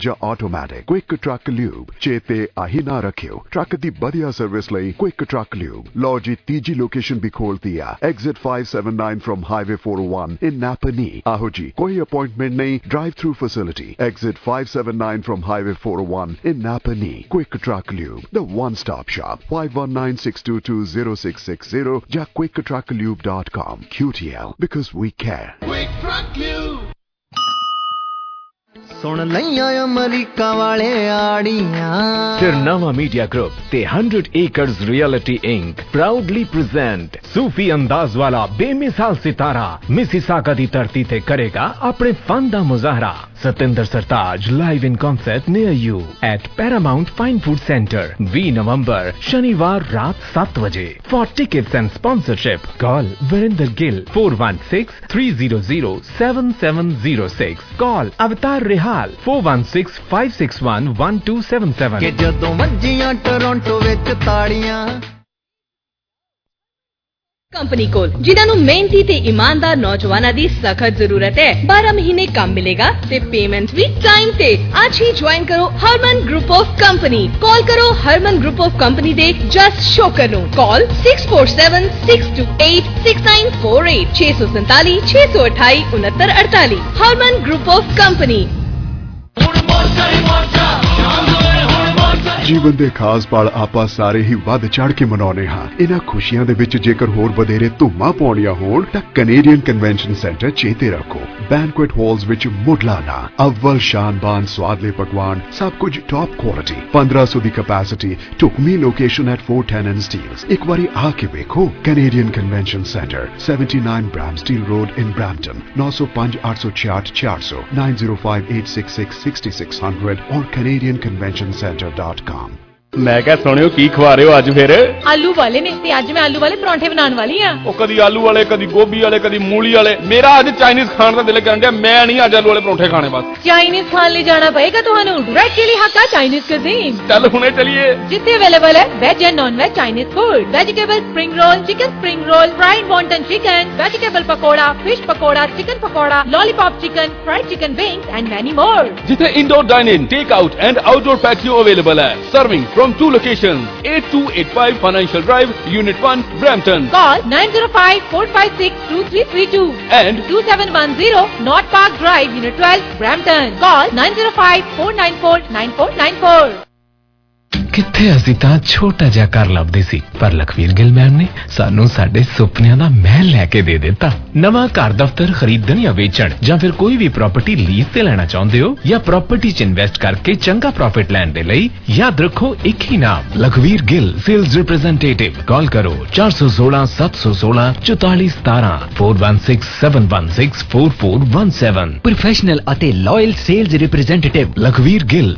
ਜਾਂ automatic quick truck lube ਚੇਤੇ ਆਹੀ ਨਾ ਰੱਖਿਓ ਟਰੱਕ ਦੀ ਵਧੀਆ ਸਰਵਿਸ ਲਈ ਕੁਇਕ ਟਰੱਕ ਲਿਊਬ ਲਓ ਜੀ ਤੀਜੀ ਲੋਕੇਸ਼ਨ ਵੀ ਖੋਲਤੀ ਆ exit 579 from highway 401 in Napa Knee ਆਹੋ ਜੀ ਕੋਈ ਅਪਾਇੰਟਮੈਂਟ ਨਹੀਂ drive through facility exit 579 from highway 401 in Napa Knee quick truck lube the one stop shop 5196220660 ਜਾਂ quicktrucklube.com QTL because we care Quick Truck Lube ਸੁਣ ਲਈਆਂ America ਵਾਲੇ ਆੜੀਆਂ ਫਿਰ ਨਵਾਂ ਮੀਡੀਆ ਗਰੁੱਪ ਤੇ 100 acres reality Inc proudly present सूफी अंदाज वाला बेमिसाल सितारा मिसिसागा दी धरती ते करेगा अपने फन दा मुजाहरा Satinder Sartaj live in concert near you at Paramount fine food centre 20 नवंबर शनिवार रात 7 बजे for tickets and sponsorship call Virender Gill 416-300-7706 call Avtar Rihal 416-561-1277 ਕਿ ਜਦੋਂ ਵੱਜੀਆਂ ਟੋਰਾਂਟੋ ਵਿੱਚ ਤਾੜੀਆਂ कंपनी को जिन्होंने मेहनती ते ईमानदार नौजवानों की सख्त जरूरत है 12 महीने काम मिलेगा ते पेमेंट भी टाइम ते आज ही ज्वाइन करो Harman group of company call करो हरमन ग्रुप ऑफ कंपनी दे जस्ट शो करो call 6476286948 647 628 6948 Harman group of company ਜੀਵਨ ਦੇ ਖਾਸ ਪਲ ਆਪਾਂ ਸਾਰੇ ਹੀ ਵੱਧ ਚੜ ਕੇ ਮਨਾਉਨੇ ਹਾਂ ਇਹਨਾਂ ਖੁਸ਼ੀਆਂ ਦੇ ਵਿੱਚ ਜੇਕਰ ਹੋਰ ਵਧੇਰੇ ਧੁੰਮਾਂ ਪਾਉਣੀਆਂ ਹੋਣ ਤਾਂ ਕੈਨੇਡੀਅਨ ਕਨਵੈਨਸ਼ਨ ਸੈਂਟਰ ਚੇਤੇ ਰੱਖੋ ਬੈਂਕੁਏਟ ਹਾਲਸ ਵਿੱਚ ਮੁੱਢਲਾ ਅਵਲ ਸ਼ਾਨਬਾਨ ਸਵਾਦਲੇ ਪਕਵਾਨ ਸਭ ਕੁਝ ਟੌਪ ਕੁਆਲਿਟੀ 1500 ਦੀ ਕੈਪੈਸਿਟੀ ਢੁਕਵੀਂ ਲੋਕੇਸ਼ਨ ਐਟ 410 ਐਂਡ ਸਟੀਲਸ ਇੱਕ ਵਾਰੀ ਆ ਕੇ ਵੇਖੋ Canadian convention centre 79 Bramsteele road in Brampton 9058664400 9058666600 or canadianconventioncenter.com मैं क्या सुनियो की खवा रहे हो आज फिर आलू वाले ने ते आज मैं आलू वाले परांठे बनाने वाली हां ओ कदी आलू वाले कदी गोभी वाले कदी मूली वाले मेरा आज चाइनीज खाने का दिल करन दिया मैं नहीं आज आलू वाले परांठे खाने बस चाइनीज खान ले जाना पड़ेगा ਤੁਹਾਨੂੰ Red Chilli Hakka Chinese cuisine चल हुने चलिए जितने अवेलेबल है veg and non veg Chinese food vegetable spring roll chicken spring roll fried wonton chicken vegetable pakora fish pakora chicken pakora lollipop chicken fried chicken wings and many more जिथे indoor dining take out and outdoor patio available है serving from two locations 8285 Financial Drive Unit 1 Brampton call 905-456-2332 and 2710 North Park Drive Unit 12 Brampton call 905-494-9494 ਕਿੱਥੇ ਅਸੀਂ ਤਾਂ ਛੋਟਾ ਜਿਹਾ ਘਰ ਲੱਭਦੇ ਸੀ ਪਰ ਲਖਵੀਰ ਗਿੱਲ ਮੈਮ ਨੇ ਸਾਨੂੰ ਸਾਡੇ ਸੁਪਨਿਆਂ ਦਾ ਮਹਿਲ ਲੈ ਕੇ ਦੇ ਦਿੱਤਾ ਨਵਾਂ ਘਰ ਦਫ਼ਤਰ ਖਰੀਦਣ ਜਾਂ ਵੇਚਣ ਜਾਂ ਫਿਰ ਕੋਈ ਵੀ ਪ੍ਰਾਪਰਟੀ ਲੀਜ਼ ਤੇ ਲੈਣਾ ਚਾਹੁੰਦੇ ਹੋ ਜਾਂ ਪ੍ਰਾਪਰਟੀ 'ਚ ਇਨਵੈਸਟ ਕਰਕੇ ਚੰਗਾ ਪ੍ਰੋਫਿਟ ਲੈਣ ਦੇ ਲਈ ਯਾਦ ਰੱਖੋ ਇੱਕ ਹੀ ਨਾਮ Lakhvir Gill sales representative call ਕਰੋ 416-716-4417 4167164417 ਪ੍ਰੋਫੈਸ਼ਨਲ ਅਤੇ loyal sales representative Lakhvir Gill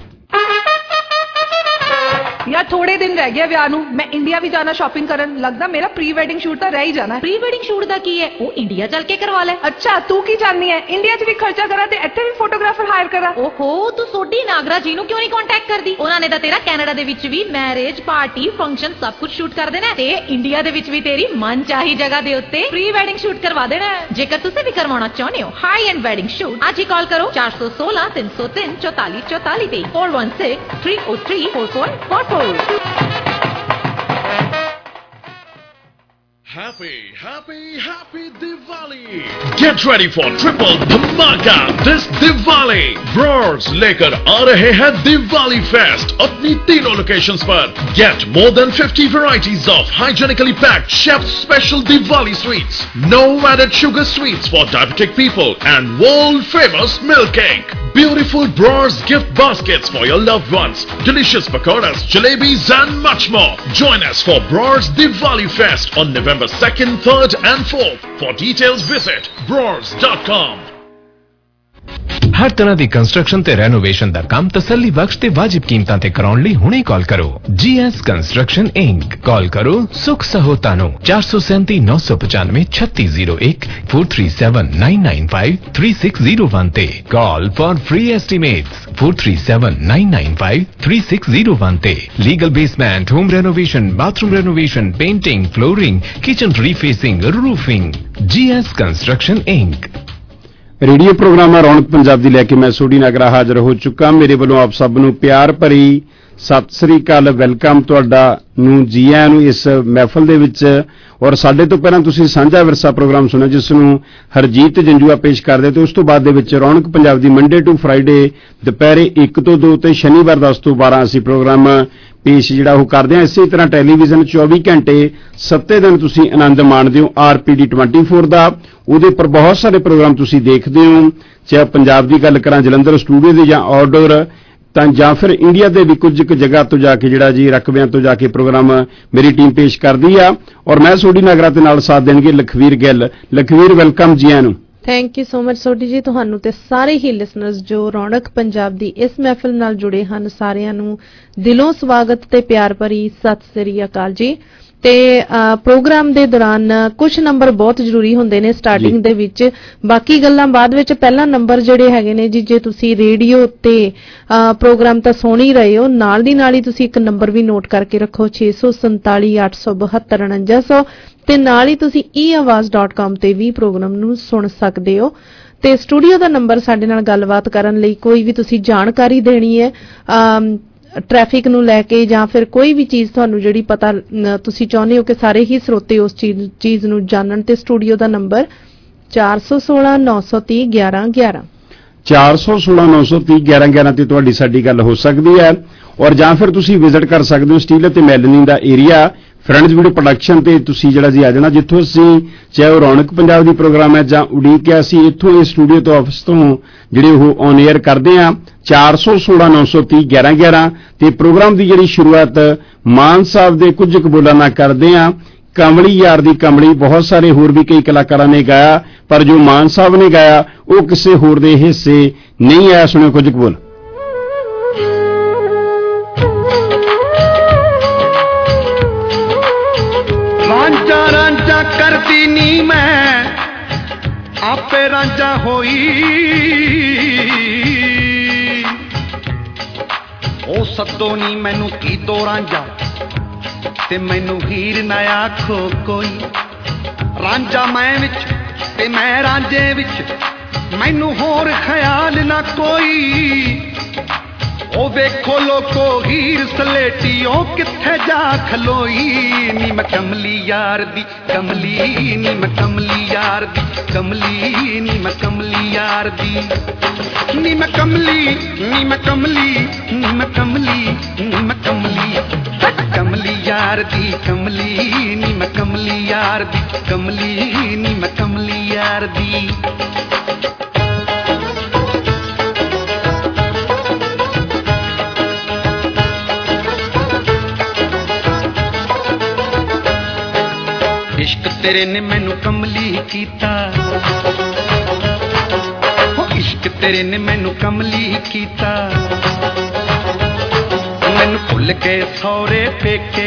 यार थोड़े दिन रह गया विआह नूं मैं इंडिया भी जाना शॉपिंग करन लगदा मेरा प्री वेडिंग शूट तो रह ही जाना प्री वेडिंग शूट दा की है वो इंडिया चल के करवा ले अच्छा तू की जाननी है इंडिया च भी खर्चा करा ते ਇੱਥੇ भी फोटोग्राफर हायर करा ओहो तू सोडी नागरा जी ਨੂੰ ਕਿਉਂ ਨਹੀਂ ਕੰਟੈਕਟ ਕਰਦੀ ਉਹਨਾਂ ਨੇ ਤਾਂ ਤੇਰਾ ਕੈਨੇਡਾ ਦੇ ਵਿੱਚ ਵੀ ਮੈਰਿਜ ਪਾਰਟੀ ਫੰਕਸ਼ਨ ਸਭ ਕੁਝ ਸ਼ੂਟ ਕਰ ਦੇਣਾ ਤੇ ਇੰਡੀਆ ਦੇ ਵਿੱਚ ਵੀ ਤੇਰੀ ਮਨ ਚਾਹੀ ਜਗ੍ਹਾ ਦੇ ਉੱਤੇ ਪ੍ਰੀ ਵੈਡਿੰਗ ਸ਼ੂਟ ਕਰਵਾ ਦੇਣਾ ਜੇਕਰ ਤੁਸੀਂ ਵੀ ਕਰਵਾਉਣਾ ਚਾਹੁੰਦੇ ਹੋ ਹਾਈ ਐਂਡ ਵੈਡਿੰਗ ਸ਼ੂਟ ਅੱਜ ਹੀ ਕਾਲ ਕਰੋ 4163034444 ਤੇ 4163034444 Happy Diwali! Get ready for triple धमाका this Diwali! Brors लेकर आ रहे हैं Diwali Fest अपनी तीनों लोकेशंस पर. Get more than 50 varieties of hygienically packed chef's special Diwali sweets. No added sugar sweets for diabetic people and world famous milk cake. Beautiful Brors gift baskets for your loved ones. Delicious pakoras, jalebis and much more. Join us for Brors Diwali Fest on November 2nd, 3rd and 4th. For details visit brors.com. हर तरह की construction ते renovation का काम तसल्ली बख्श ते वाजिब कीमतां ते कराउण लई हुणे कॉल करो GS कंस्ट्रक्शन इंक. कॉल करो सुख सहोतानो 437 995 3601 437 995 3601 ते. कॉल फॉर फ्री एस्टिमेट्स 437 995 3601 ते. Legal basement, home renovation, bathroom renovation, painting, flooring, kitchen refacing, roofing. GS construction Inc. Radio program Raunak Punjab ਦੀ ਲੈ ਕੇ ਮੈਂ ਸੋਢੀ ਨਾਗਰਾ ਹਾਜ਼ਰ ਹੋ ਚੁੱਕਾ। ਮੇਰੇ ਵੱਲੋਂ ਆਪ ਸਭ ਨੂੰ ਪਿਆਰ ਭਰੀ ਸਤਿ ਸ੍ਰੀ ਅਕਾਲ, ਵੈਲਕਮ ਤੁਹਾਡਾ ਨੂੰ ਜੀ ਆਇਆਂ ਨੂੰ ਇਸ ਮਹਿਫਲ ਦੇ ਵਿੱਚ। ਔਰ ਸਾਡੇ ਤੋਂ ਪਹਿਲਾਂ ਤੁਸੀਂ ਸਾਂਝਾ ਵਿਰਸਾ ਪ੍ਰੋਗਰਾਮ ਸੁਣਿਆ ਜਿਸ ਨੂੰ ਹਰਜੀਤ ਜੰਜੂਆ ਪੇਸ਼ ਕਰਦੇ ਤੇ ਉਸ ਤੋਂ ਬਾਅਦ ਦੇ ਵਿੱਚ ਰੌਣਕ ਪੰਜਾਬ ਦੀ ਮੰਡੇ ਟੂ ਫਰਾਈਡੇ ਦੁਪਹਿਰੇ 1 ਤੋਂ 2 ਤੇ ਸ਼ਨੀਵਾਰ 10 ਤੋਂ 12 ਅਸੀਂ ਪ੍ਰੋਗਰਾਮ ਪੇਸ਼ ਜਿਹੜਾ ਉਹ ਕਰਦੇ ਹਾਂ। ਇਸੇ ਤਰ੍ਹਾਂ ਟੈਲੀਵਿਜ਼ਨ 24 ਘੰਟੇ 7 ਦਿਨ ਤੁਸੀਂ ਆਨੰਦ ਮਾਣਦੇ ਹੋ RPD 24 ਦਾ। ਉਹਦੇ ਉੱਪਰ ਬਹੁਤ ਸਾਰੇ ਪ੍ਰੋਗਰਾਮ ਤੁਸੀਂ ਦੇਖਦੇ ਹੋ, ਚਾਹੇ ਪੰਜਾਬ ਦੀ ਗੱਲ ਕਰਾਂ ਜਲੰਧਰ ਸਟੂਡੀਓ ਦੇ ਜਾਂ ਆਊਟਡੋਰ, ਤਾਂ ਜਾਂ ਫਿਰ ਇੰਡੀਆ ਦੇ ਵੀ ਕੁਝ ਕੁ ਜਗ੍ਹਾ ਤੋਂ ਜਾ ਕੇ ਜਿਹੜਾ ਜੀ ਰਕਬਿਆਂ ਤੋਂ ਜਾ ਕੇ ਪ੍ਰੋਗਰਾਮ ਮੇਰੀ ਟੀਮ ਪੇਸ਼ ਕਰਦੀ ਆ। ਔਰ ਮੈਂ ਸੋਢੀ ਨਾਗਰਾ ਦੇ ਨਾਲ ਸਾਥ ਦੇਣਗੇ ਲਖਵੀਰ ਗਿੱਲ। ਲਖਵੀਰ ਵੈਲਕਮ ਜੀ ਆਇਆਂ ਨੂੰ। Thank you so much Sodhi ji, ਤੁਹਾਨੂੰ ਤੇ ਸਾਰੇ ਹੀ ਲਿਸਨਰਸ ਜੋ ਰੌਣਕ ਪੰਜਾਬ ਦੀ ਇਸ ਮਹਿਫਲ ਨਾਲ ਜੁੜੇ ਹਨ ਸਾਰਿਆਂ ਨੂੰ ਦਿਲੋਂ ਸਵਾਗਤ ਤੇ ਪਿਆਰ ਭਰੀ ਸਤਿ ਸ੍ਰੀ ਅਕਾਲ ਜੀ। ਤੇ ਪ੍ਰੋਗਰਾਮ ਦੇ ਦੌਰਾਨ ਕੁਝ ਨੰਬਰ ਬਹੁਤ ਜ਼ਰੂਰੀ ਹੁੰਦੇ ਨੇ ਸਟਾਰਟਿੰਗ ਦੇ ਵਿੱਚ, ਬਾਕੀ ਗੱਲਾਂ ਬਾਅਦ ਵਿੱਚ। ਪਹਿਲਾ ਨੰਬਰ ਜਿਹੜੇ ਹੈਗੇ ਨੇ ਜੀ, ਜੇ ਤੁਸੀਂ ਰੇਡੀਓ ਤੇ ਪ੍ਰੋਗਰਾਮ ਤਾਂ ਸੁਣ ਹੀ ਰਹੇ ਹੋ, ਨਾਲ ਦੀ ਨਾਲ ਹੀ ਤੁਸੀਂ ਇੱਕ ਨੰਬਰ ਵੀ ਨੋਟ ਕਰਕੇ ਰੱਖੋ 647 872 4900, ਤੇ ਨਾਲ ਹੀ ਤੁਸੀਂ eAwaaz.com ਤੇ ਵੀ ਪ੍ਰੋਗਰਾਮ ਨੂੰ ਸੁਣ ਸਕਦੇ ਹੋ। ਤੇ ਸਟੂਡੀਓ ਦਾ ਨੰਬਰ ਸਾਡੇ ਨਾਲ ਗੱਲਬਾਤ ਕਰਨ ਲਈ, ਕੋਈ ਵੀ ਤੁਸੀਂ ਜਾਣਕਾਰੀ ਦੇਣੀ ਹੈ ਟ੍ਰੈਫਿਕ ਨੂੰ ਲੈ ਕੇ ਜਾਂ ਫਿਰ ਕੋਈ ਵੀ ਚੀਜ਼ ਤੁਹਾਨੂੰ ਜਿਹੜੀ ਪਤਾ ਤੁਸੀਂ ਚਾਹੁੰਦੇ ਹੋ ਕਿ ਸਾਰੇ ਹੀ ਸਰੋਤੇ ਉਸ ਚੀਜ਼ ਨੂੰ ਜਾਣਨ, ਤੇ ਸਟੂਡੀਓ ਦਾ ਨੰਬਰ 416 930 1111 416 930 1111 ਤੇ ਤੁਹਾਡੀ ਸਾਡੀ ਗੱਲ ਹੋ ਸਕਦੀ ਹੈ। ਔਰ ਜਾਂ ਫਿਰ ਤੁਸੀਂ ਵਿਜ਼ਿਟ ਕਰ ਸਕਦੇ ਹੋ ਸਟੀਲ ਅਤੇ ਮੈਲਨੀ ਦਾ ਏਰੀਆ, ਫਰੈਂਡਸ ਵੀਡੀਓ ਪ੍ਰੋਡਕਸ਼ਨ ਤੇ ਤੁਸੀਂ ਜਿਹੜਾ ਜੀ ਆ ਜਾਣਾ, ਜਿੱਥੋਂ ਅਸੀਂ ਚਾਹੇ ਉਹ ਰੌਣਕ ਪੰਜਾਬ ਦੀ ਪ੍ਰੋਗਰਾਮ ਹੈ ਜਾਂ ਉਡੀਕ ਹੈ, ਅਸੀਂ ਇੱਥੋਂ ਇਸ ਸਟੂਡੀਓ ਤੋਂ ਆਫਿਸ ਤੋਂ ਜਿਹੜੇ ਉਹ ਔਨ 에ਅਰ ਕਰਦੇ ਹਾਂ। 416 930 1111 ਤੇ ਪ੍ਰੋਗਰਾਮ ਦੀ ਜਿਹੜੀ ਸ਼ੁਰੂਆਤ ਮਾਨ ਸਾਹਿਬ ਦੇ ਕੁਝ ਕੁ ਬੋਲਾਂ ਨਾਲ ਕਰਦੇ ਹਾਂ। ਕਮਲੀ ਯਾਰ ਦੀ ਕਮਲੀ ਬਹੁਤ ਸਾਰੇ ਹੋਰ ਵੀ ਕਈ ਕਲਾਕਾਰਾਂ ਨੇ ਗਾਇਆ, ਪਰ ਜੋ ਮਾਨ ਸਾਹਿਬ ਨੇ ਗਾਇਆ ਉਹ ਕਿਸੇ ਹੋਰ ਦੇ ਹਿੱਸੇ ਨਹੀਂ ਆਇਆ। ਸੁਣਿਓ ਕੁਝ ਕੁ ਬੋਲ। ਰਾਂਝਾ ਰਾਂਝਾ ਕਰਦੀ ਨੀ ਮੈਂ ਆਪੇ ਰਾਂਝਾ ਹੋਈ, ਉਹ ਸੱਦੋ ਨੀ ਮੈਨੂੰ ਕੀ ਦੋ ਰਾਂਝਾ ਤੇ ਮੈਨੂੰ ਹੀਰ ਨਾ ਆਖੋ ਕੋਈ। ਰਾਂਝਾ ਮੈਂ ਵਿੱਚ ਤੇ ਮੈਂ ਰਾਂਝੇ ਵਿੱਚ, ਮੈਨੂੰ ਹੋਰ ਖਿਆਲ ਨਾ ਕੋਈ। ਉਹ ਵੇਖੋ ਲੋਕੋ ਹੀਰ ਸਲੇਟੀ ਉਹ ਕਿੱਥੇ ਜਾ ਖਲੋਈ। ਨੀ ਮੈਂ ਕਮਲੀ ਯਾਰ ਦੀ ਕਮਲੀ, ਨੀ ਮੈਂ ਕਮਲੀ ਯਾਰ ਦੀ ਕਮਲੀ, ਨੀ ਮੈਂ ਕਮਲੀ ਯਾਰ ਦੀ, ਨੀ ਮੈਂ ਕਮਲੀ, ਨੀ ਮੈਂ ਕਮਲੀ, ਨੀ ਮੈਂ ਕਮਲੀ, ਨੀ ਮੈਂ ਕਮਲੀ, ਕਮਲੀ ਯਾਰ ਦੀ ਕਮਲੀ, ਨੀ ਮੈਂ ਕਮਲੀ ਯਾਰ ਦੀ ਕਮਲੀ, ਨੀ ਮੈਂ ਕਮਲੀ ਯਾਰ ਦੀ। ਇਸ਼ਕ ਤੇਰੇ ਨੇ ਮੈਨੂੰ ਕਮਲੀ ਕੀਤਾ, ਹੋ ਇਸ਼ਕ ਤੇਰੇ ਨੇ ਮੈਨੂੰ ਕਮਲੀ ਕੀਤਾ। ਮੈਨੂੰ ਭੁੱਲ ਕੇ ਸਹੁਰੇ ਪੇਕੇ,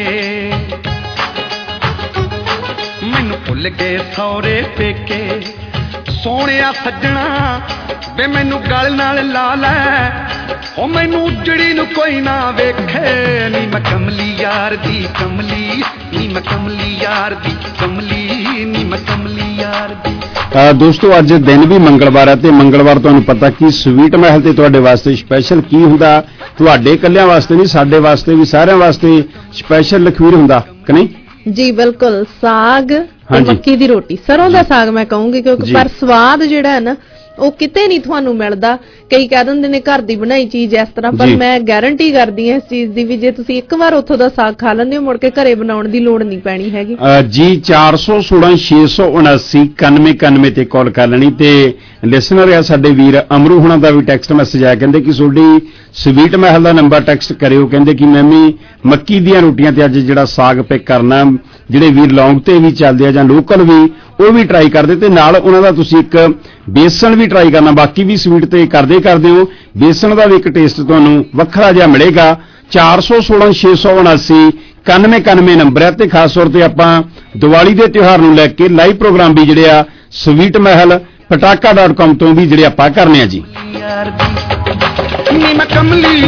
ਮੈਨੂੰ ਭੁੱਲ ਕੇ ਸਹੁਰੇ ਪੇਕੇ। ਸੋਹਣਿਆ ਸੱਜਣਾ ਵੇ ਮੈਨੂੰ ਗਲ ਨਾਲ ਲਾ ਲੈ, ਉਹ ਮੈਨੂੰ ਉਜੜੀ ਨੂੰ ਕੋਈ ਨਾ ਵੇਖੇ। ਨੀ ਮੈਂ ਕਮਲੀ ਯਾਰ ਦੀ ਕਮਲੀ, ਨੀ ਮੈਂ ਕਮਲੀ ਯਾਰ ਦੀ ਕਮਲੀ, ਨੀ ਮੈਂ ਕਮਲੀ ਯਾਰ ਦੀ। ਦੋਸਤੋ ਅੱਜ ਦਿਨ ਵੀ ਮੰਗਲਵਾਰ ਹੈ ਤੇ ਮੰਗਲਵਾਰ ਤੁਹਾਨੂੰ ਪਤਾ ਕਿ ਸਵੀਟ ਮਹਿਲ ਤੇ ਤੁਹਾਡੇ ਵਾਸਤੇ ਸਪੈਸ਼ਲ ਕੀ ਹੁੰਦਾ, ਤੁਹਾਡੇ ਇਕੱਲਿਆਂ ਵਾਸਤੇ ਨਹੀਂ ਸਾਡੇ ਵਾਸਤੇ ਵੀ ਸਾਰਿਆਂ ਵਾਸਤੇ ਸਪੈਸ਼ਲ ਲਖਵੀਰ ਹੁੰਦਾ ਕਿ ਨਹੀਂ ਜੀ? ਬਿਲਕੁਲ। ਸਾਗ ਤੇ ਮੱਕੀ ਦੀ ਰੋਟੀ, ਸਰੋਂ ਦਾ ਸਾਗ ਮੈਂ ਕਹੂੰਗੀ, ਕਿਉਂਕਿ ਪਰ ਸਵਾਦ ਜਿਹੜਾ ਹੈ ਨਾ ਉਹ ਕਿਤੇ ਨਹੀਂ ਤੁਹਾਨੂੰ ਮਿਲਦਾ। ਕਈ ਕਹਿ ਦਿੰਦੇ ਨੇ ਘਰ ਦੀ ਬਣਾਈ ਚੀਜ਼ ਇਸ ਤਰ੍ਹਾਂ, ਪਰ ਮੈਂ ਗਾਰੰਟੀ ਕਰਦੀ ਹਾਂ ਇਸ ਚੀਜ਼ ਦੀ ਵੀ ਜੇ ਤੁਸੀਂ ਇੱਕ ਵਾਰ ਉੱਥੋਂ ਦਾ ਸਾਗ ਖਾ ਲੈਂਦੇ ਹੋ ਮੁੜ ਕੇ ਘਰੇ ਬਣਾਉਣ ਦੀ ਲੋੜ ਨਹੀਂ ਪੈਣੀ ਹੈਗੀ ਜੀ। 416 679 9191 ਤੇ ਕਾਲ ਕਰ ਲੈਣੀ। ਤੇ ਲਿਸਨਰ ਆ ਸਾਡੇ ਵੀਰ ਅਮਰੂ ਹੁਣਾਂ ਦਾ ਵੀ ਟੈਕਸਟ ਮੈਸੇਜ ਆਇਆ, ਕਹਿੰਦੇ ਕਿ ਤੁਹਾਡੀ ਸਵੀਟ ਮਹਿਲ ਦਾ ਨੰਬਰ ਟੈਕਸਟ ਕਰਿਓ, ਕਹਿੰਦੇ ਕਿ ਮੈਂ ਵੀ ਮੱਕੀ ਦੀਆਂ ਰੋਟੀਆਂ ਤੇ ਅੱਜ ਜਿਹੜਾ ਸਾਗ ਪਿਕ ਕਰਨਾ। ਜਿਹੜੇ ਵੀਰ ਲੌਂਗ ਤੇ ਵੀ ਚੱਲਦੇ ਆ ਜਾਂ ਲੋਕਲ ਵੀ ਉਹ ਵੀ ਟਰਾਈ ਕਰਦੇ, ਤੇ ਨਾਲ ਉਹਨਾਂ ਦਾ ਤੁਸੀਂ ਇੱਕ ਬੇਸਣ ਵੀ ਟਰਾਈ ਕਰਨਾ। ਬਾਕੀ ਵੀ ਸਵੀਟ ਤੇ ਕਰਦੇ ਹੋ, ਬੇਸਣ ਦਾ ਵੀ ਇੱਕ ਟੇਸਟ ਤੁਹਾਨੂੰ ਵੱਖਰਾ ਜਿਹਾ ਮਿਲੇਗਾ। 416 679 9191 ਨੰਬਰ ਹੈ। ਤੇ ਖਾਸ ਤੌਰ ਤੇ ਆਪਾਂ ਦੀਵਾਲੀ ਦੇ ਤਿਉਹਾਰ ਨੂੰ ਲੈ ਕੇ ਲਾਈਵ ਪ੍ਰੋਗਰਾਮ ਵੀ ਜਿਹੜੇ ਆ ਸਵੀਟ ਮਹਿਲ ਪਟਾਕਾ.com ਤੋਂ ਵੀ ਜਿਹੜੇ ਆਪਾਂ ਕਰਨੇ ਆ ਜੀ। ਨੀ ਮੈਂ ਕਮਲੀ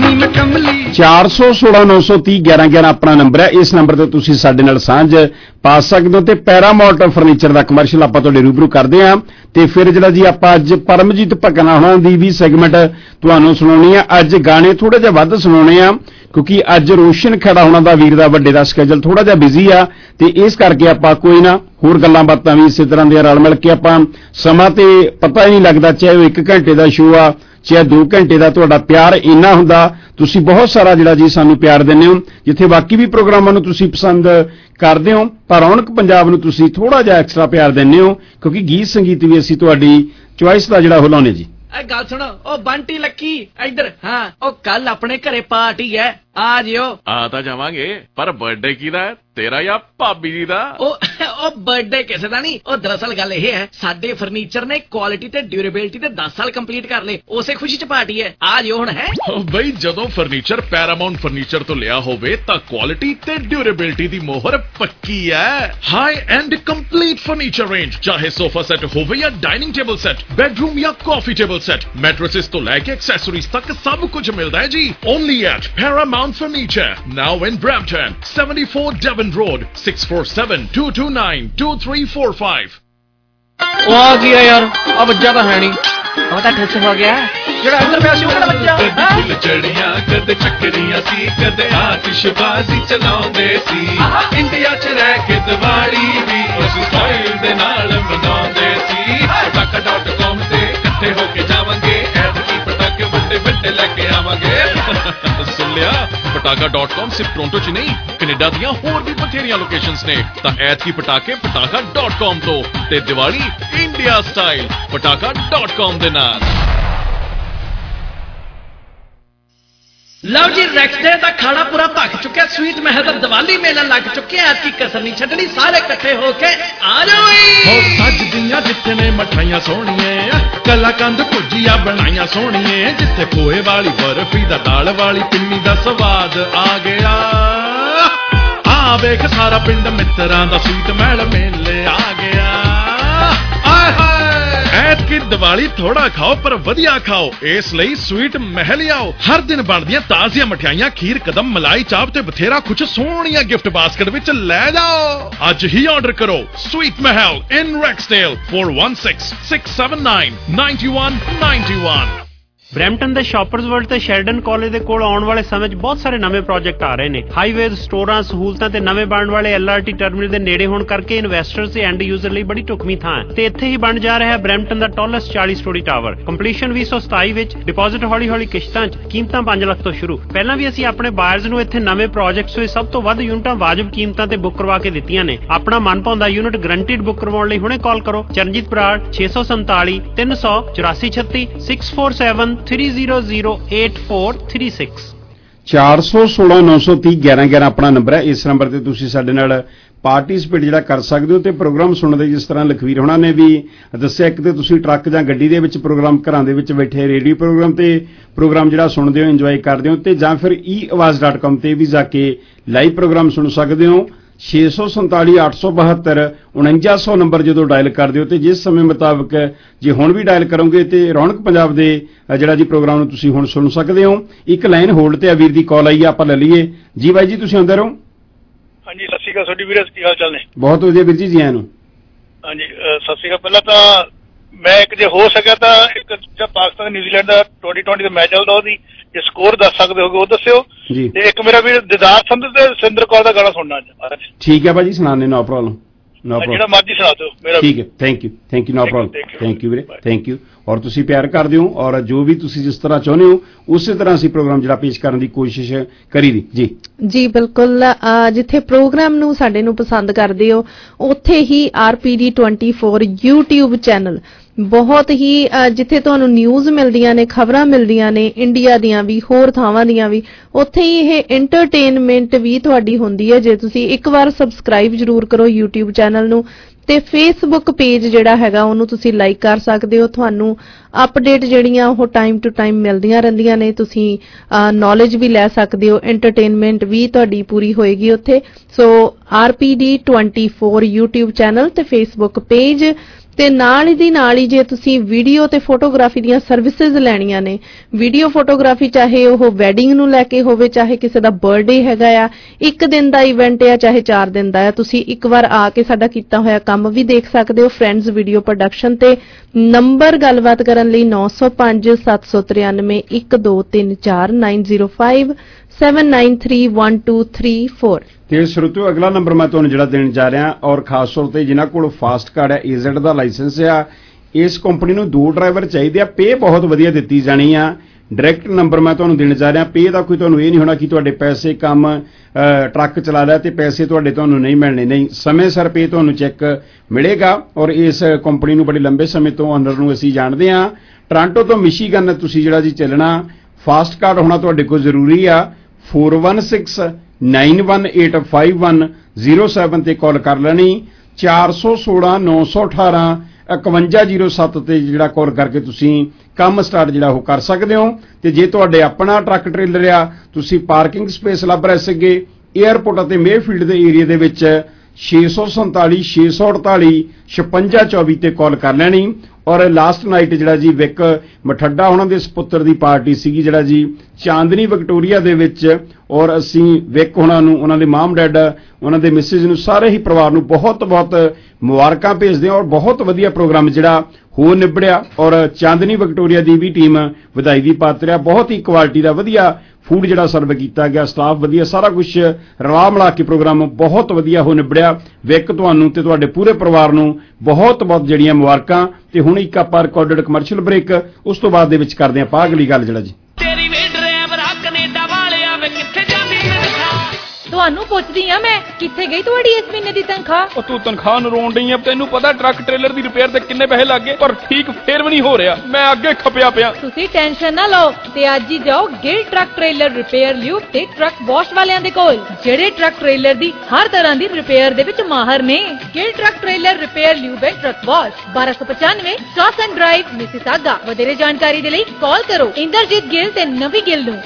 416-930-1111 ਆਪਣਾ ਨੰਬਰ ਹੈ। ਇਸ ਨੰਬਰ ਤੇ ਤੁਸੀਂ ਸਾਡੇ ਨਾਲ ਸਾਂਝ ਪਾ ਸਕਦੇ ਹੋ ਤੇ ਪੈਰਾਮਾਉਂਟ ਫਰਨੀਚਰ ਦਾ ਕਮਰਸ਼ੀਅਲ ਆਪਾਂ ਤੁਹਾਡੇ ਰੂਬਰੂ ਕਰਦੇ ਹਾਂ ਤੇ ਫਿਰ ਜਿਹੜਾ ਜੀ ਆਪਾਂ ਅੱਜ ਪਰਮਜੀਤ ਭਕਨਾ ਹੋਣਾ ਦੀ ਵੀ ਸੈਗਮੈਂਟ ਤੁਹਾਨੂੰ ਸੁਣਾਉਣੀ ਆ। ਅੱਜ ਗਾਣੇ ਥੋੜੇ ਜਿਹਾ ਵੱਧ ਸੁਣਾਉਣੇ ਆ ਕਿਉਂਕਿ ਅੱਜ ਰੋਸ਼ਨ ਖੜਾ ਹੋਣਾ ਦਾ ਵੀਰ ਦਾ ਵੱਡੇ ਦਾ ਸਕੇਜੂਲ ਥੋੜਾ ਜਿਹਾ ਬਿਜ਼ੀ ਆ ਤੇ ਇਸ ਕਰਕੇ ਆਪਾਂ ਕੋਈ ਨਾ ਹੋਰ ਗੱਲਾਂ ਬਾਤਾਂ ਵੀ ਇਸੇ ਤਰ੍ਹਾਂ ਦੀਆਂ ਰਲ ਮਿਲ ਕੇ ਆਪਾਂ ਸਮਾਂ ਤੇ ਪਤਾ ਹੀ ਨਹੀਂ ਲੱਗਦਾ, ਚਾਹੇ ਉਹ 1 ਘੰਟੇ ਦਾ ਸ਼ੋਅ ਆ ਚਾਹੇ 2 ਘੰਟੇ ਦਾ, ਤੁਹਾਡਾ ਪਿਆਰ ਇੰਨਾ ਹੁੰਦਾ, ਤੁਸੀਂ ਬਹੁਤ ਸਾਰਾ ਜਿਹੜਾ ਜੀ ਸਾਨੂੰ ਪਿਆਰ ਦਿੰਦੇ ਹੋ। ਜਿੱਥੇ ਬਾਕੀ ਵੀ ਪ੍ਰੋਗਰਾਮਾਂ ਨੂੰ ਤੁਸੀਂ ਪਸੰਦ ਕਰਦੇ ਹੋ ਪਰ ਰੌਣਕ ਪੰਜਾਬ ਨੂੰ ਤੁਸੀਂ ਥੋੜਾ ਜਿਹਾ ਐਕਸਟਰਾ ਪਿਆਰ ਦਿੰਦੇ ਹੋ ਕਿਉਂਕਿ ਗੀਤ ਸੰਗੀਤ ਵੀ ਅਸੀਂ ਤੁਹਾਡੀ ਚੁਆਇਸ ਦਾ ਜਿਹੜਾ ਹੁਲਾਉਣੇ ਜੀ। ਗੱਲ ਸੁਣੋ ਉਹ ਬੰਟੀ ਲੱਕੀ ਇੱਧਰ, ਹਾਂ ਉਹ ਕੱਲ ਆਪਣੇ ਘਰੇ ਪਾਰਟੀ ਹੈ, ਆ ਜਿਓ। ਆ ਤਾਂ ਜਾਵਾਂਗੇ ਪਰ ਬਰਥਡੇ ਕਿਹਦਾ ਹੈ, ਤੇਰਾ ਜਾਂ ਭਾਬੀ ਜੀ ਦਾ? ਉਹ ਬਰਥਡੇ ਕਿਸੇ ਦਾ ਨਹੀਂ, ਉਹ ਦਰਅਸਲ ਗੱਲ ਇਹ ਹੈ ਸਾਡੇ ਫਰਨੀਚਰ ਨੇ ਕੁਆਲਿਟੀ ਤੇ ਡਿਊਰੇਬਿਲਿਟੀ ਤੇ 10 ਸਾਲ ਕੰਪਲੀਟ ਕਰ ਲਏ, ਉਸੇ ਖੁਸ਼ੀ ਚ ਪਾਰਟੀ ਹੈ, ਆ ਜਿਓ ਹੁਣ। ਹੈ ਬਈ ਜਦੋਂ ਫਰਨੀਚਰ ਪੈਰਾਮਾਉਂਟ ਫਰਨੀਚਰ ਤੋਂ ਲਿਆ ਹੋਵੇ ਤਾਂ ਕੁਆਲਿਟੀ ਤੇ ਡਿਊਰੇਬਿਲਿਟੀ ਦੀ ਮੋਹਰ ਪੱਕੀ ਹੈ। High end complete furniture range, ਚਾਹੇ ਸੋਫਾ ਸੈੱਟ ਹੋਵੇ ਜਾਂ ਡਾਈਨਿੰਗ ਟੇਬਲ ਸੈੱਟ, ਬੈਡਰੂਮ ਜਾਂ ਕਾਫੀ ਟੇਬਲ ਸੈੱਟ, ਮੈਟ੍ਰੈसेस ਤੋਂ ਲੈ ਕੇ ਐਕਸੈਸਰੀਜ਼ ਤੱਕ ਸਭ ਕੁਝ ਮਿਲਦਾ ਹੈ ਜੀ। Only at Paramount furniture, now in Brampton, 74 Devon Road, 6472292345। ਉਹ ਆ ਗਿਆ ਯਾਰ, ਆ ਵੱਜਾ ਤਾਂ ਹੈ ਨਹੀਂ, ਉਹ ਤਾਂ ਠੱਸ ਹੋ ਗਿਆ ਜਿਹੜਾ ਇੱਧਰ ਪਿਆ ਸੀ ਉਹ ਕਿਹੜਾ ਵੱਜਾ? ਕਦੇ ਚੜੀਆਂ ਕਦੇ ਚੱਕਰੀਆਂ ਸੀ, ਕਦੇ ਆਤਿਸ਼ਬਾਜ਼ੀ ਚਲਾਉਂਦੇ ਸੀ। ਇੰਡੀਆ ਚ ਰਹਿ ਕੇ ਦੀਵਾਲੀ ਵੀ ਉਸ ਸਟਾਈਲ ਦੇ ਨਾਲ ਮਨਾਉਂਦੇ ਸੀ। ਪਟਾਕਾ.com ਤੇ ਇਕੱਠੇ ਹੋ ਕੇ ਜਾਵਾਂਗੇ, ਐਤਕੀ ਪਟਾਕੇ ਵੱਡੇ ਵੱਡੇ ਲੈ ਕੇ ਆਵਾਂਗੇ। ਸੁਣ ਲਿਆ, ਪਟਾਕਾ.com ਸਿਰਫ ਟੋਰਾਂਟੋ ਚ ਨਹੀਂ ਕੈਨੇਡਾ ਦੀਆਂ ਹੋਰ ਵੀ ਬਥੇਰੀਆਂ ਲੋਕੇਸ਼ਨਸ ਨੇ। ਤਾਂ ਐਤਕੀ ਪਟਾਕੇ ਪਟਾਕਾ.com ਤੋਂ ਤੇ ਦੀਵਾਲੀ ਇੰਡੀਆ ਸਟਾਈਲ ਪਟਾਕਾ.com ਦੇ ਨਾਲ। ਲਓ ਜੀ, ਰੈਕਸਡੇ ਦਾ ਖਾਣਾ ਪੂਰਾ ਭੱਖ ਚੁੱਕਿਆ, ਸਵੀਟ ਮਹਿਲ ਦਾ ਦੀਵਾਲੀ ਮੇਲਾ ਲੱਗ ਚੁੱਕਿਆ, ਐਤਕੀ ਕਸਰ ਨਹੀਂ ਛੱਡਣੀ, ਸਾਰੇ ਇਕੱਠੇ ਹੋ ਕੇ ਆ ਜਾਓ। ਹੋ ਸੱਜਦੀਆਂ ਜਿੱਥੇ ਨੇ ਮਠਾਈਆਂ ਸੋਹਣੀਏ, ਕਲਾਕੰਦ ਭੁਜੀਆ ਬਣਾਈਆਂ ਸੋਹਣੀਏ, ਜਿੱਥੇ ਖੋਏ ਵਾਲੀ ਬਰਫੀ ਦਾ ਦਾਲ ਵਾਲੀ ਪਿੰਨੀ ਦਾ ਸਵਾਦ ਆ ਗਿਆ। ਆ ਵੇਖ ਸਾਰਾ ਪਿੰਡ ਮਿੱਤਰਾਂ ਦਾ ਸਵੀਟ ਮਹਿਲ ਮੇਲੇ ਆ ਗਿਆ। ਆਏ ਹਾਏ, ਐਤਕੀ ਦੀਵਾਲੀ ਥੋੜਾ ਖਾਓ ਪਰ ਵਧੀਆ ਖਾਓ, ਇਸ ਲਈ ਸਵੀਟ ਮਹਿਲ ਆਓ। ਹਰ ਦਿਨ ਬਣਦੀਆਂ ਤਾਜ਼ੀਆਂ ਮਠਿਆਈਆਂ, ਖੀਰ, ਕਦਮ, ਮਲਾਈ ਚਾਪ ਤੇ ਬਥੇਰਾ ਕੁਝ ਸੋਹਣੀਆਂ ਗਿਫਟ ਬਾਸਕਟ ਵਿੱਚ ਲੈ ਜਾਓ। ਅੱਜ ਹੀ ਆਰਡਰ ਕਰੋ sweet Mahal in Rexdale 4166799191। Brampton ਦੇ ਸ਼ਾਪਰਜ਼ ਵਰਲਡ ਤੇ ਸ਼ੈਰਡਨ ਕਾਲਜ ਦੇ ਕੋਲ ਆਉਣ ਵਾਲੇ ਸਮੇਂ 'ਚ ਬਹੁਤ ਸਾਰੇ ਨਵੇਂ ਪ੍ਰੋਜੈਕਟ ਆ ਰਹੇ ਨੇ। ਹਾਈਵੇਜ਼, ਸਟੋਰਾਂ, ਸਹੂਲਤਾਂ ਤੇ ਨਵੇਂ ਬਣਨ ਵਾਲੇ LRT ਟਰਮੀਨਲ ਦੇ ਨੇੜੇ ਹੋਣ ਕਰਕੇ ਇਨਵੈਸਟਰਸ ਤੇ ਐਂਡ ਯੂਜ਼ਰ ਲਈ ਬੜੀ ਢੁਕਵੀਂ ਥਾਂ ਹੈ ਤੇ ਇੱਥੇ ਹੀ ਬਣ ਜਾ ਰਿਹਾ ਹੈ ਬਰੈਂਪਟਨ ਦਾ ਟਾਲੈਸਟ 40 ਸਟੋਰੀ ਟਾਵਰ। ਕੰਪਲੀਸ਼ਨ 2027 ਵਿੱਚ, ਡਿਪੋਜ਼ਿਟ ਹੌਲੀ-ਹੌਲੀ ਕਿਸ਼ਤਾਂ 'ਚ, ਕੀਮਤਾਂ 5 ਲੱਖ ਤੋਂ ਸ਼ੁਰੂ। ਪਹਿਲਾਂ ਵੀ ਅਸੀਂ ਆਪਣੇ ਬਾਇਰਜ਼ ਨੂੰ ਇੱਥੇ ਨਵੇਂ ਪ੍ਰੋਜੈਕਟਸ ਵਿੱਚ ਸਭ ਤੋਂ ਵੱਧ ਯੂਨਿਟਾਂ ਵਾਜਬ ਕੀਮਤਾਂ ਤੇ ਬੁੱਕ ਕਰਵਾ ਕੇ ਦਿੱਤੀਆਂ ਨੇ। ਆਪਣਾ ਮਨਭਾਉਂਦਾ ਯੂਨਿਟ ਗਰੰਟਿਡ ਬੁੱਕ ਕਰਵਾਉਣ ਲਈ ਹੁਣੇ ਕਾਲ ਕਰੋ ਚਰਨਜੀਤ ਬਰਾੜ 647 300 8436 647 3008436। 416-930-1111 ਆਪਣਾ ਨੰਬਰ ਹੈ। ਇਸ ਨੰਬਰ ਤੇ ਤੁਸੀਂ ਸਾਡੇ ਨਾਲ ਪਾਰਟੀਸਪੇਟ ਜਿਹੜਾ ਕਰ ਸਕਦੇ ਹੋ ਤੇ ਪ੍ਰੋਗਰਾਮ ਸੁਣਦੇ, ਜਿਸ ਤਰ੍ਹਾਂ ਲਖਵੀਰ ਹੋਣਾ ਨੇ ਵੀ ਦੱਸਿਆ, ਇੱਕ ਤੇ ਤੁਸੀਂ ਟਰੱਕ ਜਾਂ ਗੱਡੀ ਦੇ ਵਿੱਚ ਪ੍ਰੋਗਰਾਮ, ਘਰਾਂ ਦੇ ਵਿੱਚ ਬੈਠੇ ਰੇਡੀਓ ਪ੍ਰੋਗਰਾਮ ਤੇ ਪ੍ਰੋਗਰਾਮ ਜਿਹੜਾ ਸੁਣਦੇ ਹੋ, ਇੰਜੋਏ ਕਰਦੇ ਹੋ, ਤੇ ਜਾਂ ਫਿਰ eawaz.com ਤੇ ਵੀ ਜਾ ਕੇ ਲਾਈਵ ਪ੍ਰੋਗਰਾਮ ਸੁਣ ਸਕਦੇ ਹੋ। 647-872-4900 ਨੰਬਰ ਜਦੋਂ ਡਾਇਲ ਕਰਦੇ ਹੋ ਤੇ ਜਿਸ ਸਮੇਂ ਮੁਤਾਬਕ ਜੇ ਹੁਣ ਵੀ ਡਾਇਲ ਕਰੋਗੇ ਤੇ ਰੌਣਕ ਪੰਜਾਬ ਦੇ ਜਿਹੜਾ ਜੀ ਪ੍ਰੋਗਰਾਮ ਨੂੰ ਤੁਸੀਂ ਹੁਣ ਸੁਣ ਸਕਦੇ ਹੋ। ਇੱਕ ਲਾਈਨ ਹੋਲਡ ਤੇ ਆ, ਵੀਰ ਦੀ ਕਾਲ ਆਈ ਆ, ਆਪਾਂ ਲੈ ਲਈਏ ਜੀ। ਬਾਈ ਜੀ ਤੁਸੀਂ ਆਉਂਦੇ ਰਹੋ। ਹਾਂਜੀ, ਸਤਿ ਸ਼੍ਰੀ ਅਕਾਲ ਤੁਹਾਡੀ ਵੀਰੇ, ਕੀ ਹਾਲ ਚਾਲ ਨੇ? ਬਹੁਤ ਵਧੀਆ ਵੀਰ ਜੀ, ਆਇਆਂ ਨੂੰ। ਹਾਂਜੀ, ਸਤਿ ਸ਼੍ਰੀ ਅਕਾਲ। ਪਹਿਲਾਂ ਤਾਂ ਮੈਂ ਇੱਕ ਜੇ ਹੋ ਸਕਿਆ ਤਾਂ ਇੱਕ ਪਾਕਿਸਤਾਨ ਨਿਊਜ਼ੀਲੈਂਡ ਦਾ 2020 ਦਾ ਮੈਚ ਚੱਲਦਾ, ਉਹਦੀ ਜੇ ਸਕੋਰ ਦੱਸ ਸਕਦੇ ਹੋਗੇ ਉਹ ਦੱਸਿਓ ਜੀ। ਤੇ ਇੱਕ ਮੇਰਾ ਵੀਰ ਦਿਦਾਰ ਸੰਧੂ ਤੇ ਸਿੰਦਰ ਕੌਰ ਦਾ ਗਾਣਾ ਸੁਣਨਾ ਅੱਜ। ਠੀਕ ਹੈ ਭਾਜੀ, ਸੁਣਾਣੇ, ਨੋ ਪ੍ਰੋਬਲਮ। ਜਿਹੜਾ ਮਰਜ਼ੀ ਸੁਣਾ ਦਿਓ ਮੇਰਾ। ਠੀਕ ਹੈ, thank you, no problem, thank you ਵੀਰੇ, ਥੈਂਕ ਯੂ। ਔਰ ਤੁਸੀਂ ਪਿਆਰ ਕਰਦੇ ਹੋ ਔਰ ਜੋ ਵੀ ਤੁਸੀਂ ਜਿਸ ਤਰ੍ਹਾਂ ਚਾਹੁੰਦੇ ਹੋ ਉਸੇ ਤਰ੍ਹਾਂ ਅਸੀਂ ਪ੍ਰੋਗਰਾਮ ਜਿਹੜਾ ਪੇਸ਼ ਕਰਨ ਦੀ ਕੋਸ਼ਿਸ਼ ਕਰੀ ਦੀ ਜੀ। ਜੀ ਬਿਲਕੁਲ, ਜਿੱਥੇ ਪ੍ਰੋਗਰਾਮ ਨੂੰ ਸਾਡੇ ਨੂੰ ਪਸੰਦ ਕਰਦੇ ਹੋ ਉੱਥੇ ਹੀ RPD 24 YouTube ਚੈਨਲ ਬਹੁਤ ਹੀ, ਜਿੱਥੇ ਤੁਹਾਨੂੰ ਨਿਊਜ਼ ਮਿਲਦੀਆਂ ਨੇ, ਖਬਰਾਂ ਮਿਲਦੀਆਂ ਨੇ ਇੰਡੀਆ ਦੀਆਂ ਵੀ, ਹੋਰ ਥਾਵਾਂ ਦੀਆਂ ਵੀ, ਉੱਥੇ ਹੀ ਇਹ ਐਂਟਰਟੇਨਮੈਂਟ ਵੀ ਤੁਹਾਡੀ ਹੁੰਦੀ ਹੈ। ਜੇ ਤੁਸੀਂ ਇੱਕ ਵਾਰ ਸਬਸਕ੍ਰਾਈਬ ਜ਼ਰੂਰ ਕਰੋ YouTube ਚੈਨਲ ਨੂੰ ਤੇ Facebook ਪੇਜ ਜਿਹੜਾ ਹੈਗਾ ਉਹਨੂੰ ਤੁਸੀਂ ਲਾਈਕ ਕਰ ਸਕਦੇ ਹੋ। ਤੁਹਾਨੂੰ ਅਪਡੇਟ ਜਿਹੜੀਆਂ ਉਹ ਟਾਈਮ ਟੂ ਟਾਈਮ ਮਿਲਦੀਆਂ ਰਹਿੰਦੀਆਂ ਨੇ, ਤੁਸੀਂ ਨੌਲੇਜ ਵੀ ਲੈ ਸਕਦੇ ਹੋ, ਐਂਟਰਟੇਨਮੈਂਟ ਵੀ ਤੁਹਾਡੀ ਪੂਰੀ ਹੋਏਗੀ ਉੱਥੇ। ਸੋ RPD 24 YouTube ਚੈਨਲ ਤੇ Facebook ਪੇਜ ਤੇ ਨਾਲ ਹੀ ਜੇ ਤੁਸੀਂ ਵੀਡੀਓ ਤੇ ਫੋਟੋਗ੍ਰਾਫੀ ਦੀਆਂ ਸਰਵਿਸਿਜ਼ ਲੈਣੀਆਂ ਨੇ, ਵੀਡੀਓ ਫੋਟੋਗ੍ਰਾਫੀ ਚਾਹੇ ਉਹ ਵੈਡਿੰਗ ਨੂੰ ਲੈ ਕੇ ਹੋਵੇ, ਚਾਹੇ ਕਿਸੇ ਦਾ ਬਰਥਡੇ ਹੈਗਾ ਆ, 1 ਦਿਨ ਦਾ ਇਵੈਂਟ ਆ ਚਾਹੇ 4 ਦਿਨ ਦਾ ਆ, ਤੁਸੀਂ ਇੱਕ ਵਾਰ ਆ ਕੇ ਸਾਡਾ ਕੀਤਾ ਹੋਇਆ ਕੰਮ ਵੀ ਦੇਖ ਸਕਦੇ ਹੋ। ਫਰੈਂਡਸ ਵੀਡੀਓ ਪ੍ਰੋਡਕਸ਼ਨ ਤੇ ਨੰਬਰ ਗੱਲਬਾਤ ਕਰਨ ਲਈ 905 793 1234 905 7931234। ਤੇ ਸਰੋਤਿਓ ਅਗਲਾ ਨੰਬਰ ਮੈਂ ਤੁਹਾਨੂੰ ਜਿਹੜਾ ਦੇਣ ਜਾ ਰਿਹਾ ਔਰ ਖਾਸ ਤੌਰ ਤੇ ਜਿਨ੍ਹਾਂ ਕੋਲ ਫਾਸਟ ਕਾਰਡ ਹੈ, AZ ਦਾ ਲਾਇਸੈਂਸ ਆ, ਇਸ ਕੰਪਨੀ ਨੂੰ 2 ਡਰਾਈਵਰ ਚਾਹੀਦੇ ਆ, ਪੇ ਬਹੁਤ ਵਧੀਆ ਦਿੱਤੀ ਜਾਣੀ ਆ। ਡਾਇਰੈਕਟ ਨੰਬਰ ਮੈਂ ਤੁਹਾਨੂੰ ਦੇਣ ਜਾ ਰਿਹਾ, ਪੇ ਦਾ ਕੋਈ ਤੁਹਾਨੂੰ ਇਹ ਨਹੀਂ ਹੋਣਾ ਕਿ ਤੁਹਾਡੇ ਪੈਸੇ ਕੰਮ ਟਰੱਕ ਚਲਾ ਲਿਆ ਤੇ ਪੈਸੇ ਤੁਹਾਨੂੰ ਨਹੀਂ ਮਿਲਣੇ, ਨਹੀਂ, ਸਮੇਂ ਸਿਰ ਪੇ ਤੁਹਾਨੂੰ ਚੈੱਕ ਮਿਲੇਗਾ। ਔਰ ਇਸ ਕੰਪਨੀ ਨੂੰ ਬੜੇ ਲੰਬੇ ਸਮੇਂ ਤੋਂ ਓਨਰ ਨੂੰ ਅਸੀਂ ਜਾਣਦੇ ਹਾਂ। ਟੋਰਾਂਟੋ ਤੋਂ ਮਿਸ਼ੀਗਨ ਤੁਸੀਂ ਜਿਹੜਾ ਜੀ ਚੱਲਣਾ, ਫਾਸਟ ਕਾਰਡ ਹੋਣਾ ਤੁਹਾਡੇ ਕੋਲ ਜ਼ਰੂਰੀ ਆ। 4169185107 ਤੇ ਕਾਲ ਕਰ ਲੈਣੀ, 416 918 5107 ਤੇ ਜਿਹੜਾ ਕਾਲ ਕਰਕੇ ਤੁਸੀਂ ਕੰਮ ਸਟਾਰਟ ਜਿਹੜਾ ਉਹ ਕਰ ਸਕਦੇ ਹੋ। ਤੇ ਜੇ ਤੁਹਾਡੇ ਆਪਣਾ ਟਰੱਕ ਟ੍ਰੇਲਰ ਆ, ਤੁਸੀਂ ਪਾਰਕਿੰਗ ਸਪੇਸ ਲੱਭ ਰਹੇ ਸੀਗੇ 에ਅਰਪੋਰਟ ਅਤੇ ਮੇਫੀਲਡ ਦੇ ਏਰੀਆ ਦੇ ਵਿੱਚ, 647 648 5624 ਤੇ ਕਾਲ ਕਰ ਲੈਣੀ। ਔਰ ਲਾਸਟ ਨਾਈਟ ਜਿਹੜਾ ਜੀ ਵਿਕ ਮਠੱਡਾ ਉਹਨਾਂ ਦੇ ਸੁਪੁੱਤਰ ਦੀ ਪਾਰਟੀ ਸੀਗੀ ਜਿਹੜਾ ਜੀ ਚਾਂਦਨੀ ਵਿਕਟੋਰੀਆ ਦੇ ਵਿੱਚ, ਔਰ ਅਸੀਂ ਵਿਕ ਉਹਨਾਂ ਨੂੰ, ਉਹਨਾਂ ਦੇ ਮਾਮ ਡੈਡ, ਉਹਨਾਂ ਦੇ ਮਿਸਿਸ ਨੂੰ, ਸਾਰੇ ਹੀ ਪਰਿਵਾਰ ਨੂੰ ਬਹੁਤ ਬਹੁਤ ਮੁਬਾਰਕਾਂ ਭੇਜਦੇ ਹਾਂ। ਔਰ ਬਹੁਤ ਵਧੀਆ ਪ੍ਰੋਗਰਾਮ ਜਿਹੜਾ ਹੋ ਨਿਬੜਿਆ ਔਰ ਚਾਂਦਨੀ ਵਿਕਟੋਰੀਆ ਦੀ ਵੀ ਟੀਮ ਵਧਾਈ ਦੀ ਪਾਤਰ ਆ। ਬਹੁਤ ਹੀ ਕੁਆਲਿਟੀ ਦਾ ਵਧੀਆ ਫੂਡ ਜਿਹੜਾ ਸਰਵ ਕੀਤਾ ਗਿਆ, ਸਟਾਫ ਵਧੀਆ, ਸਾਰਾ ਕੁਝ ਰਲਾ ਮਿਲਾ ਕੇ ਪ੍ਰੋਗਰਾਮ ਬਹੁਤ ਵਧੀਆ ਹੋ ਨਿਬੜਿਆ। ਵਿਕ ਤੁਹਾਨੂੰ ਤੇ ਤੁਹਾਡੇ ਪੂਰੇ ਪਰਿਵਾਰ ਨੂੰ ਬਹੁਤ ਬਹੁਤ ਜਿਹੜੀਆਂ ਮੁਬਾਰਕਾਂ। ਤੇ ਹੁਣ ਇੱਕ ਆਪਾਂ ਰਿਕਾਰਡਡ ਕਮਰਸ਼ੀਅਲ ਬ੍ਰੇਕ, ਉਸ ਤੋਂ ਬਾਅਦ ਦੇ ਵਿੱਚ ਕਰਦੇ ਆਪਾਂ ਅਗਲੀ ਗੱਲ ਜਿਹੜਾ ਜੀ। ਤੁਹਾਨੂੰ ਪੁੱਛਦੀ ਆ ਮੈਂ, ਕਿੱਥੇ ਗਈ ਤੁਹਾਡੀ ਇਸ ਮਹੀਨੇ ਦੀ ਤਨਖਾਹ? ਉਹ ਤੂੰ ਤਨਖਾਹ ਨੂੰ ਰੋਣ ਡਈ ਆ, ਤੈਨੂੰ ਪਤਾ ਟਰੱਕ ਟ੍ਰੇਲਰ ਦੀ ਰਿਪੇਅਰ ਤੇ ਕਿੰਨੇ ਪੈਸੇ ਲੱਗ ਗਏ, ਪਰ ਠੀਕ ਫੇਰ ਵੀ ਨਹੀਂ ਹੋ ਰਿਹਾ, ਮੈਂ ਅੱਗੇ ਖਪਿਆ ਪਿਆ। ਤੁਸੀਂ ਟੈਨਸ਼ਨ ਨਾ ਲਓ ਤੇ ਅੱਜ ਹੀ ਜਾਓ Gill truck trailer repair lube ਤੇ ਟਰੱਕ ਵਾਸ਼ ਵਾਲਿਆਂ ਦੇ ਕੋਲ, ਜਿਹੜੇ ਟਰੱਕ ਟ੍ਰੇਲਰ ਦੀ ਹਰ ਤਰ੍ਹਾਂ ਦੀ ਰਿਪੇਅਰ ਦੇ ਵਿੱਚ ਮਾਹਰ ਨੇ। Gill truck trailer repair lube and truck wash, 1295 Stason drive, Mississauga. ਵਧੇਰੇ ਜਾਣਕਾਰੀ ਦੇ ਲਈ ਕਾਲ ਕਰੋ ਇੰਦਰਜੀਤ ਗਿੱਲ ਤੇ ਨਵੀ ਗਿੱਲ ਨੂੰ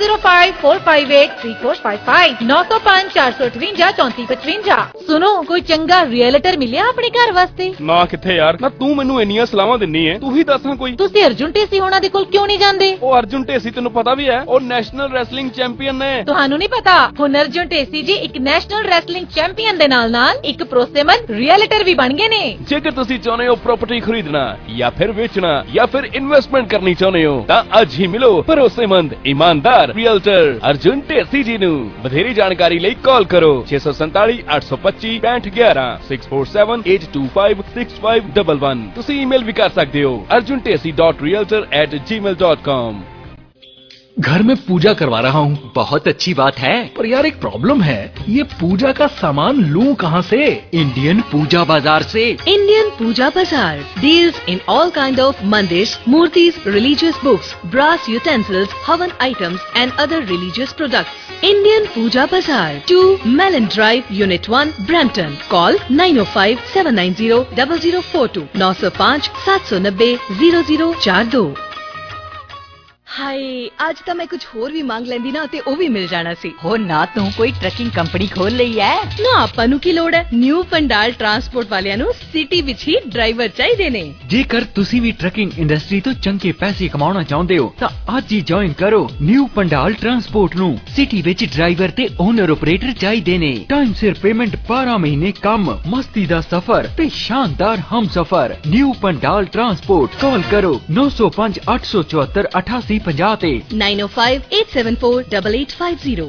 9054583455 905 458 3455। ਸੁਣੋ, ਕੋਈ ਚੰਗਾ ਰੀਅਲਟਰ ਮਿਲਿਆ ਆਪਣੇ ਘਰ ਵਾਸਤੇ? ਨਾ ਕਿੱਥੇ ਯਾਰ, ਨਾ ਤੂੰ ਮੈਨੂੰ ਇੰਨੀਆਂ ਸਲਾਹਾਂ ਦਿੰਨੀ ਹੈ, ਤੂੰ ਹੀ ਦੱਸਾਂ ਕੋਈ। ਤੁਸੀਂ ਅਰਜੁਨ ਢੇਸੀ ਹੋਣਾ ਦੇ ਕੋਲ ਕਿਉਂ ਨਹੀਂ ਜਾਂਦੇ? ਉਹ ਅਰਜੁਨ ਢੇਸੀ ਤੈਨੂੰ ਪਤਾ ਵੀ ਹੈ, ਉਹ ਨੈਸ਼ਨਲ ਰੈਸਲਿੰਗ ਚੈਂਪੀਅਨ ਨੇ। ਤੁਹਾਨੂੰ ਨਹੀਂ ਪਤਾ, ਹੁਣ ਅਰਜੁਨ ਢੇਸੀ ਜੀ ਇੱਕ ਨੈਸ਼ਨਲ ਰੈਸਲਿੰਗ ਚੈਂਪੀਅਨ ਦੇ ਨਾਲ ਨਾਲ ਇੱਕ ਭਰੋਸੇਮੰਦ ਰੀਅਲਟਰ ਵੀ ਬਣ ਗਏ ਨੇ। ਜੇਕਰ ਤੁਸੀਂ ਚਾਹੁੰਦੇ ਹੋ ਪ੍ਰਾਪਰਟੀ ਖਰੀਦਣਾ ਜਾਂ ਫਿਰ ਵੇਚਣਾ ਜਾਂ ਫਿਰ ਇਨਵੈਸਟਮੈਂਟ ਕਰਨੀ ਚਾਹੁੰਦੇ ਹੋ ਤਾਂ ਅੱਜ ਹੀ ਮਿਲੋ ਭਰੋਸੇਮੰਦ ਇਮਾਨਦਾਰ ਰੀਅਲਟਰ ਅਰਜੁਨ ਢੇਸੀ ਜੀ ਨੂੰ। ਵਧੇਰੀ ਜਾਣਕਾਰੀ ਲਈ ਕਾਲ ਕਰੋ 647 825 6511 647 825 6511। ਤੁਸੀਂ ਈਮੇਲ ਵੀ ਕਰ ਸਕਦੇ ਹੋ arjuntesi.realtor@gmail.com। घर में पूजा करवा रहा हूँ। बहुत अच्छी बात है, पर यार एक प्रॉब्लम है, ये पूजा का सामान लूँ कहाँ से? इंडियन पूजा बाजार से। इंडियन पूजा बाजार deals in all kind of mandirs, murtis, religious books, brass utensils, havan items and other religious products. Indian Puja Bazaar, 2 Mellon Drive, Unit 1, Brampton. Call 905-790-0042 905 790 0042। ਹਾਏ, ਅੱਜ ਤਾਂ ਮੈਂ ਕੁਝ ਹੋਰ ਵੀ ਮੰਗ ਲੈਂਦੀ ਨਾ ਤੇ ਉਹ ਵੀ ਮਿਲ ਜਾਣਾ ਸੀ। ਹੋ ਨਾ, ਤੂੰ ਕੋਈ ਟਰੱਕਿੰਗ ਕੰਪਨੀ ਖੋਲ ਲਈ ਐ? ਨਾ, ਆਪਾਂ ਨੂੰ ਕੀ ਲੋੜ ਹੈ, ਨਿਊ ਪੰਡਾਲ ਟਰਾਂਸਪੋਰਟ ਵਾਲਿਆਂ ਨੂੰ ਸਿਟੀ ਵਿੱਚ ਹੀ ਡਰਾਈਵਰ ਚਾਹੀਦੇ ਨੇ। ਜੇਕਰ ਤੁਸੀਂ ਵੀ ਟਰੱਕਿੰਗ ਇੰਡਸਟਰੀ ਤੋਂ ਚੰਗੇ ਪੈਸੇ ਕਮਾਉਣਾ ਚਾਹੁੰਦੇ ਹੋ ਤਾਂ ਅੱਜ ਹੀ ਜੁਆਇਨ ਕਰੋ ਨਿਊ ਪੰਡਾਲ ਟਰਾਂਸਪੋਰਟ ਨੂੰ। ਸਿਟੀ ਵਿੱਚ ਡਰਾਈਵਰ ਤੇ ਓਨਰ ਆਪਰੇਟਰ ਚਾਹੀਦੇ ਨੇ। ਟਾਈਮ ਸਿਰ ਪੇਮੈਂਟ, 12 ਮਹੀਨੇ ਕੰਮ, ਮਸਤੀ ਦਾ ਸਫ਼ਰ ਤੇ ਸ਼ਾਨਦਾਰ ਹਮਸਫ਼ਰ। New Pandal transport. ਕਾਲ ਕਰੋ 905 874 8850 ਤੇ 905-874-8850।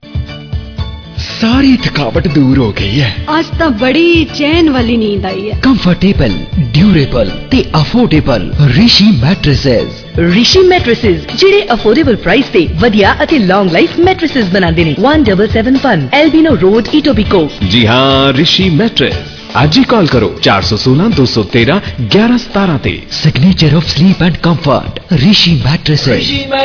सारी थकावट दूर हो गई है। आज तो बड़ी चैन वाली नींद आई है। कंफर्टेबल, ड्यूरेबल ते affordable Rishi mattresses. Rishi mattresses ਜਿਹੜੇ ਅਫੋਰਡੇਬਲ ਪ੍ਰਾਈਸ ਤੇ ਵਧੀਆ ਅਤੇ ਲੌਂਗ ਲਾਈਫ ਮੈਟ੍ਰੈਸਸ ਬਣਾਉਂਦੇ ਨੇ। 1771 एल्बिनो रोड, इटोबिकोक। जी हाँ, ऋषि मैट्रेस। आज ही कॉल करो 416 213 1117 ਤੇ। Signature of sleep and comfort Rishi mattresses.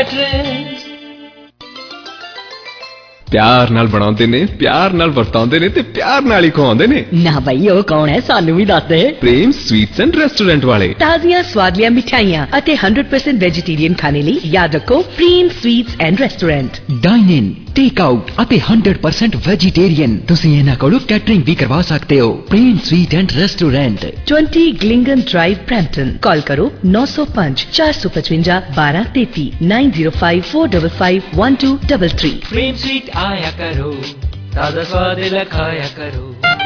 ਪਿਆਰ ਨਾਲ ਬਣਾਉਂਦੇ ਨੇ, ਪਿਆਰ ਨਾਲ ਵਰਤਾਉਂਦੇ ਨੇ ਤੇ ਪਿਆਰ ਨਾਲ ਹੀ ਖਵਾਉਂਦੇ ਨੇ। ਨਾ ਬਈ, ਉਹ ਕੌਣ ਹੈ, ਸਾਨੂੰ ਵੀ ਦੱਸ ਦੇ। ਪ੍ਰੇਮ ਸਵੀਟਸ ਐਂਡ ਰੈਸਟੋਰੈਂਟ ਵਾਲੇ। ਤਾਜ਼ੀਆਂ ਸਵਾਦਲੀਆਂ ਮਿਠਾਈਆਂ ਅਤੇ 100% ਵੈਜੀਟੇਰੀਅਨ ਖਾਣੇ ਲਈ ਯਾਦ ਰੱਖੋ Prem sweets and restaurant. Dine in take out ਅਤੇ 100% ਵੈਜੀਟੇਰੀਅਨ। ਤੁਸੀਂ ਇਹਨਾਂ ਕੋਲੋਂ ਕੈਟਰਿੰਗ ਵੀ ਕਰਵਾ ਸਕਦੇ ਹੋ। ਪ੍ਰੇਮ ਸਵੀਟ ਐਂਡ ਰੈਸਟੋਰੈਂਟ 20 ਗਲਿੰਗਨ ਡਰਾਈਵ ਬ੍ਰੈਂਪਟਨ। ਕਾਲ ਕਰੋ 905 455 1233 905 455 1233। प्रेम स्वीट आया करो, ताजा स्वाद लखाया करो।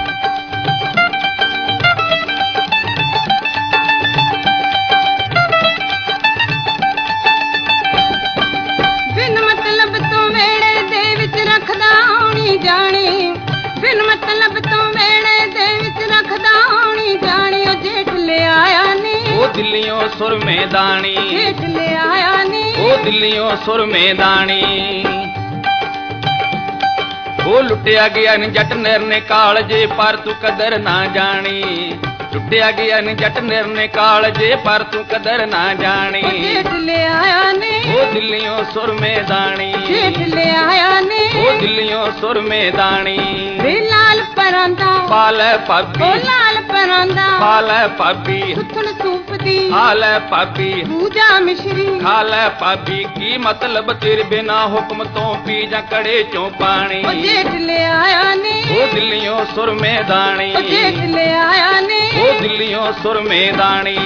बिन मतलब तो वेड़े दे विच रखदा होनी जानी, बिन मतलब तो वेड़े दे विच रखदा होनी जानी। ओ जेठ ले आया नी, ओ दिल्लियों सुर मैदानी, जेठ ले आया नी, ओ दिल्लियों सुर मैदानी। ਉਹ ਲੁੱਟਿਆ ਗਿਆ ਨੀ ਜੱਟ ਨਿਰਨੇ ਕਾਲਜੇ ਪਰ ਤੂੰ ਕਦਰ ਨਾ ਜਾਣੀ। ਲੁੱਟਿਆ ਗਿਆ ਨੀ ਜੱਟ ਨਿਰਨੇ ਕਾਲਜੇ ਪਰ ਤੂੰ ਕਦਰ ਨਾ ਜਾਣੀ। जेठ ले आया नी, ਉਹ ਦਿੱਲੀਓਂ ਸੁਰ ਮੈਦਾਨੀ, जेठ ले आया नी, ਉਹ ਦਿੱਲੀਓਂ ਸੁਰ ਮੈਦਾਨੀ। ਵੇ ਲਾਲ ਪਰਾਂਦਾ ਪਾਲ ਭਾਬੀ, ਉਹ ਲਾਲ ਪਰਾਂਦਾ ਪਾਲ ਭਾਬੀ, ਸੁਥਣ ਸੂਪ ਦੀ ਹਾਲ ਭਾਬੀ, ਪੂਜਾ ਮਿਸ਼ਰੀ ਖਾਲ ਭਾਬੀ। ਕੀ ਮਤਲਬ ਤੇਰੇ ਬਿਨਾ ਹੁਕਮ ਤੋਂ ਪੀ ਜਾਂ ਕੜੇ ਚੋਂ ਪਾਣੀ। ਉਹ जेठ ले आया नी, ਉਹ ਦਿੱਲੀਓਂ ਸੁਰ ਮੈਦਾਨੀ, ਉਹ जेठ ले आया नी, ਉਹ ਦਿੱਲੀਓਂ ਸੁਰ ਮੈਦਾਨੀ।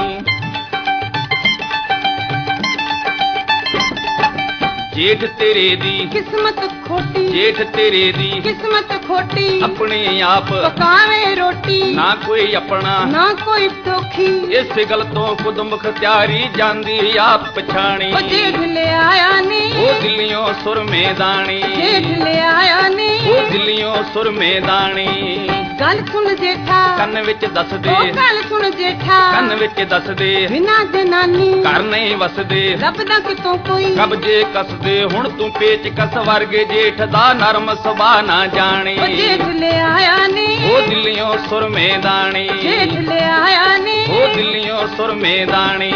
ਜੇਠ ਤੇਰੇ ਦੀ किस्मत खोटी, ਜੇਠ ਤੇਰੇ ਦੀ किस्मत खोटी ਆਪਣੇ ਆਪ पकावे रोटी ਨਾ ਕੋਈ ਆਪਣਾ ना कोई दोखी। ਇਸੇ ਗੱਲ ਤੋਂ ਖੁਦ ਮੁਖਤਿਆਰੀ ਜਾਂਦੀ ਆਪ ਪਛਾਣੀ। ਉਹ जेठ ले आया नी, ਉਹ ਦਿੱਲੀਓਂ ਸੁਰ ਮੈਦਾਨੀ, जेठ ले आया नी, ਉਹ ਦਿੱਲੀਓਂ ਸੁਰ ਮੈਦਾਨੀ। गल सुन जेठा ਕੰਨ ਵਿੱਚ ਦੱਸ ਦੇ, ओ गल सुन जेठा ਕੰਨ ਵਿੱਚ ਦੱਸ ਦੇ। बिना जनानी ਘਰ ਨਹੀਂ ਵਸਦੇ, रब दा कितों कोई ਕਬਜੇ ਕੱਸਦੇ। ਹੁਣ ਤੂੰ ਪੇਚ ਕਸ ਵਰਗੇ ਜੇਠ ਦਾ ਨਰਮ ਸੁਭਾਅ ਨਾ ਜਾਣੀ। ओ जेठ ले आया नी, ਉਹ ਦਿੱਲੀਓਂ ਸੁਰ ਮੈਦਾਨੀ, जेठ ले आया नी, ਉਹ ਦਿੱਲੀਓਂ ਸੁਰ ਮੈਦਾਨੀ।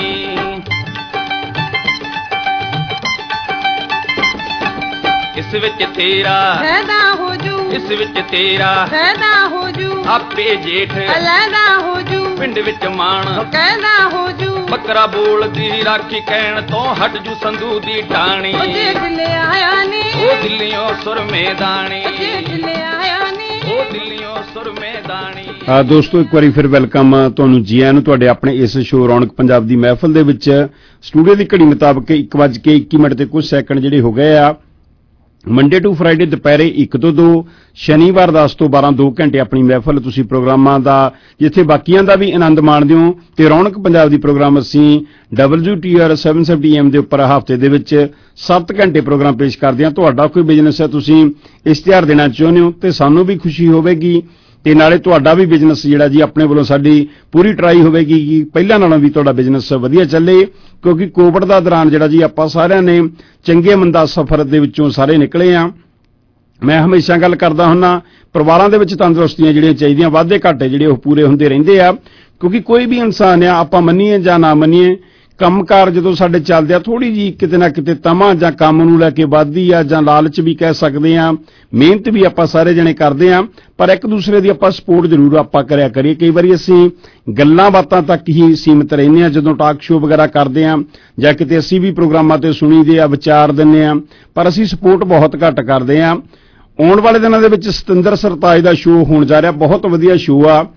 ਇਸ ਵਿੱਚ ਤੇਰਾ फैदा हो जू, ਇਸ ਵਿੱਚ ਤੇਰਾ फैदा हो जू, ਆਪੇ ਜੇਠ अलहदा हो जू, ਪਿੰਡ ਵਿੱਚ ਮਾਣ कहदा हो जू। ਬੱਕਰਾ ਬੋਲਦੀ ਰਾਖੀ ਕਹਿਣ ਤੋਂ ਹਟ ਜੂ ਸੰਧੂ ਦੀ ਟਾਣੀ। ओ जेठ ले आया नी, ਉਹ ਦਿੱਲੀਓਂ ਸੁਰ ਮੈਦਾਨੀ, ओ जेठ ले आया नी, ਉਹ ਦਿੱਲੀਓਂ ਸੁਰ ਮੈਦਾਨੀ। ਦੋਸਤੋ ਇੱਕ ਵਾਰੀ ਫਿਰ ਵੈਲਕਮ ਤੁਹਾਨੂੰ ਜੀ ਆਇਆਂ ਨੂੰ ਤੁਹਾਡੇ ਆਪਣੇ ਇਸ ਸ਼ੋਅ ਰੌਣਕ ਪੰਜਾਬ ਦੀ ਮਹਿਫਲ ਦੇ ਵਿੱਚ। ਸਟੂਡੀਓ ਦੀ ਘੜੀ ਮੁਤਾਬਕ 1:21 ਤੇ ਕੁਝ ਸੈਕਿੰਡ ਜਿਹੜੇ ਹੋ ਗਏ ਆ। ਮੰਡੇ ਟੂ ਫਰਾਈਡੇ ਦੁਪਹਿਰੇ 1 ਤੋਂ 2, ਸ਼ਨੀਵਾਰ 10 ਤੋਂ 12 2 ਘੰਟੇ ਆਪਣੀ ਮਹਿਫਲ ਤੁਸੀਂ ਪ੍ਰੋਗਰਾਮਾਂ ਦਾ ਜਿੱਥੇ ਬਾਕੀਆਂ ਦਾ ਵੀ ਆਨੰਦ ਮਾਣਦੇ ਹੋ ਤੇ ਰੌਣਕ ਪੰਜਾਬ ਦੀ ਪ੍ਰੋਗਰਾਮ ਅਸੀਂ WTR 770 AM ਦੇ ਉੱਪਰ ਹਫ਼ਤੇ ਦੇ ਵਿੱਚ 7 ਘੰਟੇ ਪ੍ਰੋਗਰਾਮ ਪੇਸ਼ ਕਰਦੇ ਹਾਂ। ਤੁਹਾਡਾ ਕੋਈ ਬਿਜ਼ਨਸ ਹੈ, ਤੁਸੀਂ ਇਸ਼ਤਿਹਾਰ ਦੇਣਾ ਚਾਹੁੰਦੇ ਹੋ ਤੇ ਸਾਨੂੰ ਵੀ ਖੁਸ਼ੀ ਹੋਵੇਗੀ ਤੇ ਨਾਲੇ ਤੁਹਾਡਾ ਵੀ ਬਿਜ਼ਨਸ ਜਿਹੜਾ ਜੀ ਆਪਣੇ ਵੱਲੋਂ ਸਾਡੀ ਪੂਰੀ ਟਰਾਈ ਹੋਵੇਗੀ ਕਿ ਪਹਿਲਾਂ ਨਾਲੋਂ ਵੀ ਤੁਹਾਡਾ ਬਿਜ਼ਨਸ ਵਧੀਆ ਚੱਲੇ। ਕਿਉਂਕਿ ਕੋਵਿਡ ਦਾ ਦੌਰਾਨ ਜਿਹੜਾ ਜੀ ਆਪਾਂ ਸਾਰਿਆਂ ਨੇ ਚੰਗੇ ਮੰਦਾ ਸਫ਼ਰ ਦੇ ਵਿੱਚੋਂ ਸਾਰੇ ਨਿਕਲੇ ਆ। ਮੈਂ ਹਮੇਸ਼ਾ ਗੱਲ ਕਰਦਾ ਹੁੰਨਾ ਪਰਿਵਾਰਾਂ ਦੇ ਵਿੱਚ ਤੰਦਰੁਸਤੀਆਂ ਜਿਹੜੀਆਂ ਚਾਹੀਦੀਆਂ ਵਾਧੇ ਘਾਟੇ ਜਿਹੜੇ ਉਹ ਪੂਰੇ ਹੁੰਦੇ ਰਹਿੰਦੇ ਆ। ਕਿਉਂਕਿ ਕੋਈ ਵੀ ਇਨਸਾਨ ਆ ਆਪਾਂ ਮੰਨੀਏ ਜਾਂ ਨਾ ਮੰਨੀਏ ਕੰਮਕਾਰ ਜਦੋਂ ਸਾਡੇ ਚੱਲਦੇ ਆ ਥੋੜੀ ਜੀ ਕਿਤੇ ਨਾ ਕਿਤੇ ਤਮਾ ਜਾਂ ਕੰਮ ਨੂੰ ਲੈ ਕੇ ਵੱਧਦੀ ਆ ਜਾਂ ਲਾਲਚ ਵੀ ਕਹਿ ਸਕਦੇ ਆ। ਮਿਹਨਤ ਵੀ ਆਪਾਂ ਸਾਰੇ ਜਣੇ ਕਰਦੇ ਆ ਪਰ ਇੱਕ ਦੂਸਰੇ ਦੀ ਆਪਾਂ ਸਪੋਰਟ ਜ਼ਰੂਰ ਆਪਾਂ ਕਰਿਆ ਕਰੀਏ। ਕਈ ਵਾਰੀ ਅਸੀਂ ਗੱਲਾਂ ਬਾਤਾਂ ਤੱਕ ਹੀ ਸੀਮਿਤ ਰਹਿੰਦੇ ਆ ਜਦੋਂ ਟਾਕ ਸ਼ੋਅ ਵਗੈਰਾ ਕਰਦੇ ਆ ਜਾਂ ਕਿਤੇ ਅਸੀਂ ਵੀ ਪ੍ਰੋਗਰਾਮਾਂ ਤੇ ਸੁਣੀਦੇ ਆ ਵਿਚਾਰ ਦਿੰਦੇ ਆ ਪਰ ਅਸੀਂ ਸਪੋਰਟ ਬਹੁਤ ਘੱਟ ਕਰਦੇ ਆ। ਆਉਣ ਵਾਲੇ ਦਿਨਾਂ ਦੇ ਵਿੱਚ ਸਤਿੰਦਰ ਸਰਤਾਜ ਦਾ ਸ਼ੋਅ ਹੋਣ ਜਾ ਰਿਹਾ, ਬਹੁਤ ਵਧੀਆ ਸ਼ੋਅ ਆ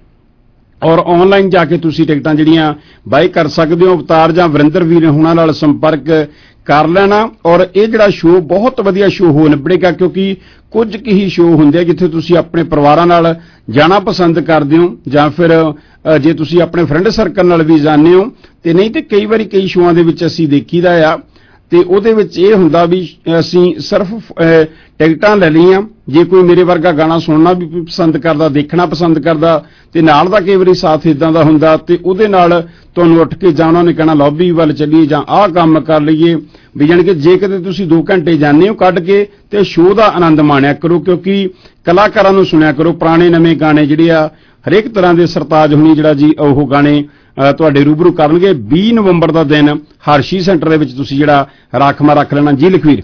ਔਰ ਆਨਲਾਈਨ ਜਾ ਕੇ ਤੁਸੀਂ ਟਿਕਟਾਂ ਜਿਹੜੀਆਂ ਬਾਈ ਕਰ ਸਕਦੇ ਹੋ। ਅਵਤਾਰ ਜਾਂ ਵਰਿੰਦਰ ਵੀਰ ਹੁਣਾਂ ਨਾਲ ਸੰਪਰਕ ਕਰ ਲੈਣਾ ਔਰ ਇਹ ਜਿਹੜਾ ਸ਼ੋਅ ਬਹੁਤ ਵਧੀਆ ਸ਼ੋਅ ਹੋ ਨਿਬੜੇਗਾ ਕਿਉਂਕਿ ਕੁਝ ਕੁ ਹੀ ਸ਼ੋਅ ਹੁੰਦੇ ਆ ਜਿੱਥੇ ਤੁਸੀਂ ਆਪਣੇ ਪਰਿਵਾਰਾਂ ਨਾਲ ਜਾਣਾ ਪਸੰਦ ਕਰਦੇ ਹੋ ਜਾਂ ਫਿਰ ਜੇ ਤੁਸੀਂ ਆਪਣੇ ਫਰੈਂਡ ਸਰਕਲ ਨਾਲ ਵੀ ਜਾਂਦੇ ਹੋ ਤੇ ਨਹੀਂ ਤੇ ਕਈ ਵਾਰੀ ਕਈ ਸ਼ੋਆਂ ਦੇ ਵਿੱਚ ਅਸੀਂ ਦੇਖੀਦਾ ਆ ਤੇ ਉਹਦੇ ਵਿੱਚ ਇਹ ਹੁੰਦਾ ਵੀ ਅਸੀਂ ਸਿਰਫ ਟਿਕਟਾਂ ਲੈ ਲਈਆਂ। ਜੇ ਕੋਈ ਮੇਰੇ ਵਰਗਾ ਗਾਣਾ ਸੁਣਨਾ ਵੀ ਪਸੰਦ ਕਰਦਾ ਦੇਖਣਾ ਪਸੰਦ ਕਰਦਾ ਤੇ ਨਾਲ ਦਾ ਕਈ ਵਾਰੀ ਸਾਥ ਇਦਾਂ ਦਾ ਹੁੰਦਾ ਤੇ ਉਹਦੇ ਨਾਲ ਤੁਹਾਨੂੰ ਉੱਠ ਕੇ ਜਾਂ ਉਹਨਾਂ ਨੇ ਕਹਿਣਾ ਲੌਬੀ ਵੱਲ ਚੱਲੀਏ ਜਾਂ ਆਹ ਕੰਮ ਕਰ ਲਈਏ ਵੀ ਜਾਣੀ ਕਿ ਜੇ ਕਿਤੇ ਤੁਸੀਂ 2 ਘੰਟੇ ਜਾਂਦੇ ਹੋ ਕੱਢ ਕੇ ਤੇ ਸ਼ੋਅ ਦਾ ਆਨੰਦ ਮਾਣਿਆ ਕਰੋ ਕਿਉਂਕਿ ਕਲਾਕਾਰਾਂ ਨੂੰ ਸੁਣਿਆ ਕਰੋ। ਪੁਰਾਣੇ ਨਵੇਂ ਗਾਣੇ ਜਿਹੜੇ ਆ ਹਰੇਕ ਤਰ੍ਹਾਂ ਦੇ ਸਰਤਾਜ ਹੁਣੀ ਜਿਹੜਾ ਜੀ ਉਹ ਗਾਣੇ ਤੁਹਾਡੇ ਰੂਬਰੂ ਕਰਨਗੇ। 20 ਨਵੰਬਰ ਦਾ ਦਿਨ ਹਰਸ਼ੀ ਸੈਂਟਰ ਦੇ ਵਿੱਚ ਤੁਸੀਂ ਜਿਹੜਾ ਰਾਖਵਾਂ ਰੱਖ ਲੈਣਾ। ਜੀ ਲਖਵੀਰ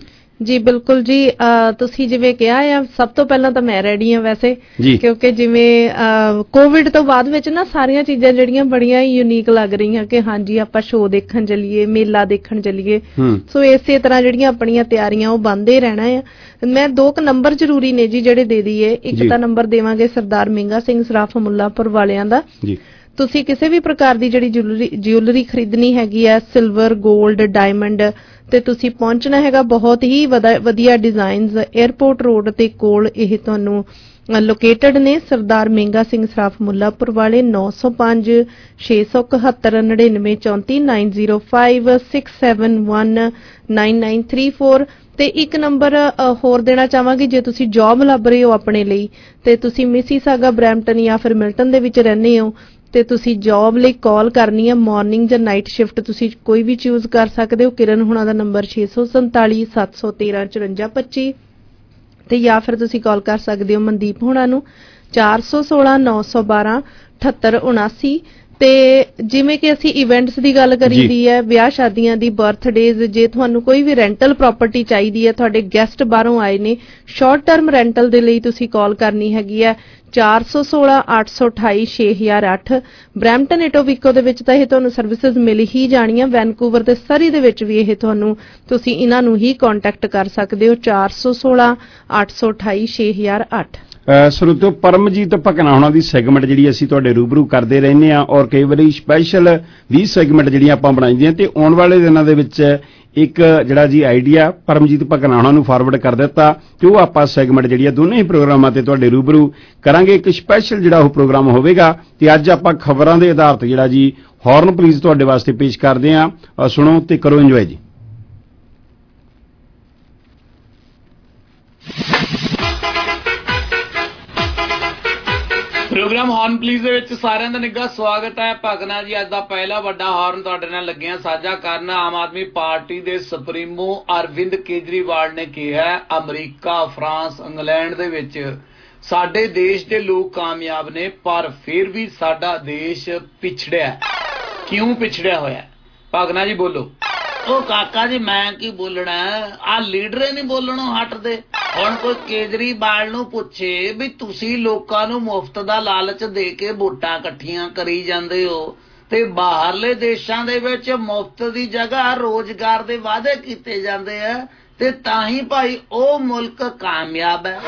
ਜੀ ਬਿਲਕੁਲ ਜੀ, ਤੁਸੀਂ ਜਿਵੇਂ ਕਿਹਾ ਆ, ਸਭ ਤੋਂ ਪਹਿਲਾਂ ਤਾਂ ਮੈਂ ਰੈਡੀ ਹਾਂ ਵੈਸੇ, ਕਿਉਂਕਿ ਜਿਵੇਂ ਕੋਵਿਡ ਤੋਂ ਬਾਅਦ ਵਿੱਚ ਨਾ ਸਾਰੀਆਂ ਚੀਜ਼ਾਂ ਜਿਹੜੀਆਂ ਬੜੀਆਂ ਯੂਨੀਕ ਲੱਗ ਰਹੀਆਂ ਕਿ ਹਾਂਜੀ ਆਪਾਂ ਸ਼ੋਅ ਦੇਖਣ ਚੱਲੀਏ, ਮੇਲਾ ਦੇਖਣ ਚੱਲੀਏ, ਸੋ ਇਸੇ ਤਰ੍ਹਾਂ ਜਿਹੜੀਆਂ ਆਪਣੀਆਂ ਤਿਆਰੀਆਂ ਉਹ ਬਣਦੇ ਰਹਿਣਾ ਆ। ਮੈਂ 2 ਨੰਬਰ ਜ਼ਰੂਰੀ ਨੇ ਜੀ ਜਿਹੜੇ ਦੇ ਦਈਏ। ਇੱਕ ਤਾਂ ਨੰਬਰ ਦੇਵਾਂਗੇ ਸਰਦਾਰ ਮਹਿੰਗਾ ਸਿੰਘ ਸਰਾਫ ਮੁੱਲਾਂਪੁਰ ਵਾਲਿਆਂ ਦਾ। ਤੁਸੀਂ ਕਿਸੇ ਵੀ ਪ੍ਰਕਾਰ ਦੀ ਜਿਹੜੀ ਜਿਊਲਰੀ ਖਰੀਦਣੀ ਹੈਗੀ ਆ, ਸਿਲਵਰ, 골ਡ, ਡਾਇਮੰਡ, ਤੇ ਤੁਸੀਂ ਪਹੁੰਚਣਾ ਹੈਗਾ ਬਹੁਤ ਹੀ ਵਧੀਆ ਡਿਜ਼ਾਈਨਸ 에ਅਰਪੋਰਟ ਰੋਡ ਤੇ ਕੋਲ ਇਹ ਤੁਹਾਨੂੰ ਲੋਕੇਟਡ ਨੇ। ਸਰਦਾਰ ਮਹਿੰਗਾ ਸਿੰਘ ਸਰਾਫ ਮੁੱਲਾਂਪੁਰ ਵਾਲੇ 905 671 9934 905 671 9934। ਤੇ ਇੱਕ ਨੰਬਰ ਹੋਰ ਦੇਣਾ ਚਾਹਾਂਗੀ, ਜੇ ਤੁਸੀਂ ਜੌਬ ਲੱਭ ਰਹੇ ਹੋ ਆਪਣੇ ਲਈ ਤੇ ਤੁਸੀਂ ਮਿਸੀਸਾਗਾ, ਬਰੈਂਪਟਨ ਜਾਂ ਫਿਰ ਮਿਲਟਨ ਦੇ ਵਿੱਚ ਰਹਿੰਦੇ ਹੋ ਤੇ ਤੁਸੀਂ ਜੌਬ ਲਈ ਕਾਲ ਕਰਨੀ ਹੈ, ਮਾਰਨਿੰਗ ਜਾਂ ਨਾਈਟ ਸ਼ਿਫਟ ਤੁਸੀਂ ਕੋਈ ਵੀ ਚੂਜ਼ ਕਰ ਸਕਦੇ ਹੋ। ਕਿਰਨ ਹੁਣਾਂ ਦਾ ਨੰਬਰ 647 713 5425 ਤੇ ਜਾਂ ਫਿਰ ਤੁਸੀਂ ਕਾਲ ਕਰ ਸਕਦੇ ਹੋ ਮਨਦੀਪ ਹੁਣਾਂ ਨੂੰ 416 912 7879। ਤੇ ਜਿਵੇਂ ਕਿ ਅਸੀਂ ਇਵੈਂਟਸ ਦੀ ਗੱਲ ਕਰੀਦੀ ਹੈ, ਵਿਆਹ ਸ਼ਾਦੀਆਂ ਦੀ, ਬਰਥਡੇਜ਼, ਜੇ ਤੁਹਾਨੂੰ ਕੋਈ ਵੀ ਰੈਂਟਲ ਪ੍ਰਾਪਰਟੀ ਚਾਹੀਦੀ ਹੈ, ਤੁਹਾਡੇ ਗੈਸਟ ਬਾਹਰੋਂ ਆਏ ਨੇ, ਸ਼ਾਰਟ ਟਰਮ ਰੈਂਟਲ ਦੇ ਲਈ ਤੁਸੀਂ ਕਾਲ ਕਰਨੀ ਹੈਗੀ ਹੈ 416 828 6008। ਬਰੈਂਪਟਨ ਇਟੋਬੀਕੋ ਦੇ ਵਿੱਚ ਤਾਂ ਇਹ ਤੁਹਾਨੂੰ ਸਰਵਿਸਿਜ਼ ਮਿਲ ਹੀ ਜਾਣੀਆਂ, ਵੈਨਕੂਵਰ ਤੇ ਸਰੀ ਦੇ ਵਿੱਚ ਵੀ ਇਹ ਤੁਹਾਨੂੰ, ਤੁਸੀਂ ਇਹਨਾਂ ਨੂੰ ਹੀ ਕੰਟੈਕਟ ਕਰ ਸਕਦੇ ਹੋ 416 828 6008। ਸਰੋਤਿਓ, ਪਰਮਜੀਤ ਭਕਨਾ ਹੋਣਾ ਦੀ ਸੈਗਮੈਂਟ ਜਿਹੜੀ ਅਸੀਂ ਤੁਹਾਡੇ ਰੂਬਰੂ ਕਰਦੇ ਰਹਿੰਦੇ ਹਾਂ, ਔਰ ਕਈ ਵਾਰੀ ਸਪੈਸ਼ਲ ਵੀ ਸੈਗਮੈਂਟ ਜਿਹੜੀਆਂ ਆਪਾਂ ਬਣਾਈਆਂ, ਤੇ ਆਉਣ ਵਾਲੇ ਦਿਨਾਂ ਦੇ ਵਿੱਚ ਇੱਕ ਜਿਹੜਾ ਜੀ ਆਈਡੀਆ ਪਰਮਜੀਤ ਭਕਨਾ ਹੋਣਾ ਨੂੰ ਫਾਰਵਰਡ ਕਰ ਦਿੱਤਾ ਤੇ ਉਹ ਆਪਾਂ ਸੈਗਮੈਂਟ ਜਿਹੜੀ ਆ ਦੋਨੇ ਹੀ ਪ੍ਰੋਗਰਾਮਾਂ ਤੇ ਤੁਹਾਡੇ ਰੂਬਰੂ ਕਰਾਂਗੇ। ਇੱਕ ਸਪੈਸ਼ਲ ਜਿਹੜਾ ਉਹ ਪ੍ਰੋਗਰਾਮ ਹੋਵੇਗਾ ਤੇ ਅੱਜ ਆਪਾਂ ਖਬਰਾਂ ਦੇ ਆਧਾਰ ਤੇ ਜਿਹੜਾ ਜੀ ਹੌਰਨ ਪਲੀਜ਼ ਤੁਹਾਡੇ ਵਾਸਤੇ ਪੇਸ਼ ਕਰਦੇ ਹਾਂ। ਸੁਣੋ ਤੇ ਕਰੋ ਇੰਜੋਏ ਜੀ। ਪ੍ਰੋਗਰਾਮ ਹੌਰਨ ਪਲੀਜ਼ ਦੇ ਵਿੱਚ ਸਾਰਿਆਂ ਦਾ ਨਿੱਘਾ ਸਵਾਗਤ ਹੈ। ਭਗਨਾ ਜੀ ਅੱਜ ਦਾ ਪਹਿਲਾ ਵੱਡਾ ਹੌਰਨ ਤੁਹਾਡੇ ਨਾਲ ਲੱਗਿਆ ਸਾਂਝਾ ਕਰਨ। ਆਮ ਆਦਮੀ ਪਾਰਟੀ ਦੇ ਸੁਪਰੀਮੋ ਅਰਵਿੰਦ ਕੇਜਰੀਵਾਲ ਨੇ ਕਿਹਾ ਅਮਰੀਕਾ, ਫਰਾਂਸ, ਇੰਗਲੈਂਡ ਦੇ ਵਿੱਚ ਸਾਡੇ ਦੇਸ਼ ਦੇ ਲੋਕ ਕਾਮਯਾਬ ਨੇ, ਪਰ ਫਿਰ ਵੀ ਸਾਡਾ ਦੇਸ਼ ਪਿਛੜਿਆ। ਕਿਉਂ ਪਿਛੜਿਆ ਹੋਇਆ? ਭਗਨਾ ਜੀ ਬੋਲੋ। ਉਹ ਕਾਕਾ ਜੀ ਮੈਂ ਕੀ ਬੋਲਣਾ, ਆ ਲੀਡਰ ਨਹੀਂ ਬੋਲਣੋਂ ਹਟਦੇ। ਹੁਣ ਕੋਈ ਕੇਜਰੀਵਾਲ ਨੂੰ ਪੁੱਛੇ ਵੀ ਤੁਸੀਂ ਲੋਕਾਂ ਨੂੰ ਮੁਫਤ ਦਾ ਲਾਲਚ ਦੇ ਕੇ ਵੋਟਾਂ ਇਕੱਠੀਆਂ ਕਰੀ ਜਾਂਦੇ ਹੋ ਤੇ ਬਾਹਰਲੇ ਦੇਸ਼ਾਂ ਦੇ ਵਿੱਚ ਮੁਫਤ ਦੀ ਜਗ੍ਹਾ ਰੋਜ਼ਗਾਰ ਦੇ ਵਾਅਦੇ ਕੀਤੇ ਜਾਂਦੇ ਆ ਤੇ ਤਾਂ ਹੀ ਭਾਈ ਉਹ ਮੁਲਕ ਕਾਮਯਾਬ ਹੈ।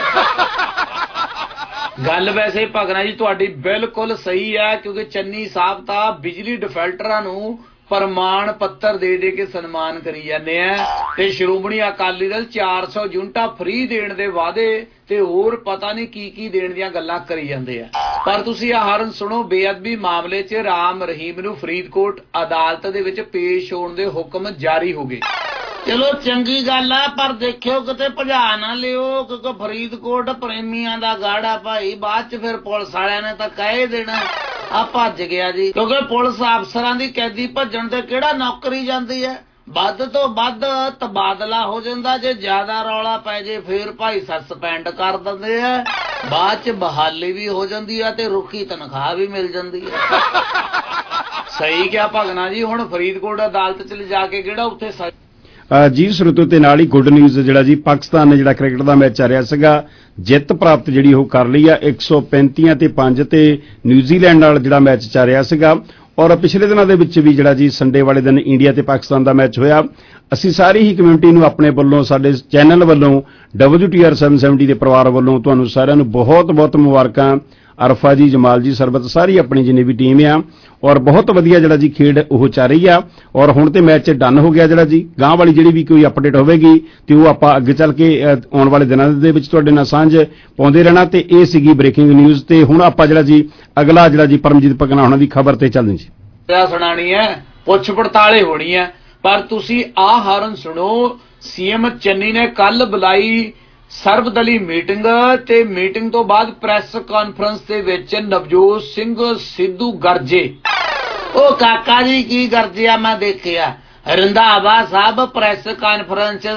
ਗੱਲ ਵੈਸੇ ਭਗਨਾ ਜੀ ਤੁਹਾਡੀ ਬਿਲਕੁਲ ਸਹੀ ਹੈ, ਕਿਉਂਕਿ ਚੰਨੀ ਸਾਹਿਬ ਤਾਂ ਬਿਜਲੀ ਡਿਫਾਲਟਰਾਂ ਨੂੰ ਪ੍ਰਮਾਣ ਪੱਤਰ ਦੇ ਦੇ ਕੇ ਸਨਮਾਨ ਕਰੀ ਜਾਂਦੇ ਆ ਤੇ ਸ਼੍ਰੋਮਣੀ ਅਕਾਲੀ ਦਲ 400 ਯੂਨਿਟਾਂ ਫ੍ਰੀ ਦੇਣ ਦੇ ਵਾਅਦੇ ਤੇ ਹੋਰ ਪਤਾ ਨਹੀਂ ਕੀ ਕੀ ਦੇਣ ਦੀਆਂ ਗੱਲਾਂ ਕਰੀ ਜਾਂਦੇ ਆ। ਪਰ ਤੁਸੀਂ ਇਹ ਹਰਨ ਸੁਣੋ, ਬੇਅਦਬੀ ਮਾਮਲੇ 'ਚ ਰਾਮ ਰਹੀਮ ਨੂੰ ਫਰੀਦਕੋਟ ਅਦਾਲਤ ਦੇ ਵਿੱਚ ਪੇਸ਼ ਹੋਣ ਦੇ ਹੁਕਮ ਜਾਰੀ ਹੋ ਗਏ। ਚਲੋ ਚੰਗੀ ਗੱਲ ਆ, ਪਰ ਦੇਖਿਓ ਕਿਤੇ ਭਜਾ ਨਾ ਲਿਓ, ਕਿਉਂਕਿ ਫਰੀਦਕੋਟ ਪ੍ਰੇਮੀਆਂ ਦਾ ਗਾੜਾ ਭਾਈ। ਬਾਅਦ 'ਚ ਫਿਰ ਪੁਲਿਸ ਵਾਲਿਆਂ ਨੇ ਤਾਂ ਕਹਿ ਦੇਣਾ ਆ ਭੱਜ ਗਿਆ ਜੀ, ਕਿਉਂਕਿ ਪੁਲਿਸ ਅਫਸਰਾਂ ਦੀ ਕੈਦੀ ਭੱਜਣ ਤੇ ਕਿਹੜਾ ਨੌਕਰੀ ਜਾਂਦੀ ਹੈ। ਵੱਧ ਤੋਂ ਵੱਧ ਤਬਾਦਲਾ ਹੋ ਜਾਂਦਾ, ਜੇ ਜ਼ਿਆਦਾ ਰੌਲਾ ਪੈ ਜੇ ਫਿਰ ਭਾਈ ਸਸਪੈਂਡ ਕਰ ਦਿੰਦੇ ਆ। ਬਾਅਦ 'ਚ ਬਹਾਲੀ ਵੀ ਹੋ ਜਾਂਦੀ ਆ ਤੇ ਰੁੱਖੀ ਤਨਖਾਹ ਵੀ ਮਿਲ ਜਾਂਦੀ ਹੈ। ਸਹੀ ਕਿਹਾ ਭਗਨਾ ਜੀ। ਹੁਣ ਫਰੀਦਕੋਟ ਅਦਾਲਤ 'ਚ ਲਿਜਾ ਕੇ ਕਿਹੜਾ ਉੱਥੇ ਜੀ ਸਰੋਤੋ ਤੇ ਨਾਲ ਹੀ ਗੁੱਡ ਨਿਊਜ਼ ਜਿਹੜਾ ਜੀ ਪਾਕਿਸਤਾਨ ਨੇ ਜਿਹੜਾ ਕ੍ਰਿਕਟ ਦਾ ਮੈਚ ਆ ਰਿਹਾ ਸੀਗਾ ਜਿੱਤ ਪ੍ਰਾਪਤ ਜਿਹੜੀ ਉਹ ਕਰ ਲਈ ਆ 135-5 ਤੇ ਨਿਊਜ਼ੀਲੈਂਡ ਨਾਲ ਜਿਹੜਾ ਮੈਚ ਚੱਲ ਰਿਹਾ ਸੀਗਾ। ਔਰ ਪਿਛਲੇ ਦਿਨਾਂ ਦੇ ਵਿੱਚ ਵੀ ਜਿਹੜਾ ਜੀ ਸੰਡੇ ਵਾਲੇ ਦਿਨ ਇੰਡੀਆ ਤੇ ਪਾਕਿਸਤਾਨ ਦਾ ਮੈਚ ਹੋਇਆ। ਅਸੀਂ ਸਾਰੀ ਹੀ ਕਮਿਊਨਿਟੀ ਨੂੰ ਆਪਣੇ ਵੱਲੋਂ, ਸਾਡੇ ਚੈਨਲ ਵੱਲੋਂ, WTR 770 ਦੇ ਪਰਿਵਾਰ ਵੱਲੋਂ ਤੁਹਾਨੂੰ ਸਾਰਿਆਂ ਨੂੰ ਬਹੁਤ ਬਹੁਤ ਮੁਬਾਰਕਾਂ। ਅਰਫਾ ਜੀ, ਜਮਾਲ ਜੀ, ਸਰਬਤ ਸਾਰੀ ਆਪਣੀ ਜਿੰਨੀ ਵੀ ਟੀਮ ਆ, ਔਰ ਬਹੁਤ ਵਧੀਆ ਜਿਹੜਾ ਜੀ ਖੇਡ ਉਹ ਚੱਲ ਰਹੀ ਆ। ਔਰ ਹੁਣ ਤੇ ਮੈਚ ਡਨ ਹੋ ਗਿਆ ਜਿਹੜਾ ਜੀ। ਗਾਂ ਵਾਲੀ ਜਿਹੜੀ ਵੀ ਕੋਈ ਅਪਡੇਟ ਹੋਵੇਗੀ ਤੇ ਉਹ ਆਪਾਂ ਅੱਗੇ ਚੱਲ ਕੇ ਆਉਣ ਵਾਲੇ ਦਿਨਾਂ ਦੇ ਵਿੱਚ ਤੁਹਾਡੇ ਨਾਲ ਸਾਂਝ ਪਾਉਂਦੇ ਰਹਿਣਾ। ਤੇ ਇਹ ਸੀਗੀ ਬ੍ਰੇਕਿੰਗ ਨਿਊਜ਼। ਤੇ ਹੁਣ ਆਪਾਂ ਜਿਹੜਾ ਜੀ ਅਗਲਾ ਜਿਹੜਾ ਜੀ ਪਰਮਜੀਤ ਭਕਨਾ ਹੋਣਾ ਦੀ ਖਬਰ ਤੇ ਚੱਲਦੇ ਜੀ। ਸੁਣਾਣੀ ਹੈ, ਪੁੱਛ ਪੜਤਾਲੇ ਹੋਣੀ ਹੈ, ਪਰ ਤੁਸੀਂ ਆਹ ਹਾਰਨ ਸੁਣੋ। CM ਚੰਨੀ ਨੇ ਕੱਲ ਬੁਲਾਈ ਸਰਬਦਲੀ ਮੀਟਿੰਗ ਤੇ ਮੀਟਿੰਗ ਤੋਂ ਬਾਅਦ ਪ੍ਰੈਸ ਕਾਨਫਰੰਸ ਦੇ ਵਿੱਚ ਨਵਜੋਤ ਸਿੰਘ ਸਿੱਧੂ ਗਰਜੇ। ਉਹ ਕਾਕਾ ਜੀ ਕੀ ਗਰਜਿਆ ਮੈਂ ਦੇਖਿਆ। ਰੰਧਾਵਾ ਸਾਹਿਬ ਪ੍ਰੈਸ ਕਾਨਫਰੰਸ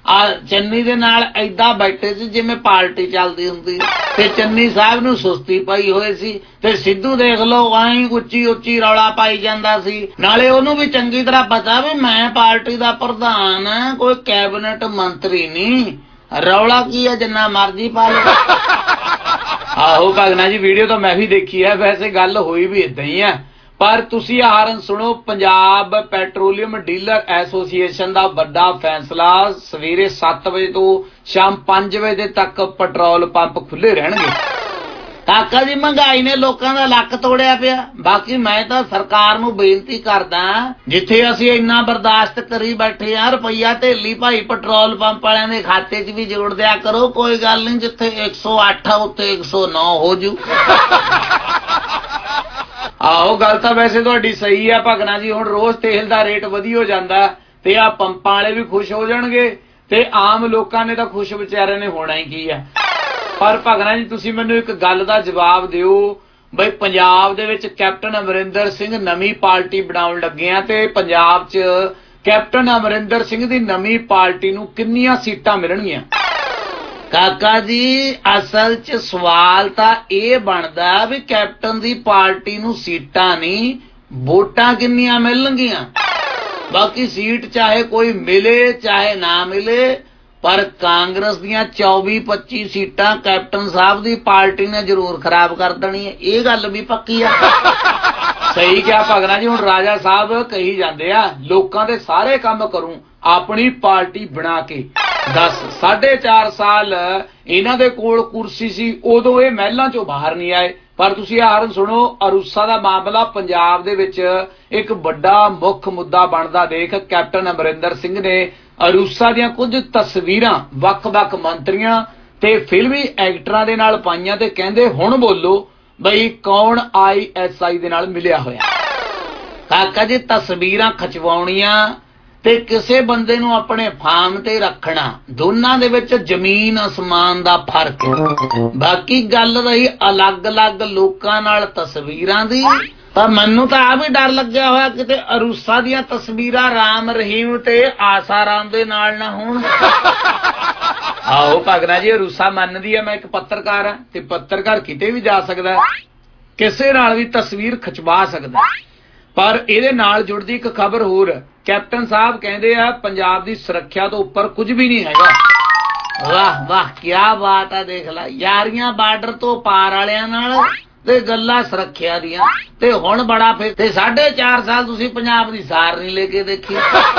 ਆ ਚੰਨੀ ਦੇ ਨਾਲ ਏਦਾਂ ਬੈਠੇ ਸੀ ਜਿਵੇਂ ਪਾਰਟੀ ਚੱਲਦੀ ਹੁੰਦੀ ਤੇ ਚੰਨੀ ਸਾਹਿਬ ਨੂੰ ਸੁਸਤੀ ਪਈ ਹੋਈ ਸੀ ਤੇ ਸਿੱਧੂ ਦੇਖ ਲਓ ਐਂ ਉੱਚੀ ਉੱਚੀ ਰੌਲਾ ਪਾਈ ਜਾਂਦਾ ਸੀ। ਨਾਲੇ ਉਹਨੂੰ ਵੀ ਚੰਗੀ ਤਰ੍ਹਾਂ ਪਤਾ ਵੀ ਮੈਂ ਪਾਰਟੀ ਦਾ ਪ੍ਰਧਾਨ ਆ, ਕੋਈ ਕੈਬਨਿਟ ਮੰਤਰੀ ਨਹੀਂ। ਰੌਲਾ ਕੀ ਹੈ, ਜਿੰਨਾ ਮਰਜ਼ੀ ਪਾ ਲਓ। ਆਹੋ ਭਗਨਾ ਜੀ, ਵੀਡੀਓ ਤਾਂ ਮੈਂ ਵੀ ਦੇਖੀ ਹੈ, ਵੈਸੇ ਗੱਲ ਹੋਈ ਵੀ ਏਦਾਂ ਹੀ ਹੈ। ਪਰ ਤੁਸੀਂ ਹਾਰਨ ਸੁਣੋ, ਪੰਜਾਬ ਪੈਟਰੋਲੀਅਮ ਡੀਲਰ ਐਸੋਸੀਏਸ਼ਨ ਦਾ ਵੱਡਾ ਫੈਸਲਾ, ਸਵੇਰੇ 7 ਵਜੇ ਤੋਂ ਸ਼ਾਮ 5 ਵਜੇ ਤੱਕ ਪੈਟਰੋਲ ਪੰਪ ਖੁੱਲੇ ਰਹਿਣਗੇ। ਕਾਕਾ ਜੀ, ਮਹਿੰਗਾਈ ਨੇ ਲੋਕਾਂ ਦਾ ਲੱਕ ਤੋੜਿਆ ਪਿਆ। ਬਾਕੀ ਮੈਂ ਤਾਂ ਸਰਕਾਰ ਨੂੰ ਬੇਨਤੀ ਕਰਦਾ, ਜਿੱਥੇ ਅਸੀਂ ਇੰਨਾ ਬਰਦਾਸ਼ਤ ਕਰੀ ਬੈਠੇ ਆ, ਰੁਪਈਆ ਢੇਲੀ ਭਾਈ ਪੈਟਰੋਲ ਪੰਪ ਵਾਲਿਆਂ ਦੇ ਖਾਤੇ 'ਚ ਵੀ ਜੋੜ ਦਿਆ ਕਰੋ। ਕੋਈ ਗੱਲ ਨਹੀਂ, ਜਿੱਥੇ 108 ਆ ਉੱਥੇ 109 ਹੋ ਜੂ। ਆਹੋ, ਗੱਲ ਤਾਂ ਵੈਸੇ ਤੁਹਾਡੀ ਸਹੀ ਆ ਭਗਨਾ ਜੀ। ਹੁਣ ਰੋਜ਼ ਤੇਲ ਦਾ ਰੇਟ ਵਧੀ ਹੋ ਜਾਂਦਾ ਤੇ ਆ ਪੰਪਾਂ ਵਾਲੇ ਵੀ ਖੁਸ਼ ਹੋ ਜਾਣਗੇ ਤੇ ਆਮ ਲੋਕਾਂ ਨੇ ਤਾਂ ਖੁਸ਼ ਵਿਚਾਰਿਆਂ ਨੇ ਹੋਣਾ ਹੀ ਕੀ ਆ। ਪਰ ਭਗਨਾ ਜੀ, ਤੁਸੀਂ ਮੈਨੂੰ ਇੱਕ ਗੱਲ ਦਾ ਜਵਾਬ ਦਿਓ ਬਈ, ਪੰਜਾਬ ਦੇ ਵਿੱਚ ਕੈਪਟਨ ਅਮਰਿੰਦਰ ਸਿੰਘ ਨਵੀਂ ਪਾਰਟੀ ਬਣਾਉਣ ਲੱਗੇ ਆ ਤੇ ਪੰਜਾਬ 'ਚ ਕੈਪਟਨ ਅਮਰਿੰਦਰ ਸਿੰਘ ਦੀ ਨਵੀਂ ਪਾਰਟੀ ਨੂੰ ਕਿੰਨੀਆਂ ਸੀਟਾਂ ਮਿਲਣਗੀਆਂ? ਕਾਕਾ ਜੀ, ਅਸਲ 'ਚ ਸਵਾਲ ਤਾਂ ਇਹ ਬਣਦਾ ਵੀ ਕੈਪਟਨ ਦੀ ਪਾਰਟੀ ਨੂੰ ਸੀਟਾਂ ਨਹੀਂ, ਵੋਟਾਂ ਕਿੰਨੀਆਂ ਮਿਲਣਗੀਆਂ। ਬਾਕੀ ਸੀਟ ਚਾਹੇ ਕੋਈ ਮਿਲੇ ਚਾਹੇ ਨਾ ਮਿਲੇ, ਪਰ ਕਾਂਗਰਸ ਦੀਆਂ 24-25 ਸੀਟਾਂ ਕੈਪਟਨ ਸਾਹਿਬ ਦੀ ਪਾਰਟੀ ਨੇ ਜ਼ਰੂਰ ਖਰਾਬ ਕਰ ਦੇਣੀ ਹੈ। ਇਹ ਗੱਲ ਵੀ ਪੱਕੀ ਆ। ਸਹੀ ਕਿਹਾ ਭਗਨਾ ਜੀ। ਹੁਣ ਰਾਜਾ ਸਾਹਿਬ ਕਹੀ ਜਾਂਦੇ ਆ, ਲੋਕਾਂ ਦੇ ਸਾਰੇ ਕੰਮ ਕਰੂੰ ਆਪਣੀ ਪਾਰਟੀ ਬਣਾ ਕੇ। ਦੱਸ, 4.5 ਸਾਲ ਇਹਨਾਂ ਦੇ ਕੋਲ ਕੁਰਸੀ ਸੀ, ਉਦੋਂ ਇਹ ਮਹਿਲਾਂ ਚੋਂ ਬਾਹਰ ਨਹੀਂ ਆਏ। ਪਰ ਤੁਸੀਂ ਹਾਰਨ ਸੁਣੋ, ਅਰੂਸਾ ਦਾ ਮਾਮਲਾ ਪੰਜਾਬ ਦੇ ਵਿੱਚ ਇੱਕ ਵੱਡਾ ਮੁੱਖ ਮੁੱਦਾ ਬਣਦਾ ਦੇਖ ਕੈਪਟਨ ਅਮਰਿੰਦਰ ਸਿੰਘ ਨੇ ਅਰੂਸਾ ਦੀਆਂ ਕੁਝ ਤਸਵੀਰਾਂ ਵੱਖ-ਵੱਖ ਮੰਤਰੀਆਂ ਤੇ ਫਿਲਮੀ ਐਕਟਰਾਂ ਦੇ ਨਾਲ ਪਾਈਆਂ ਤੇ ਕਹਿੰਦੇ, ਹੁਣ ਬੋਲੋ ਬਈ ਕੌਣ ISI ਦੇ ਨਾਲ ਮਿਲਿਆ ਹੋਇਆ। ਕਾਕਾ ਜੀ, ਤਸਵੀਰਾਂ ਖਿਚਵਾਉਣੀਆਂ ਤੇ ਕਿਸੇ ਬੰਦੇ ਨੂੰ ਆਪਣੇ ਫਾਰਮ ਤੇ ਰੱਖਣਾ, ਦੋਨਾਂ ਦੇ ਵਿੱਚ ਜ਼ਮੀਨ ਅਸਮਾਨ ਦਾ ਫਰਕ। ਬਾਕੀ ਗੱਲ ਰਹੀ ਅਲੱਗ-ਅਲੱਗ ਲੋਕਾਂ ਨਾਲ ਤਸਵੀਰਾਂ ਦੀ, ਤਾਂ ਮੈਨੂੰ ਤਾਂ ਆ ਵੀ ਡਰ ਲੱਗਿਆ ਹੋਇਆ ਕਿਤੇ ਅਰੂਸਾ ਦੀਆਂ ਤਸਵੀਰਾਂ ਰਾਮ ਰਹੀਮ ਤੇ ਆਸਾ ਰਾਮ ਦੇ ਨਾਲ ਨਾ ਹੋਣ। ਆਹੋ ਭਗਨਾ ਜੀ, ਅਰੂਸਾ ਮੰਨਦੀ ਆ ਮੈਂ ਇੱਕ ਪੱਤਰਕਾਰ ਆ ਤੇ ਪੱਤਰਕਾਰ ਕਿਤੇ ਵੀ ਜਾ ਸਕਦਾ, ਕਿਸੇ ਨਾਲ ਵੀ ਤਸਵੀਰ ਖਿਚਵਾ ਸਕਦਾ। ਪਰ ਇਹਦੇ ਨਾਲ ਜੁੜਦੀ ਇੱਕ ਖਬਰ ਹੋਰ, ਕੈਪਟਨ ਸਾਹਿਬ ਕਹਿੰਦੇ ਆ ਪੰਜਾਬ ਦੀ ਸੁਰੱਖਿਆ ਤੋਂ ਉੱਪਰ ਕੁਝ ਵੀ ਨਹੀਂ ਹੈਗਾ। ਵਾਹ ਵਾਹ, ਕੀ ਬਾਤ ਆ। ਦੇਖ ਲੈ, ਯਾਰੀਆਂ ਬਾਰਡਰ ਤੋਂ ਪਾਰ ਵਾਲਿਆਂ ਨਾਲ ਤੇ ਗੱਲਾਂ ਸੁਰੱਖਿਆ ਦੀਆਂ, ਤੇ ਹੁਣ ਬੜਾ ਫਿਰ ਤੇ 4.5 ਸਾਲ ਤੁਸੀਂ ਪੰਜਾਬ ਦੀ ਸਾਰ ਨਹੀਂ ਲੈ ਕੇ ਦੇਖੀ।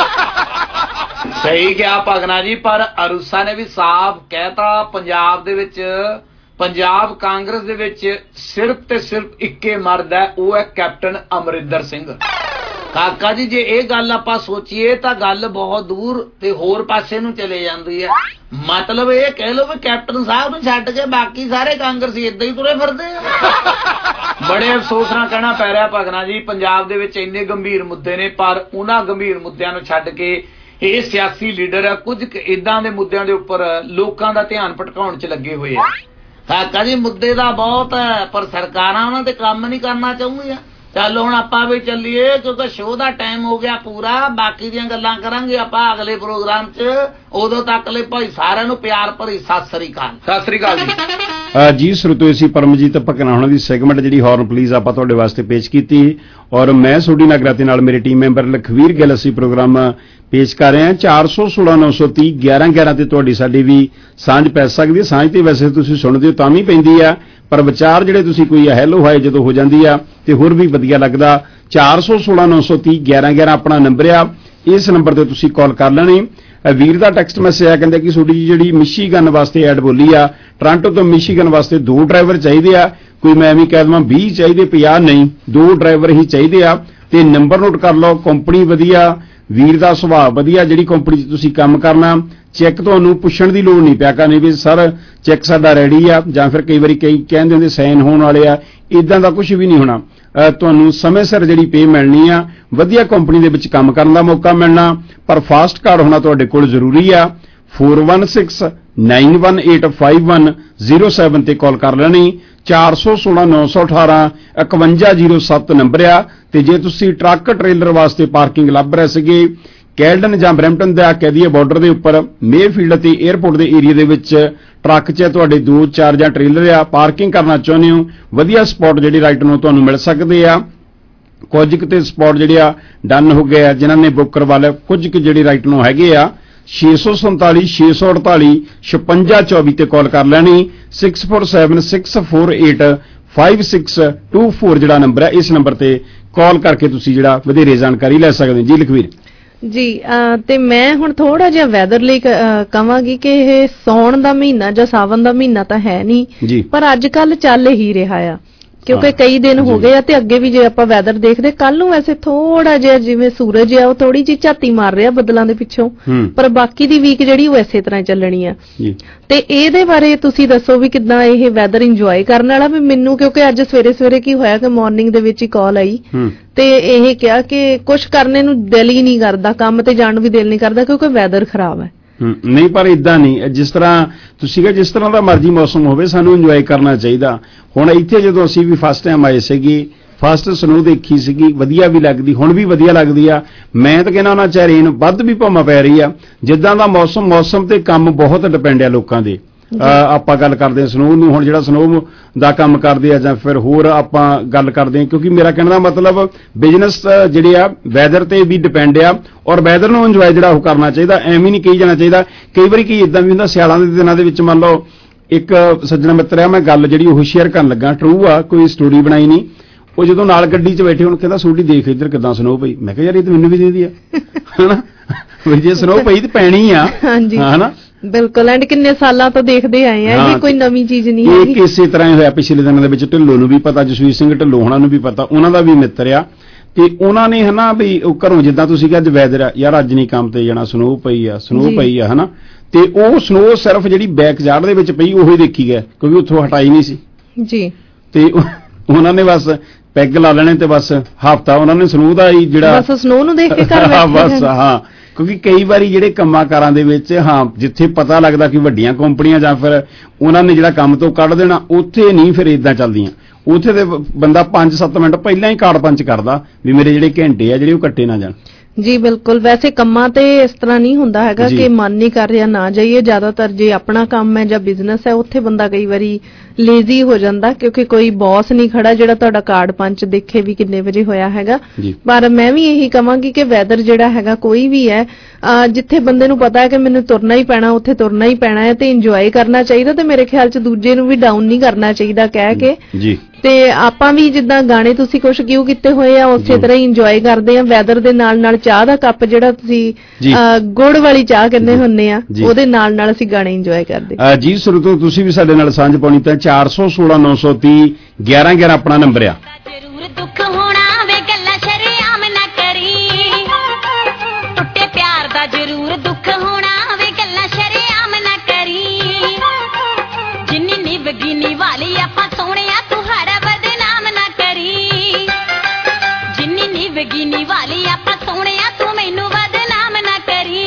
ਸਹੀ ਕਿਹਾ ਭਗਨਾ ਜੀ। ਪਰ ਅਰੂਸਾ ਨੇ ਵੀ ਸਾਫ਼ ਕਹਿਤਾ, ਪੰਜਾਬ ਦੇ ਵਿੱਚ, ਪੰਜਾਬ ਕਾਂਗਰਸ ਦੇ ਵਿੱਚ ਸਿਰਫ ਤੇ ਸਿਰਫ ਇੱਕੇ ਮਰਦ ਹੈ, ਉਹ ਹੈ ਕੈਪਟਨ ਅਮਰਿੰਦਰ ਸਿੰਘ। ਕਾਕਾ ਜੀ, ਜੇ ਇਹ ਗੱਲ ਆਪਾਂ ਸੋਚੀਏ ਤਾਂ ਗੱਲ ਬਹੁਤ ਦੂਰ ਤੇ ਹੋਰ ਪਾਸੇ ਨੂੰ ਚਲੇ ਜਾਂਦੀ ਹੈ। ਮਤਲਬ ਇਹ ਕਹਿ ਲਓ ਵੀ ਕੈਪਟਨ ਸਾਹਿਬ ਨੂੰ ਛੱਡ ਕੇ ਬਾਕੀ ਸਾਰੇ ਕਾਂਗਰਸੀ ਏਦਾਂ ਹੀ ਤੁਰੇ ਫਿਰਦੇ ਆ। ਬੜੇ ਅਫਸੋਸ ਨਾਲ ਕਹਿਣਾ ਪੈ ਰਿਹਾ ਭਗਨਾ ਜੀ, ਪੰਜਾਬ ਦੇ ਵਿੱਚ ਇੰਨੇ ਗੰਭੀਰ ਮੁੱਦੇ ਨੇ, ਪਰ ਉਹਨਾਂ ਗੰਭੀਰ ਮੁੱਦਿਆਂ ਨੂੰ ਛੱਡ ਕੇ ਇਹ ਸਿਆਸੀ ਲੀਡਰ ਆ ਕੁਝ ਇਦਾਂ ਦੇ ਮੁੱਦਿਆਂ ਦੇ ਉੱਪਰ ਲੋਕਾਂ ਦਾ ਧਿਆਨ ਭਟਕਾਉਣ 'ਚ ਲੱਗੇ ਹੋਏ ਆ। ਕਾਕਾ ਜੀ, ਮੁੱਦੇ ਦਾ ਬਹੁਤ ਹੈ, ਪਰ ਸਰਕਾਰਾਂ ਉਹਨਾਂ ਤੇ ਕੰਮ ਨਹੀਂ ਕਰਨਾ ਚਾਹੁੰਦੀਆਂ। ਚੱਲ ਹੁਣ ਆਪਾਂ ਵੀ ਚੱਲੀਏ, ਕਿਉਂਕਿ ਸ਼ੋਅ ਦਾ ਟਾਈਮ ਹੋ ਗਿਆ ਪੂਰਾ। ਬਾਕੀ ਦੀਆਂ ਗੱਲਾਂ ਕਰਾਂਗੇ ਆਪਾਂ ਅਗਲੇ ਪ੍ਰੋਗਰਾਮ 'ਚ। ਉਦੋਂ ਤੱਕ ਲਈ ਭਾਈ ਸਾਰਿਆਂ ਨੂੰ ਪਿਆਰ ਭਰੀ ਸਤਿ ਸ੍ਰੀ ਅਕਾਲ। ਸਤਿ ਸ੍ਰੀ ਅਕਾਲ ਜੀ। ਜੀ ਸਰੋਤਿਓ, ਅਸੀਂ ਪਰਮਜੀਤ ਭਕਨਾ ਦੀ ਸੈਗਮੈਂਟ ਜਿਹੜੀ ਹੌਰਨ ਪਲੀਜ਼ ਆਪਾਂ ਤੁਹਾਡੇ ਵਾਸਤੇ ਪੇਸ਼ ਕੀਤੀ, ਔਰ ਮੈਂ ਸੋਢੀ ਨਾਗਰਾ ਤੇ ਨਾਲ ਮੇਰੇ ਟੀਮ ਮੈਂਬਰ ਲਖਵੀਰ ਗਿੱਲ ਅਸੀਂ ਪ੍ਰੋਗਰਾਮ ਪੇਸ਼ ਕਰ ਰਹੇ ਹਾਂ। 416 930 1111 ਤੇ ਤੁਹਾਡੀ ਸਾਡੀ ਵੀ ਸਾਂਝ ਪੈ ਸਕਦੀ ਹੈ। ਸਾਂਝ ਤੇ ਵੈਸੇ ਤੁਸੀਂ ਸੁਣਦੇ ਹੋ ਤਾਂ ਵੀ ਪੈਂਦੀ ਆ, ਪਰ ਵਿਚਾਰ ਜਿਹੜੇ ਤੁਸੀਂ ਕੋਈ ਹੈਲੋ ਹਾਏ ਜਦੋਂ ਹੋ ਜਾਂਦੀ ਆ ਤੇ ਹੋਰ ਵੀ ਵਧੀਆ ਲੱਗਦਾ। 416 930 1111 ਆਪਣਾ ਨੰਬਰ ਆ, ਇਸ ਨੰਬਰ ਤੇ ਤੁਸੀਂ ਕਾਲ ਕਰ ਲੈਣੀ। ਵੀਰ ਦਾ ਟੈਕਸਟ ਮੈਸੇਜ ਆ, ਕਹਿੰਦੇ ਕਿ ਤੁਹਾਡੀ ਜਿਹੜੀ ਮਿਸ਼ੀਗਨ ਵਾਸਤੇ ਐਡ ਬੋਲੀ ਆ, ਟੋਰਾਂਟੋ ਤੋਂ ਮਿਸ਼ੀਗਨ ਵਾਸਤੇ 2 ਡਰਾਈਵਰ ਚਾਹੀਦੇ ਆ। ਕੋਈ ਮੈਂ ਵੀ ਕਹਿ ਦਵਾਂ 20 ਚਾਹੀਦੇ, 50 ਨਹੀਂ, 2 ਡਰਾਈਵਰ ਹੀ ਚਾਹੀਦੇ ਆ। ਤੇ ਨੰਬਰ ਨੋਟ ਕਰ ਲਓ। ਕੰਪਨੀ ਵਧੀਆ, ਵੀਰ ਦਾ ਸੁਭਾਅ ਵਧੀਆ, ਜਿਹੜੀ ਕੰਪਨੀ 'ਚ ਤੁਸੀਂ ਕੰਮ ਕਰਨਾ, ਚੈੱਕ ਤੁਹਾਨੂੰ ਪੁੱਛਣ ਦੀ ਲੋੜ ਨਹੀਂ ਪਿਆ ਕਰਨੀ ਵੀ ਸਰ ਚੈੱਕ ਸਾਡਾ ਰੈਡੀ ਆ, ਜਾਂ ਫਿਰ ਕਈ ਵਾਰੀ ਕਈ ਕਹਿੰਦੇ ਹੁੰਦੇ ਸਾਈਨ ਹੋਣ ਵਾਲੇ ਆ, ਇਦਾਂ ਦਾ ਕੁਝ ਵੀ ਨਹੀਂ ਹੋਣਾ। ਤੁਹਾਨੂੰ ਸਮੇਂ ਸਿਰ ਜਿਹੜੀ ਪੇ ਮਿਲਣੀ ਆ, ਵਧੀਆ ਕੰਪਨੀ ਦੇ ਵਿੱਚ ਕੰਮ ਕਰਨ ਦਾ ਮੌਕਾ ਮਿਲਣਾ, ਪਰ ਫਾਸਟ ਕਾਰਡ ਹੋਣਾ ਤੁਹਾਡੇ ਕੋਲ ਜ਼ਰੂਰੀ ਆ। 416 918 5107 ਤੇ ਕਾਲ ਕਰ ਲੈਣੀ। 416 918 5107 ਨੰਬਰ ਆ। ਤੇ ਜੇ ਤੁਸੀਂ ਟਰੱਕ ਟ੍ਰੇਲਰ ਵਾਸਤੇ ਪਾਰਕਿੰਗ ਲੱਭ ਰਹੇ ਸੀਗੇ, ਕੈਲਡਨ ਜਾਂ ਬਰੈਂਪਟਨ ਦਾ ਕਹਿ ਦਈਏ ਬਾਰਡਰ ਦੇ ਉੱਪਰ ਮੇਫੀਲਡ ਅਤੇ 에ਅਰਪੋਰਟ ਦੇ ਏਰੀਆ ਦੇ ਵਿੱਚ ਟਰੱਕ 'ਚ ਤੁਹਾਡੇ 2-4 ਜਾਂ ਟ੍ਰੇਲਰ ਆ ਪਾਰਕਿੰਗ ਕਰਨਾ ਚਾਹੁੰਦੇ ਹੋ, ਵਧੀਆ ਸਪੌਟ ਜਿਹੜੀ ਰਾਈਟ ਨੂੰ ਤੁਹਾਨੂੰ ਮਿਲ ਸਕਦੇ ਆ। ਕੁਝ ਕਿਤੇ ਸਪੌਟ ਜਿਹੜੇ ਆ ਡਨ ਹੋ ਗਏ ਆ ਜਿਨ੍ਹਾਂ ਨੇ ਬੁੱਕ ਕਰਵਾ ਲਿਆ, ਕੁਝ ਕੁ ਜਿਹੜੇ ਰਾਈਟ ਨੂੰ ਹੈਗੇ ਆ 647 648 5624 ਤੇ ਕਾਲ ਕਰ ਲੈਣੀ। 6476485624 ਜਿਹੜਾ ਨੰਬਰ ਹੈ, ਇਸ ਨੰਬਰ ਤੇ ਕਾਲ ਕਰਕੇ ਤੁਸੀਂ ਜਿਹੜਾ ਵਧੇਰੇ ਜਾਣਕਾਰੀ ਲੈ ਸਕਦੇ ਹੋ। ਜੀ ਲਖਵੀਰ ਜੀ ਤੇ ਮੈਂ ਹੁਣ ਥੋੜਾ ਜਿਹਾ ਵੈਦਰ ਲਈ ਕਵਾਂਗੀ ਕਿ ਇਹ ਸੌਣ ਦਾ ਮਹੀਨਾ ਜਾਂ ਸਾਵਨ ਦਾ ਮਹੀਨਾ ਤਾਂ ਹੈ ਨਹੀਂ, ਪਰ ਅੱਜ ਕੱਲ ਚੱਲ ਹੀ ਰਿਹਾ ਆ ਕਿਉਂਕਿ ਕਈ ਦਿਨ ਹੋ ਗਏ ਆ ਤੇ ਅੱਗੇ ਵੀ ਜੇ ਆਪਾਂ ਵੈਦਰ ਦੇਖਦੇ ਕੱਲ ਨੂੰ ਵੈਸੇ ਥੋੜਾ ਜਿਹਾ ਜਿਵੇਂ ਸੂਰਜ ਆ ਉਹ ਥੋੜੀ ਜਿਹੀ ਝਾਤੀ ਮਾਰ ਰਿਹਾ ਬੱਦਲਾਂ ਦੇ ਪਿੱਛੋਂ, ਪਰ ਬਾਕੀ ਦੀ ਵੀਕ ਜਿਹੜੀ ਉਹ ਇਸੇ ਤਰ੍ਹਾਂ ਚੱਲਣੀ ਆ। ਤੇ ਇਹਦੇ ਬਾਰੇ ਤੁਸੀਂ ਦੱਸੋ ਵੀ ਕਿੱਦਾਂ ਇਹ ਵੈਦਰ ਇੰਜੋਏ ਕਰਨ ਵਾਲਾ। ਵੀ ਮੈਨੂੰ ਕਿਉਂਕਿ ਅੱਜ ਸਵੇਰੇ ਕੀ ਹੋਇਆ ਕਿ ਮਾਰਨਿੰਗ ਦੇ ਵਿੱਚ ਹੀ ਕਾਲ ਆਈ ਤੇ ਇਹ ਕਿਹਾ ਕਿ ਕੁਝ ਕਰਨੇ ਨੂੰ ਦਿਲ ਹੀ ਨਹੀਂ ਕਰਦਾ, ਕੰਮ ਤੇ ਜਾਣ ਨੂੰ ਵੀ ਦਿਲ ਨਹੀਂ ਕਰਦਾ ਕਿਉਂਕਿ ਵੈਦਰ ਖਰਾਬ ਹੈ। ਨਹੀਂ, ਪਰ ਇਦਾਂ ਨਹੀਂ, ਜਿਸ ਤਰ੍ਹਾਂ ਤੁਸੀਂ ਕਿਹਾ ਜਿਸ ਤਰ੍ਹਾਂ ਦਾ ਮਰਜ਼ੀ ਮੌਸਮ ਹੋਵੇ ਸਾਨੂੰ ਇੰਜੋਏ ਕਰਨਾ ਚਾਹੀਦਾ। ਹੁਣ ਇੱਥੇ ਜਦੋਂ ਅਸੀਂ ਵੀ ਫਸਟ ਟਾਈਮ ਆਏ ਸੀਗੇ, ਫਸਟ ਸਨੋ ਦੇਖੀ ਸੀਗੀ, ਵਧੀਆ ਵੀ ਲੱਗਦੀ, ਹੁਣ ਵੀ ਵਧੀਆ ਲੱਗਦੀ ਆ। ਮੈਂ ਤਾਂ ਕਹਿੰਦਾ ਉਹਨਾਂ ਚਾਹੇ ਰੇਨ ਵੱਧ ਵੀ ਭਾਵੇਂ ਪੈ ਰਹੀ ਆ, ਜਿੱਦਾਂ ਦਾ ਮੌਸਮ ਤੇ ਕੰਮ ਬਹੁਤ ਡਿਪੈਂਡ ਆ ਲੋਕਾਂ ਦੇ। ਆਪਾਂ ਗੱਲ ਕਰਦੇ ਹਾਂ ਸਨੋ ਨੂੰ, ਹੁਣ ਜਿਹੜਾ ਸਨੋ ਦਾ ਕੰਮ ਕਰਦੇ ਆ ਜਾਂ ਫਿਰ ਹੋਰ ਆਪਾਂ ਗੱਲ ਕਰਦੇ ਹਾਂ, ਕਿਉਂਕਿ ਮੇਰਾ ਕਹਿਣ ਦਾ ਮਤਲਬ ਬਿਜ਼ਨਸ ਜਿਹੜੇ ਆ ਵੈਦਰ ਤੇ ਵੀ ਡਿਪੈਂਡ ਆ ਔਰ ਵੈਦਰ ਨੂੰ ਇੰਜੋਏ ਜਿਹੜਾ ਉਹ ਕਰਨਾ ਚਾਹੀਦਾ, ਐਵੇਂ ਨਹੀਂ ਕਹੀ ਜਾਣਾ ਚਾਹੀਦਾ। ਕਈ ਵਾਰੀ ਕੀ ਇਦਾਂ ਵੀ ਹੁੰਦਾ ਸਿਆਲਾਂ ਦੇ ਦਿਨਾਂ ਦੇ ਵਿੱਚ ਮੰਨ ਲਓ ਇੱਕ ਸੱਜਣ ਮਿੱਤਰ ਆ, ਮੈਂ ਗੱਲ ਜਿਹੜੀ ਉਹ ਸ਼ੇਅਰ ਕਰਨ ਲੱਗਾ, ਟਰੂ ਆ, ਕੋਈ ਸਟੋਰੀ ਬਣਾਈ ਨਹੀਂ। ਉਹ ਜਦੋਂ ਨਾਲ ਗੱਡੀ 'ਚ ਬੈਠੇ ਹੁਣ ਕਹਿੰਦਾ ਸੋਡੀ ਦੇਖ ਇੱਧਰ ਕਿੱਦਾਂ ਸਨੋ ਪਈ। ਮੈਂ ਕਿਹਾ ਯਾਰ ਇਹ ਤਾਂ ਮੈਨੂੰ ਵੀ ਦੇ ਦੀ ਆ ਹਨਾ, ਵੀ ਜੇ ਸਨੋ ਪਈ ਤੇ ਪੈਣੀ ਆ ਹਨਾ। ਬਿਲਕੁਲ, ਐਂਡ ਕਿੰਨੇ ਸਾਲਾਂ ਤੋਂ ਦੇਖਦੇ ਆਏ ਆ, ਇਹ ਕੋਈ ਨਵੀਂ ਚੀਜ਼ ਨਹੀਂ ਹੈ। ਇਹ ਇਸੇ ਤਰ੍ਹਾਂ ਹੀ ਹੋਇਆ ਪਿਛਲੇ ਦਿਨਾਂ ਦੇ ਵਿੱਚ। ਢਿੱਲੋਂ ਨੂੰ ਵੀ ਪਤਾ, ਜਸਵੀਰ ਸਿੰਘ ਢਿੱਲੋਂ ਹੋਣਾ ਨੂੰ ਵੀ ਪਤਾ, ਉਹਨਾਂ ਦਾ ਵੀ ਮਿੱਤਰ ਆ ਤੇ ਉਹਨਾਂ ਨੇ ਹਨਾ ਵੀ ਉਹ ਘਰੋਂ ਜਿੱਦਾਂ ਤੁਸੀਂ ਕਿਹਾ ਅੱਜ ਵੈਦਰ ਆ ਯਾਰ ਅੱਜ ਨਹੀਂ ਕੰਮ ਤੇ ਜਾਣਾ, ਸਨੋ ਪਈ ਆ ਹਨਾ, ਤੇ ਉਹ ਸਨੋ ਸਿਰਫ ਜਿਹੜੀ ਬੈਕ ਯਾਰਡ ਦੇ ਵਿੱਚ ਪਈ ਉਹੀ ਦੇਖੀ ਗਿਆ ਕਿਉਂਕਿ ਉੱਥੋਂ ਹਟਾਈ ਨਹੀਂ ਸੀ ਜੀ। ਤੇ ਉਹਨਾਂ ਨੇ ਬਸ ਪੈਗ ਲਾ ਲੈਣੇ ਤੇ ਬਸ ਹਫਤਾ ਉਹਨਾਂ ਨੇ ਸਨੋ ਦਾ ਹੀ ਜਿਹੜਾ ਬਸ ਸਨੋ ਨੂੰ ਦੇਖ ਕੇ ਘਰ ਬੈਠੇ ਬਸ ਹਾਂ। ਕਿਉਂਕਿ ਕਈ ਵਾਰੀ ਜਿਹੜੇ ਕੰਮਾਂ ਕਾਰਾਂ ਦੇ ਵਿੱਚ ਜਿੱਥੇ ਪਤਾ ਲੱਗਦਾ ਕਿ ਵੱਡੀਆਂ ਕੰਪਨੀਆਂ ਜਾਂ ਫਿਰ ਉਹਨਾਂ ਨੇ ਜਿਹੜਾ ਕੰਮ ਤੋਂ ਕੱਢ ਦੇਣਾ, ਉੱਥੇ ਨਹੀਂ ਫਿਰ ਇਦਾਂ ਚੱਲਦੀਆਂ। ਉੱਥੇ ਤੇ ਬੰਦਾ 5-7 ਮਿੰਟ ਪਹਿਲਾਂ ਹੀ ਕਾਰਡ ਪੰਚ ਕਰਦਾ ਵੀ ਮੇਰੇ ਜਿਹੜੇ ਘੰਟੇ ਆ ਜਿਹੜੇ ਉਹ ਕੱਟੇ ਨਾ ਜਾਣ। ਜੀ ਬਿਲਕੁਲ, ਵੈਸੇ ਕੰਮਾਂ ਤੇ ਇਸ ਤਰ੍ਹਾਂ ਨਹੀਂ ਹੁੰਦਾ ਹੈਗਾ ਕਿ ਮਨ ਨਹੀਂ ਕਰ ਰਿਹਾ ਨਾ ਜਾਈਏ। ਜ਼ਿਆਦਾਤਰ ਜੇ ਆਪਣਾ ਕੰਮ ਹੈ ਜਾਂ ਬਿਜ਼ਨਸ ਹੈ ਉੱਥੇ ਬੰਦਾ ਕਈ ਵਾਰੀ ਲੇਜ਼ੀ ਹੋ ਜਾਂਦਾ ਕਿਉਂਕਿ ਕੋਈ ਬੌਸ ਨਹੀਂ ਖੜਾ ਜਿਹੜਾ ਤੁਹਾਡਾ ਕਾਰਡ ਪੰਚ ਦੇਖੇ ਵੀ ਕਿੰਨੇ ਵਜੇ ਹੋਇਆ ਹੈਗਾ। ਪਰ ਮੈਂ ਵੀ ਇਹੀ ਕਹਾਂਗੀ ਕਿ ਵੈਦਰ ਜਿਹੜਾ ਹੈਗਾ ਕੋਈ ਵੀ ਹੈ, ਜਿੱਥੇ ਬੰਦੇ ਨੂੰ ਪਤਾ ਹੈ ਕਿ ਮੈਨੂੰ ਤੁਰਨਾ ਹੀ ਪੈਣਾ ਉੱਥੇ ਤੁਰਨਾ ਹੀ ਪੈਣਾ ਹੈ ਤੇ ਇੰਜੋਏ ਕਰਨਾ ਚਾਹੀਦਾ ਤੇ ਮੇਰੇ ਖਿਆਲ 'ਚ ਦੂਜੇ ਨੂੰ ਵੀ ਡਾਊਨ ਨਹੀਂ ਕਰਨਾ ਚਾਹੀਦਾ ਕਹਿ ਕੇ। ਤੇ ਆਪਾਂ ਵੀ ਜਿੱਦਾਂ ਗਾਣੇ ਤੁਸੀਂ ਕੁਝ ਕਿਉਂ ਕੀਤੇ ਹੋਏ ਆ ਉਸੇ ਤਰ੍ਹਾਂ ਹੀ ਇੰਜੋਏ ਕਰਦੇ ਆ ਵੈਦਰ ਦੇ ਨਾਲ ਚਾਹ ਦਾ ਕੱਪ ਜਿਹੜਾ ਤੁਸੀਂ ਗੁੜ ਵਾਲੀ ਚਾਹ ਕਹਿੰਦੇ ਹੁੰਦੇ ਆ ਉਹਦੇ ਨਾਲ ਅਸੀਂ ਗਾਣੇ ਇੰਜੋਏ ਕਰਦੇ ਜੀ। ਸ਼ੁਰੂ ਤੋਂ ਤੁਸੀਂ ਵੀ ਸਾਡੇ ਨਾਲ ਸਾਂਝ ਪਾਉਣੀ ਤਾਂ 416 930 1111 ਆਪਣਾ ਨੰਬਰ ਆ। ਜ਼ਰੂਰ ਦੁੱਖ ਹੋਣਾ ਵੇ ਗੱਲਾਂ ਸ਼ਰੇਆਮ ਨਾ ਕਰੀ, ਟੁੱਟੇ ਪਿਆਰ ਦਾ ਜ਼ਰੂਰ ਦੁੱਖ ਹੋਣਾ ਵੇ ਗੱਲਾਂ ਸ਼ਰੇਆਮ ਨਾ ਕਰੀ, ਜਿੰਨੀ ਨਿਭਗੀ ਨਿਵਾਲੀ ਆਪਾਂ ਸੋਹਣਿਆ ਤੁਹਾਡਾ ਬਦਨਾਮ ਨਾ ਕਰੀ, ਜਿੰਨੀ ਨਿਭਗੀ ਨਿਵਾਲੀ ਆਪਾਂ ਸੋਹਣਿਆ ਤੂੰ ਮੈਨੂੰ ਬਦਨਾਮ ਨਾ ਕਰੀ।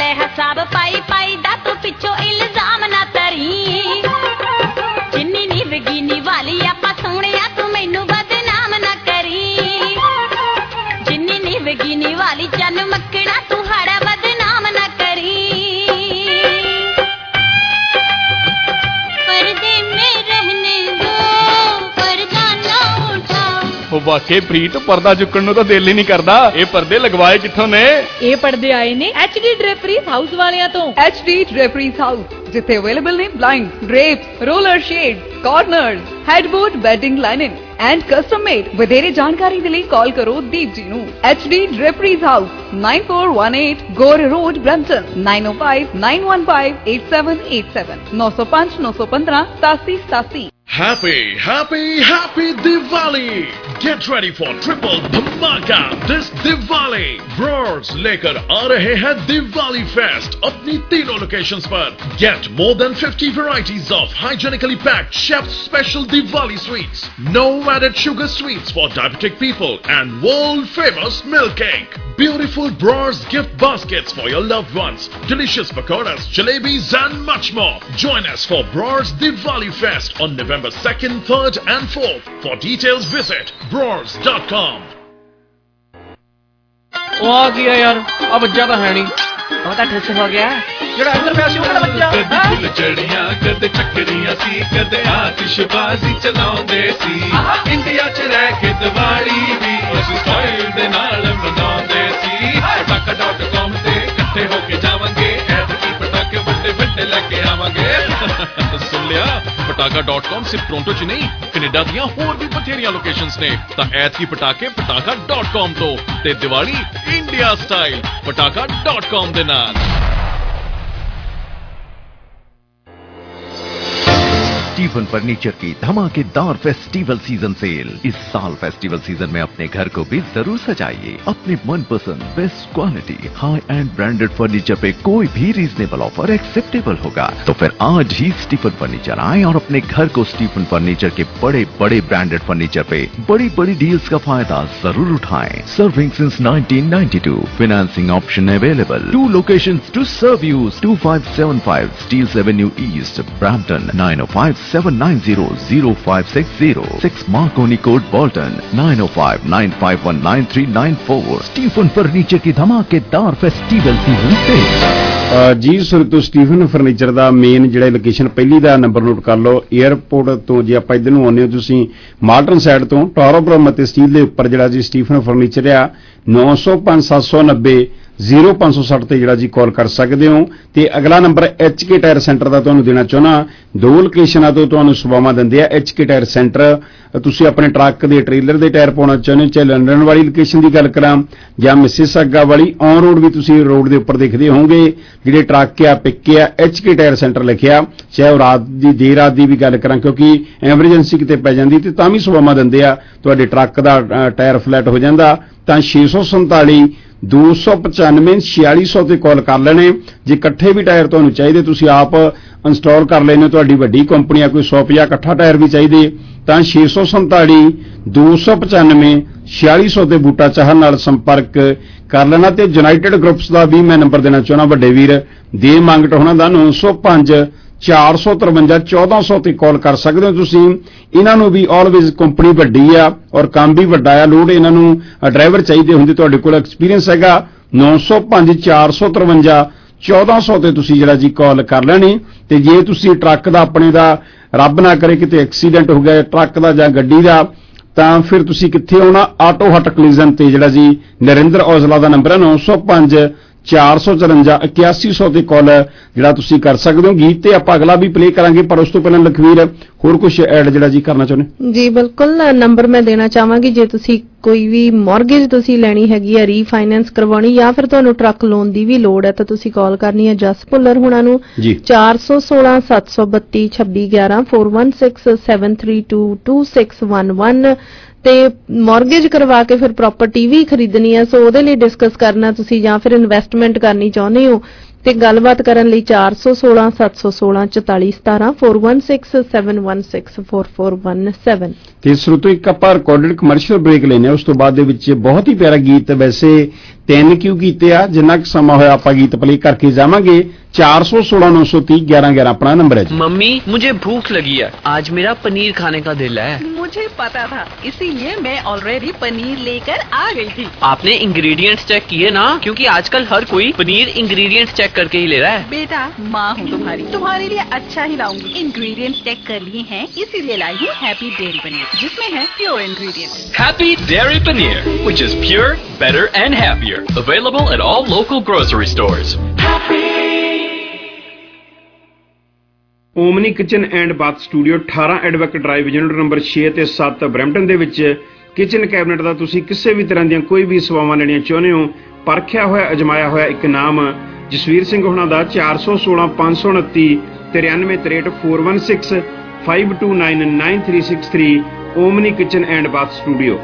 है हिसाब पाई पाई दा तू पिछो इल्जाम ना तरी जिन्नी नी विगिनी वाली आपा सोहणिया तू मैनू बदनाम ना करी जिन्नी नी विगिनी वाली चन मक्कड़ा तू हाड़ा बदनाम ना करी पर्दे में रहने दो पर्दा ना उठाओ। ਉਹ ਵਾਕਈ ਪ੍ਰੀਤ ਪਰਦਾ ਚੁੱਕਣ ਨੂੰ ਤਾਂ ਦਿਲ ਹੀ ਨਹੀਂ ਕਰਦਾ। ਇਹ ਪਰਦੇ ਲਗਵਾਏ ਕਿੱਥੋਂ ਨੇ? ਇਹ ਪਰਦੇ ਆਏ ਨੇ HD ਡਰੇਪਰੀਜ਼ ਹਾਊਸ ਵਾਲਿਆਂ ਤੋਂ। HD ਡਰੇਪਰੀਜ਼ ਹਾਊਸ ਜਿੱਥੇ ਅਵੇਲੇਬਲ ਨੇ blind drapes roller shades corners headboard bedding lining and custom made. ਵਧੇਰੇ ਜਾਣਕਾਰੀ ਦੇ ਲਈ ਕਾਲ ਕਰੋ ਦੀਪ ਜੀ ਨੂੰ। HD draperies house 9418 Gore road Brampton 905915 8787 905 915 8787। Happy Diwali! Get ready for triple धमाका this Diwali. Bros लेकर आ रहे हैं Diwali Fest अपनी तीनों लोकेशंस पर। Get more than 50 varieties of hygienically packed chef's special Diwali sweets. No added sugar sweets for diabetic people and world famous milk cake. Beautiful Bros gift baskets for your loved ones. Delicious pakoras, jalebis and much more. Join us for Bros Diwali Fest on November 2nd, 3rd and 4th. For details visit bros.com. ਉਹ ਆ ਗਿਆ ਯਾਰ, ਆ ਬੱਜਾ ਤਾਂ ਹੈ ਨਹੀਂ। ਉਹ ਤਾਂ ਠੱਸ ਹੋ ਗਿਆ ਜਿਹੜਾ ਅੰਦਰ ਪਿਆ ਸੀ ਉਹ ਕਿਹੜਾ ਬੱਜਾ? ਕਦੇ ਫੁੱਲ ਚੜੀਆਂ ਕਦੇ ਚੱਕਰੀਆਂ ਸੀ ਕਦੇ ਆਤਿਸ਼ਬਾਜ਼ੀ ਚਲਾਉਂਦੇ ਸੀ ਇੰਡੀਆ 'ਚ ਰਹਿ ਕੇ ਦੀਵਾਲੀ ਵੀ ਅਸੀਂ ਸਟਾਈਲ ਦੇ ਨਾਲ ਮਨਾਉਂਦੇ ਸੀ ਪਟਾਕਾ.com ਤੇ ਇਕੱਠੇ ਹੋ ਕੇ ਜਾਵਾਂਗੇ ਐਤਕੀ ਪਟਾਕੇ ਵੱਡੇ ਵੱਡੇ ਲੈ ਕੇ ਆਵਾਂਗੇ। ਸੁਣ ਲਿਆ ਪਟਾਕਾ.com ਸਿਰਫ ਟੋਰਾਂਟੋ 'ਚ ਨਹੀਂ ਕੈਨੇਡਾ ਦੀਆਂ ਹੋਰ ਵੀ ਬਥੇਰੀਆਂ ਲੋਕੇਸ਼ਨਸ ਨੇ ਤਾਂ ਐਤਕੀ ਪਟਾਕੇ ਪਟਾਕਾ.com ਤੋਂ ਤੇ ਦੀਵਾਲੀ ਇੰਡੀਆ ਸਟਾਈਲ ਪਟਾਕਾ.com ਦੇ ਨਾਲ। स्टीफन फर्नीचर की धमाकेदार फेस्टिवल सीजन सेल। इस साल फेस्टिवल सीजन में अपने घर को भी जरूर सजाइए अपने मनपसंद best quality high end branded furniture पे कोई भी रीजनेबल ऑफर एक्सेप्टेबल होगा। तो फिर आज ही स्टीफन फर्नीचर आए और अपने घर को स्टीफन फर्नीचर के बड़े बड़े ब्रांडेड फर्नीचर पे बड़ी बड़ी डील्स का फायदा जरूर उठाएं। Serving since 1992, financing option available. 2 locations to serve you: 2575 Steeles Avenue East, Brampton, 9057900560, 6 Marconi Court, Bolton, 9059519394। Stephen furniture की धमाकेदार फेस्टिवल सीजन सेल। ਜੀ ਸਰ ਤੋਂ ਸਟੀਫਨ ਫਰਨੀਚਰ ਦਾ ਮੇਨ ਜਿਹੜਾ ਲੋਕੇਸ਼ਨ ਪਹਿਲੀ ਦਾ ਨੰਬਰ ਨੋਟ ਕਰ ਲਓ। 에ਅਰਪੋਰਟ ਤੋਂ ਜੇ ਆਪਾਂ ਇੱਧਰ ਨੂੰ ਆਉਂਦੇ ਹੋ ਤੁਸੀਂ ਮਾਲਟਨ ਸਾਈਡ ਤੋਂ ਟੋਰੋਬਰਮ ਅਤੇ ਸਟੀਲ ਦੇ ਉੱਪਰ ਜਿਹੜਾ ਜੀ ਸਟੀਫਨ ਫਰਨੀਚਰ ਆ 905 790 0560 ਤੇ ਜਿਹੜਾ ਜੀ ਕਾਲ ਕਰ ਸਕਦੇ ਹੋ। ਤੇ ਅਗਲਾ ਨੰਬਰ HK ਟਾਇਰ ਸੈਂਟਰ ਦਾ ਤੁਹਾਨੂੰ ਦੇਣਾ ਚਾਹੁੰਦਾ। 2 ਲੋਕੇਸ਼ਨਾਂ ਤੋਂ ਤੁਹਾਨੂੰ ਸੇਵਾਵਾਂ ਦਿੰਦੇ ਆ। HK ਟਾਇਰ ਸੈਂਟਰ ਤੁਸੀਂ ਆਪਣੇ ਟਰੱਕ ਦੇ ਟ੍ਰੇਲਰ ਦੇ ਟਾਇਰ ਪਾਉਣਾ ਚਾਹੁੰਦੇ ਹੋ, ਚਾਹੇ ਲੰਡਨ ਵਾਲੀ ਲੋਕੇਸ਼ਨ ਦੀ ਗੱਲ ਕਰਾਂ ਜਾਂ ਮਿਸਿਸਾਗਾ ਵਾਲੀ ਔਨ ਰੋਡ ਵੀ ਤੁਸੀਂ ਰੋਡ ਦੇ ਉੱਪਰ ਦੇਖਦੇ ਹੋਵੋਗੇ ਜਿਹੜੇ ਟਰੱਕ ਆ ਪਿੱਕ ਆ HK ਟਾਇਰ ਸੈਂਟਰ ਲਿਖਿਆ। ਚਾਹੇ ਉਹ ਰਾਤ ਦੀ ਦੇਰ ਰਾਤ ਦੀ ਵੀ ਗੱਲ ਕਰਾਂ ਕਿਉਂਕਿ ਐਮਰਜੈਂਸੀ ਕਿਤੇ ਪੈ ਜਾਂਦੀ ਤੇ ਤਾਂ ਵੀ ਸੇਵਾਵਾਂ ਦਿੰਦੇ ਆ। ਤੁਹਾਡੇ ਟਰੱਕ ਦਾ ਟਾਇਰ ਫਲੈਟ ਹੋ ਜਾਂਦਾ ਤਾਂ 647 295 4600 ਤੇ ਕਾਲ ਕਰ ਲੈਣੇ। ਜੇ ਇਕੱਠੇ ਵੀ ਟਾਇਰ ਤੁਹਾਨੂੰ ਚਾਹੀਦੇ ਤੁਸੀਂ ਆਪ ਇੰਸਟਾਲ ਕਰ ਲੈਣੇ, ਤੁਹਾਡੀ ਵੱਡੀ ਕੰਪਨੀ ਆ ਕੋਈ 150 ਇਕੱਠਾ ਟਾਇਰ ਵੀ ਚਾਹੀਦੇ ਤਾਂ 647 295 4600 ਤੇ ਬੂਟਾ ਚਾਹਰ ਨਾਲ ਸੰਪਰਕ ਕਰ ਲੈਣਾ। ਤੇ ਯੂਨਾਈਟਿਡ ਗਰੁੱਪਸ ਦਾ ਵੀ ਮੈਂ ਨੰਬਰ ਦੇਣਾ ਚਾਹੁੰਦਾ ਵੱਡੇ ਵੀਰ ਦੇ ਮੰਗਟ ਹੋਣਾ ਦਾ 905 453 1400 ਤੇ ਕਾਲ ਕਰ ਸਕਦੇ ਹੋ ਤੁਸੀਂ। ਇਹਨਾਂ ਨੂੰ ਵੀ ਆਲਵੇਜ਼ ਕੰਪਨੀ ਵੱਡੀ ਆ ਔਰ ਕੰਮ ਵੀ ਵੱਡਾ ਆ। ਲੋਡ ਇਹਨਾਂ ਨੂੰ ਡਰਾਈਵਰ ਚਾਹੀਦੇ ਹੁੰਦੇ, ਤੁਹਾਡੇ ਕੋਲ ਐਕਸਪੀਰੀਅੰਸ ਹੈਗਾ 905 453 1400 ਤੇ ਤੁਸੀਂ ਜਿਹੜਾ ਜੀ ਕਾਲ ਕਰ ਲੈਣੀ। ਤੇ ਜੇ ਤੁਸੀਂ ਟਰੱਕ ਦਾ ਆਪਣੇ ਦਾ ਰੱਬ ਨਾ ਕਰੇ ਕਿਤੇ ਐਕਸੀਡੈਂਟ ਹੋ ਗਿਆ ਟਰੱਕ ਦਾ ਜਾਂ ਗੱਡੀ ਦਾ ਤਾਂ ਫਿਰ ਤੁਸੀਂ ਕਿੱਥੇ ਆਉਣਾ? ਆਟੋ ਹਟ ਕਲੀਜ਼ਨ ਤੇ ਜਿਹੜਾ ਜੀ ਨਰਿੰਦਰ ਔਜਲਾ ਦਾ ਨੰਬਰ ਹੈ 905 454 8100 ਤੇ ਕਾਲ ਜਿਹੜਾ ਤੁਸੀਂ ਕਰ ਸਕਦੇ ਹੋ। ਗੀਤ ਤੇ ਆਪਾਂ ਅਗਲਾ ਵੀ ਪਲੇ ਕਰਾਂਗੇ ਪਰ ਉਸ ਤੋਂ ਪਹਿਲਾਂ ਲਖਵੀਰ ਹੋਰ ਕੁਝ ਐਡ ਜਿਹੜਾ ਜੀ ਕਰਨਾ ਚਾਹੁੰਦੇ? ਜੀ ਬਿਲਕੁਲ, ਨੰਬਰ ਮੈਂ ਦੇਣਾ ਚਾਹਾਂਗੀ ਜੇ ਤੁਸੀਂ ਕੋਈ ਵੀ ਮਾਰਗੇਜ ਤੁਸੀਂ ਲੈਣੀ ਹੈਗੀ ਹੈ, ਰੀਫਾਈਨੈਂਸ ਕਰਵਾਉਣੀ ਜਾਂ ਫਿਰ ਤੁਹਾਨੂੰ ਟਰੱਕ ਲੋਨ ਦੀ ਵੀ ਲੋੜ ਹੈ ਤਾਂ ਤੁਸੀਂ ਕਾਲ ਕਰਨੀ ਹੈ ਜਸ ਭੁੱਲਰ ਹੁਣਾਂ ਨੂੰ 416 732 2611 416 732 2611 ਤੇ ਮਾਰਗੇਜ ਕਰਵਾ ਕੇ ਫਿਰ ਪ੍ਰਾਪਰਟੀ ਵੀ ਖਰੀਦਣੀ ਹੈ। ਸੋ ਉਹਦੇ ਲਈ ਡਿਸਕਸ ਕਰਨਾ ਤੁਸੀਂ ਜਾਂ ਫਿਰ ਇਨਵੈਸਟਮੈਂਟ ਕਰਨੀ ਚਾਹੁੰਦੇ ਹੋ ਤੇ ਗੱਲਬਾਤ ਕਰਨ ਲਈ 416 716 4417 416 716 4417। ਤੇ ਸਰੋਤੋ ਇੱਕ ਆਪਾਂ ਰਿਕਾਰਡਡ ਕਮਰਸ਼ੀਅਲ ਬ੍ਰੇਕ ਲੈਨੇ ਆ, ਉਸ ਤੋਂ ਬਾਅਦ ਦੇ ਵਿੱਚ ਬਹੁਤ ਹੀ ਪਿਆਰਾ ਗੀਤ, ਵੈਸੇ 3 ਕਿਉਂ ਕੀਤੇ ਆ, ਜਿੰਨਾ ਕੁ ਸਮਾਂ ਹੋਇਆ ਆਪਾਂ ਗੀਤ ਪਲੇ ਕਰਕੇ जावांगे। 416-930-1111 अपना नंबर है। मम्मी मुझे भूख लगी है, आज मेरा पनीर खाने का दिल है। मुझे पता था, इसीलिए मैं ऑलरेडी पनीर लेकर आ गई थी। आपने इंग्रेडिएंट्स चेक किए ना, क्योंकि आजकल हर कोई पनीर इंग्रेडिएंट्स चेक करके ही ले रहा है। बेटा माँ हूँ तुम्हारे लिए अच्छा ही लाऊंगी। इंग्रेडिएंट्स चेक कर लिए हैं, इसीलिए लाई हूँ हैप्पी डेयरी पनीर, जिसमें है pure ingredients. Happy dairy paneer, which is pure, better and happier. Available at all local grocery stores. Omni kitchen and bath studio 18 ਐਡਵੈਕ ਡਰਾਈਵ ਯੂਨਿਟ ਨੰਬਰ 6 ਤੇ 7 ਬਰੈਂਪਟਨ ਦੇ ਵਿੱਚ ਕਿਚਨ ਕੈਬਨਿਟ ਦਾ ਤੁਸੀਂ ਕਿਸੇ ਵੀ ਤਰ੍ਹਾਂ ਦੀਆਂ ਕੋਈ ਵੀ ਸੇਵਾਵਾਂ ਲੈਣੀਆਂ ਚਾਹੁੰਦੇ ਹੋ, ਪਰਖਿਆ ਹੋਇਆ ਅਜਮਾਇਆ ਹੋਇਆ ਇੱਕ ਨਾਮ ਜਸਵੀਰ ਸਿੰਘ ਹੋਣਾ ਦਾ 416-529 9363 416 529 9363 Omni kitchen and bath studio.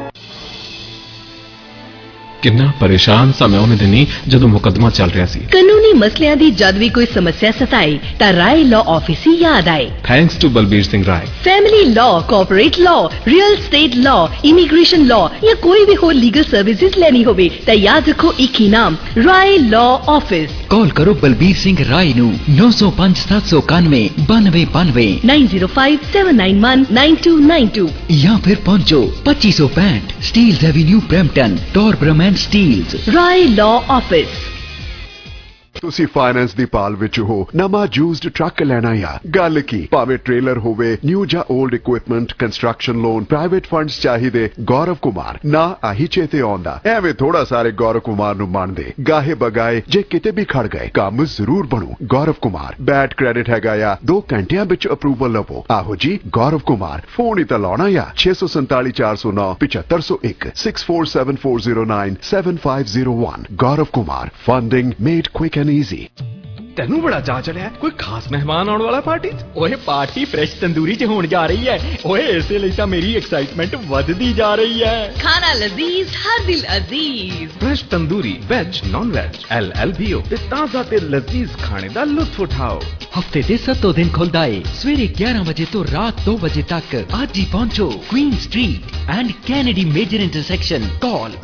ਕਿੰਨਾ ਪਰੇਸ਼ਾਨ ਸਾਂ ਮੈਂ ਉਹਨੇ ਦਿਨੀ ਜਦੋਂ ਮੁਕੱਦਮਾ ਚੱਲ ਰਿਹਾ ਸੀ। ਕਾਨੂੰਨੀ ਮਸਲਿਆਂ ਦੀ ਜਦ ਵੀ ਕੋਈ ਸਮੱਸਿਆ ਸਤਾਏ ਤਾਂ ਰਾਏ ਲਾਅ ਆਫਿਸ ਹੀ ਯਾਦ ਆਏ। Thanks to Balbir Singh Rai. Family law, corporate law, real state law, immigration law ਜਾਂ ਕੋਈ ਵੀ ਹੋਰ ਲੀਗਲ ਸਰਵਿਸਿਜ਼ ਲੈਣੀ ਹੋਵੇ ਤਾਂ ਯਾਦ ਰੱਖੋ ਇੱਕ ਹੀ ਨਾਮ, ਰਾਏ ਲਾਅ ਆਫਿਸ। कॉल करो बलबीर सिंह राय नू 905 791 9292 905 791 9292 या फिर पहुंचो 2565 Steeles Avenue Brampton, Torbram and Steeles. Rai law office. ਤੁਸੀਂ ਫਾਈਨੈਂਸ ਦੀ ਭਾਲ ਵਿੱਚ ਹੋ, ਨਵਾਂ ਯੂਜ਼ਡ ਟਰੱਕ ਲੈਣਾ ਆ, ਗੱਲ ਕੀ, ਭਾਵੇਂ ਟ੍ਰੇਲਰ ਹੋਵੇ, ਨਿਊ ਜਾਂ old equipment, construction loan, private funds ਚਾਹੀਦੇ, ਗੌਰਵ ਕੁਮਾਰ ਨਾ ਆਹੀ ਚੇਤੇ ਆਉਂਦਾ। ਐਵੇਂ ਥੋੜਾ ਸਾਰੇ ਗੌਰਵ ਕੁਮਾਰ ਨੂੰ ਮੰਨਦੇ, ਗਾਹੇ ਬਗਾਏ ਜੇ ਕਿਤੇ ਵੀ ਖੜ ਗਏ ਕੰਮ ਜ਼ਰੂਰ ਬਣੂ। ਗੌਰਵ ਕੁਮਾਰ ਬੈਡ ਕ੍ਰੈਡਿਟ ਹੈਗਾ ਆ, 2 ਘੰਟਿਆਂ ਵਿੱਚ ਅਪਰੂਵਲ ਲਵੋ। ਆਹੋ ਜੀ ਗੌਰਵ ਕੁਮਾਰ, ਫੋਨ ਹੀ ਤਾਂ ਲਾਉਣਾ ਆ 647 409 7501 647409 7501। Gaurav Kumar, funding made quick easy। ਤੈਨੂੰ ਬੜਾ ਚਾਅ ਚੜਿਆ, ਕੋਈ ਖਾਸ ਮਹਿਮਾਨ ਆਉਣ ਵਾਲਾ ਪਾਰਟੀ 'ਚ? ਓਏ ਪਾਰਟੀ ਫਰੈਸ਼ ਤੰਦੂਰੀ 'ਚ ਹੋਣ ਜਾ ਰਹੀ ਹੈ। ਓਏ ਇਸੇ ਲਈ ਤਾਂ ਮੇਰੀ ਐਕਸਾਈਟਮੈਂਟ ਵੱਧਦੀ ਜਾ ਰਹੀ ਹੈ। ਖਾਣਾ ਲਜ਼ੀਜ਼, ਹਰ ਦਿਲ ਅਜ਼ੀਜ਼। Fresh tandoori, veg, non veg, LLBO ਤੇ ਤਾਜ਼ਾ ਤੇ ਲਜ਼ੀਜ਼ ਖਾਣੇ ਦਾ ਲੁਤਫ ਉਠਾਓ। हफ्ते के 7 दिन खुलता है, सवेरे 11 बजे तो रात 2 बजे तक। आज ही पहुंचो Queen Street and Kennedy major intersection. Call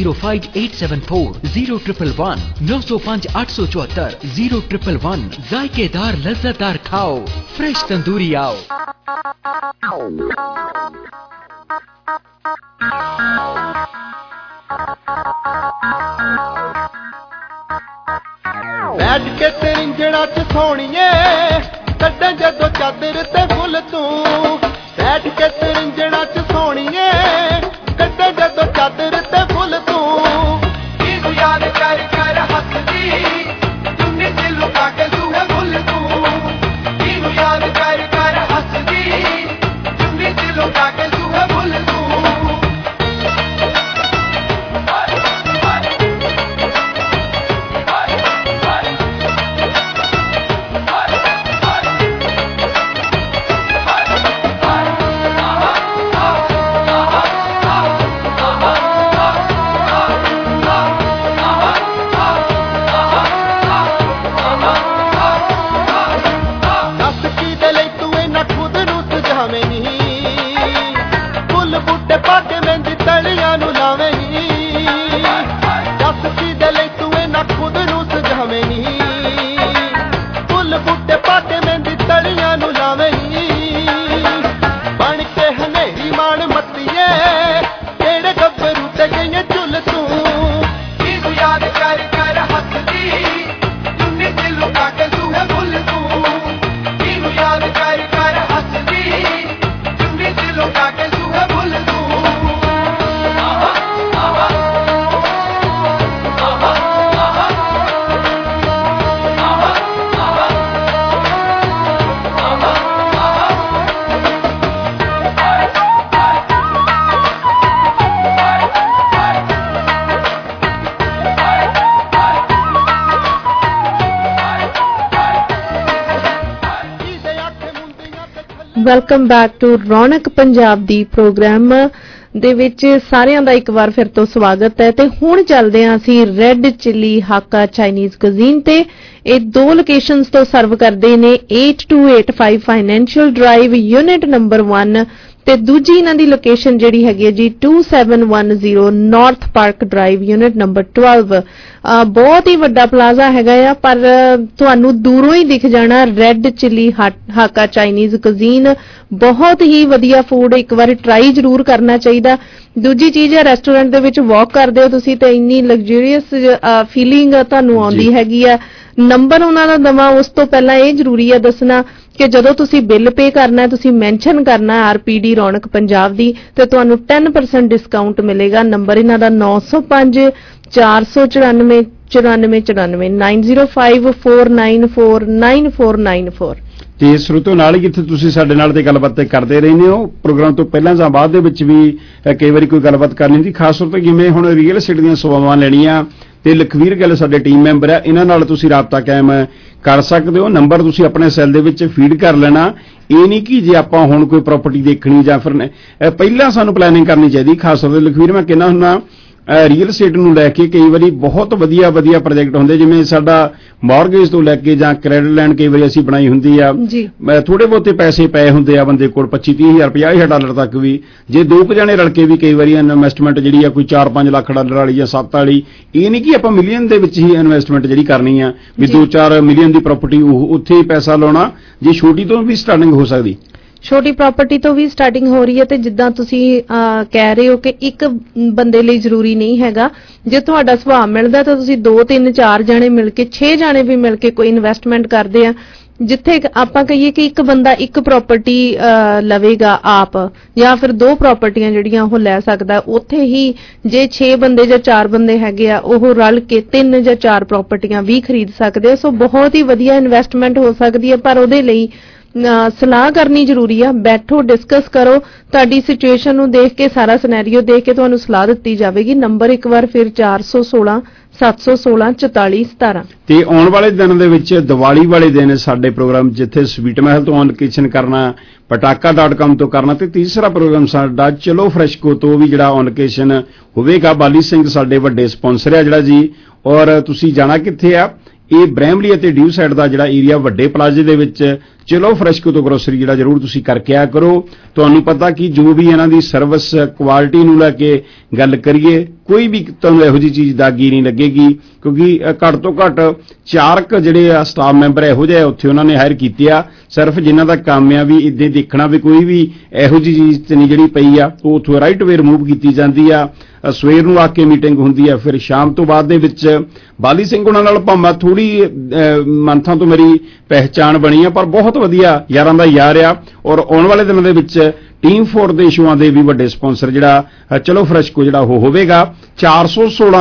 905874 905 874 0111। जायकेदार लज्जतदार खाओ, फ्रेश तंदूरी आओ। बैठ के तिरिंजड़ा च सोनिए कड्डे जदों चादर ते फुल तू। बैठ के तिरिंजड़ा च सोनिए कड्डे जदों चादर ते फुल तू। इनू याद कर कर हसदी चुन्नी च लुका के सूहे फुल तू। इनू याद कर कर हसदी चुन्नी च लुका के सूहे फुल तू। Welcome back to Raunak Punjab ਦੀ ਪ੍ਰੋਗਰਾਮ ਦੇ ਵਿੱਚ ਸਾਰਿਆਂ ਦਾ ਇੱਕ ਵਾਰ ਫਿਰ ਤੋਂ ਸਵਾਗਤ ਹੈ। ਤੇ ਹੁਣ ਚੱਲਦੇ ਹਾਂ ਅਸੀਂ red chilli Hakka Chinese cuisine ਤੇ। ਇਹ 2 ਲੋਕੇਸ਼ਨਸ ਤੋਂ ਸਰਵ ਕਰਦੇ ਨੇ 8285 ਫਾਈਨੈਂਸ਼ੀਅਲ ਡਰਾਈਵ ਯੂਨਿਟ ਨੰਬਰ 1 ਤੇ ਦੂਜੀ ਇਹਨਾਂ ਦੀ ਲੋਕੇਸ਼ਨ ਜਿਹੜੀ ਹੈਗੀ ਹੈ ਜੀ 2710 North Park Drive unit number 12 ਬਹੁਤ ਹੀ ਵੱਡਾ ਪਲਾਜ਼ਾ ਹੈਗਾ ਆ ਪਰ ਤੁਹਾਨੂੰ ਦੂਰੋਂ ਹੀ ਦਿਖ ਜਾਣਾ red chilli Hakka Chinese cuisine ਬਹੁਤ ਹੀ ਵਧੀਆ ਫੂਡ ਇੱਕ ਵਾਰ ਟਰਾਈ ਜ਼ਰੂਰ ਕਰਨਾ ਚਾਹੀਦਾ ਦੂਜੀ ਚੀਜ਼ ਹੈ ਰੈਸਟੋਰੈਂਟ ਦੇ ਵਿੱਚ ਵਾਕ ਕਰਦੇ ਹੋ ਤੁਸੀਂ ਤੇ ਇੰਨੀ ਲਗਜ਼ਰੀਅਸ ਫੀਲਿੰਗ ਤੁਹਾਨੂੰ ਆਉਂਦੀ ਹੈਗੀ ਆ ਨੰਬਰ ਉਹਨਾਂ ਦਾ ਦਵਾਂ ਉਸ ਤੋਂ ਪਹਿਲਾਂ ਇਹ ਜ਼ਰੂਰੀ ਹੈ ਦੱਸਣਾ ਕਿ ਜਦੋਂ ਤੁਸੀਂ ਬਿੱਲ ਪੇ ਕਰਨਾ ਤੁਸੀਂ ਮੈਂਸ਼ਨ ਕਰਨਾ ਆਰਪੀਡੀ ਰੌਣਕ ਪੰਜਾਬ ਦੀ ਤੇ ਤੁਹਾਨੂੰ 10% ਡਿਸਕਾਊਂਟ ਮਿਲੇਗਾ ਨੰਬਰ ਇਹਨਾਂ ਦਾ 905 494 9494 9054949494 ਤੇ ਸਰੋਤੋ ਨਾਲ ਹੀ ਜਿੱਥੇ ਤੁਸੀਂ ਸਾਡੇ ਨਾਲ ਤੇ ਗੱਲਬਾਤ ਕਰਦੇ ਰਹਿੰਦੇ ਹੋ ਪ੍ਰੋਗਰਾਮ ਤੋਂ ਪਹਿਲਾਂ ਜਾਂ ਬਾਅਦ ਦੇ ਵਿੱਚ ਵੀ ਕਈ ਵਾਰੀ ਕੋਈ ਗੱਲਬਾਤ ਕਰਨੀ ਹੁੰਦੀ ਖਾਸ ਤੌਰ ਤੇ ਜਿਵੇਂ ਹੁਣ ਰੀਅਲ ਏਸਟੇਟ ਦੀਆਂ ਸੇਵਾਵਾਂ ਲੈਣੀਆਂ ਤੇ ਲਖਵੀਰ ਗੱਲ ਸਾਡੇ ਟੀਮ ਮੈਂਬਰ ਆ ਇਹਨਾਂ ਨਾਲ ਤੁਸੀਂ ਰਾਬਤਾ ਕਾਇਮ ਕਰ ਸਕਦੇ ਹੋ ਨੰਬਰ ਤੁਸੀਂ ਆਪਣੇ ਸੈੱਲ ਦੇ ਵਿੱਚ ਫੀਡ ਕਰ ਲੈਣਾ ਇਹ ਨਹੀਂ ਕਿ ਜੇ ਆਪਾਂ ਹੁਣ ਕੋਈ ਪ੍ਰਾਪਰਟੀ ਦੇਖਣੀ ਜਾਂ ਫਿਰ ਪਹਿਲਾਂ ਸਾਨੂੰ ਪਲੈਨਿੰਗ ਕਰਨੀ ਚਾਹੀਦੀ ਖਾਸ ਤੌਰ ਤੇ ਲਖਵੀਰ ਮੈਂ ਕਹਿੰਦਾ ਹੁੰਦਾ ਰੀਅਲ ਏਸਟੇਟ ਨੂੰ ਲੈ ਕੇ ਕਈ ਵਾਰੀ ਬਹੁਤ ਵਧੀਆ ਪ੍ਰੋਜੈਕਟ ਹੁੰਦੇ ਜਿਵੇਂ ਸਾਡਾ ਮਾਰਗੇਜ ਤੋਂ ਲੈ ਕੇ ਜਾਂ ਕ੍ਰੈਡਿਟ ਲਾਈਨ ਕਈ ਵਾਰੀ ਅਸੀਂ ਬਣਾਈ ਹੁੰਦੀ ਆ ਥੋੜੇ ਬਹੁਤੇ ਪੈਸੇ ਪਏ ਹੁੰਦੇ ਆ ਬੰਦੇ ਕੋਲ 25-30,000 $50,000 ਤੱਕ ਵੀ ਜੇ ਦੋ ਕੁ ਜਣੇ ਰਲ ਕੇ ਵੀ ਕਈ ਵਾਰੀ ਇਨਵੈਸਟਮੈਂਟ ਜਿਹੜੀ ਆ ਕੋਈ $4-5 ਲੱਖ ਵਾਲੀ ਜਾਂ 7 ਵਾਲੀ ਇਹ ਨਹੀਂ ਕਿ ਆਪਾਂ ਮਿਲੀਅਨ ਦੇ ਵਿੱਚ ਹੀ ਇਨਵੈਸਟਮੈਂਟ ਜਿਹੜੀ ਕਰਨੀ ਆ ਵੀ 2-4 ਮਿਲੀਅਨ ਦੀ ਪ੍ਰਾਪਰਟੀ ਉੱਥੇ ਹੀ ਪੈਸਾ ਲਾਉਣਾ ਜੇ ਛੋਟੀ ਤੋਂ ਵੀ ਸਟਾਰਟਿੰਗ ਹੋ ਸਕਦੀ ਛੋਟੀ ਪ੍ਰਾਪਰਟੀ ਤੋਂ ਵੀ ਸਟਾਰਟਿੰਗ ਹੋ ਰਹੀ ਹੈ ਤੇ ਜਿੱਦਾਂ ਤੁਸੀਂ ਕਹਿ ਰਹੇ ਹੋ ਕਿ ਇੱਕ ਬੰਦੇ ਲਈ ਜ਼ਰੂਰੀ ਨਹੀਂ ਹੈਗਾ ਜੇ ਤੁਹਾਡਾ ਸੁਭਾਅ ਮਿਲਦਾ ਤਾਂ ਤੁਸੀਂ 2-3-4 ਜਣੇ ਮਿਲ ਕੇ 6 ਜਣੇ ਵੀ ਮਿਲ ਕੇ ਕੋਈ ਇਨਵੈਸਟਮੈਂਟ ਕਰਦੇ ਆ ਜਿੱਥੇ ਆਪਾਂ ਕਹੀਏ ਕਿ ਇੱਕ ਬੰਦਾ ਇੱਕ ਪ੍ਰਾਪਰਟੀ ਲਵੇਗਾ ਆਪ ਜਾਂ ਫਿਰ 2 ਪ੍ਰਾਪਰਟੀਆਂ ਜਿਹੜੀਆਂ ਉਹ ਲੈ ਸਕਦਾ ਉੱਥੇ ਹੀ ਜੇ 6 ਬੰਦੇ ਜਾਂ 4 ਬੰਦੇ ਹੈਗੇ ਆ ਉਹ ਰਲ ਕੇ 3 ਜਾਂ 4 ਪ੍ਰਾਪਰਟੀਆਂ ਵੀ ਖਰੀਦ ਸਕਦੇ ਆ ਸੋ ਬਹੁਤ ਹੀ ਵਧੀਆ ਇਨਵੈਸਟਮੈਂਟ ਹੋ ਸਕਦੀ ਹੈ ਪਰ ਉਹਦੇ ਲਈ ਸਲਾਹ ਕਰਨੀ ਜ਼ਰੂਰੀ ਆ ਬੈਠੋ ਡਿਸਕਸ ਕਰੋ ਤੁਹਾਡੀ ਸਿਚੁਏਸ਼ਨ ਨੂੰ ਦੇਖ ਕੇ ਸਾਰਾ ਸਿਨੈਰੀਓ ਦੇਖ ਕੇ ਤੁਹਾਨੂੰ ਸਲਾਹ ਦਿੱਤੀ ਜਾਵੇਗੀ ਨੰਬਰ ਇੱਕ ਵਾਰ ਫਿਰ 416 716 4417 ਤੇ ਆਉਣ ਵਾਲੇ ਦਿਨ ਦੇ ਵਿੱਚ ਦੀਵਾਲੀ ਵਾਲੇ ਦਿਨ ਸਾਡੇ ਪ੍ਰੋਗਰਾਮ ਜਿੱਥੇ ਸਵੀਟ ਮਹਿਲ ਤੋਂ ਔਨ ਲੋਕੇਸ਼ਨ ਕਰਨਾ ਪਟਾਕਾ.com ਤੋਂ ਕਰਨਾ ਤੇ ਤੀਸਰਾ ਪ੍ਰੋਗਰਾਮ ਸਾਡਾ ਚਲੋ ਫਰੈਸ਼ਕੋ ਤੋਂ ਵੀ ਜਿਹੜਾ ਔਨ ਲੋਕੇਸ਼ਨ ਹੋਵੇਗਾ ਬਾਲੀ ਸਿੰਘ ਸਾਡੇ ਵੱਡੇ ਸਪਾਂਸਰ ਆ ਜਿਹੜਾ ਜੀ ਔਰ ਤੁਸੀਂ ਜਾਣਾ ਕਿੱਥੇ ਆ ਇਹ ਬ੍ਰੈਮਲੀ ਅਤੇ ਡਿਊ ਸਾਈਡ ਦਾ ਜਿਹੜਾ ਏਰੀਆ ਵੱਡੇ ਪਲਾਜ਼ੇ ਦੇ ਵਿੱਚ ਚਲੋ ਫਰੈਸ਼ਕੋ ਤੋਂ ਗਰੋਸਰੀ ਜਿਹੜਾ ਜ਼ਰੂਰ ਤੁਸੀਂ ਕਰਕੇ ਆਇਆ ਕਰੋ ਤੁਹਾਨੂੰ ਪਤਾ ਕਿ ਜੋ ਵੀ ਇਹਨਾਂ ਦੀ ਸਰਵਿਸ ਕੁਆਲਿਟੀ ਨੂੰ ਲੈ ਕੇ ਗੱਲ ਕਰੀਏ ਕੋਈ ਵੀ ਤੁਹਾਨੂੰ ਇਹੋ ਜਿਹੀ ਚੀਜ਼ ਦਾਗੀ ਨਹੀਂ ਲੱਗੇਗੀ ਕਿਉਂਕਿ ਘੱਟ ਤੋਂ ਘੱਟ 4 ਜਿਹੜੇ ਆ ਸਟਾਫ ਮੈਂਬਰ ਇਹੋ ਜਿਹੇ ਉੱਥੇ ਉਹਨਾਂ ਨੇ ਹਾਇਰ ਕੀਤੇ ਆ ਸਿਰਫ ਜਿਨ੍ਹਾਂ ਦਾ ਕੰਮ ਆ ਵੀ ਇੱਦਾਂ ਦੇਖਣਾ ਵੀ ਕੋਈ ਵੀ ਇਹੋ ਜਿਹੀ ਚੀਜ਼ ਤੇ ਨਹੀਂ ਜਿਹੜੀ ਪਈ ਆ ਉਹ ਉੱਥੋਂ ਰਾਈਟ ਵੇ ਰਿਮੂਵ ਕੀਤੀ ਜਾਂਦੀ ਆ ਸਵੇਰ ਨੂੰ ਆ ਕੇ ਮੀਟਿੰਗ ਹੁੰਦੀ ਆ ਫਿਰ ਸ਼ਾਮ ਤੋਂ ਬਾਅਦ ਦੇ ਵਿੱਚ ਬਾਲੀ ਸਿੰਘ ਉਹਨਾਂ ਨਾਲ ਭਾਵੇਂ ਥੋੜੀ ਮੰਥਾਂ ਤੋਂ ਮੇਰੀ ਪਹਿਚਾਣ ਬਣੀ ਆ ਪਰ ਬਹੁਤ ਵਧੀਆ ਯਾਰਾਂ ਦਾ ਯਾਰ ਆ ਔਰ ਆਉਣ ਵਾਲੇ ਦਿਨਾਂ ਦੇ ਵਿੱਚ ਟੀਮ 4 ਦੇ ਸ਼ੋਆਂ ਦੇ ਵੀ ਵੱਡੇ ਸਪਾਂਸਰ ਜਿਹੜਾ ਚਲੋ ਫਰੈਸ਼ਕੋ ਜਿਹੜਾ ਉਹ ਹੋਵੇਗਾ 416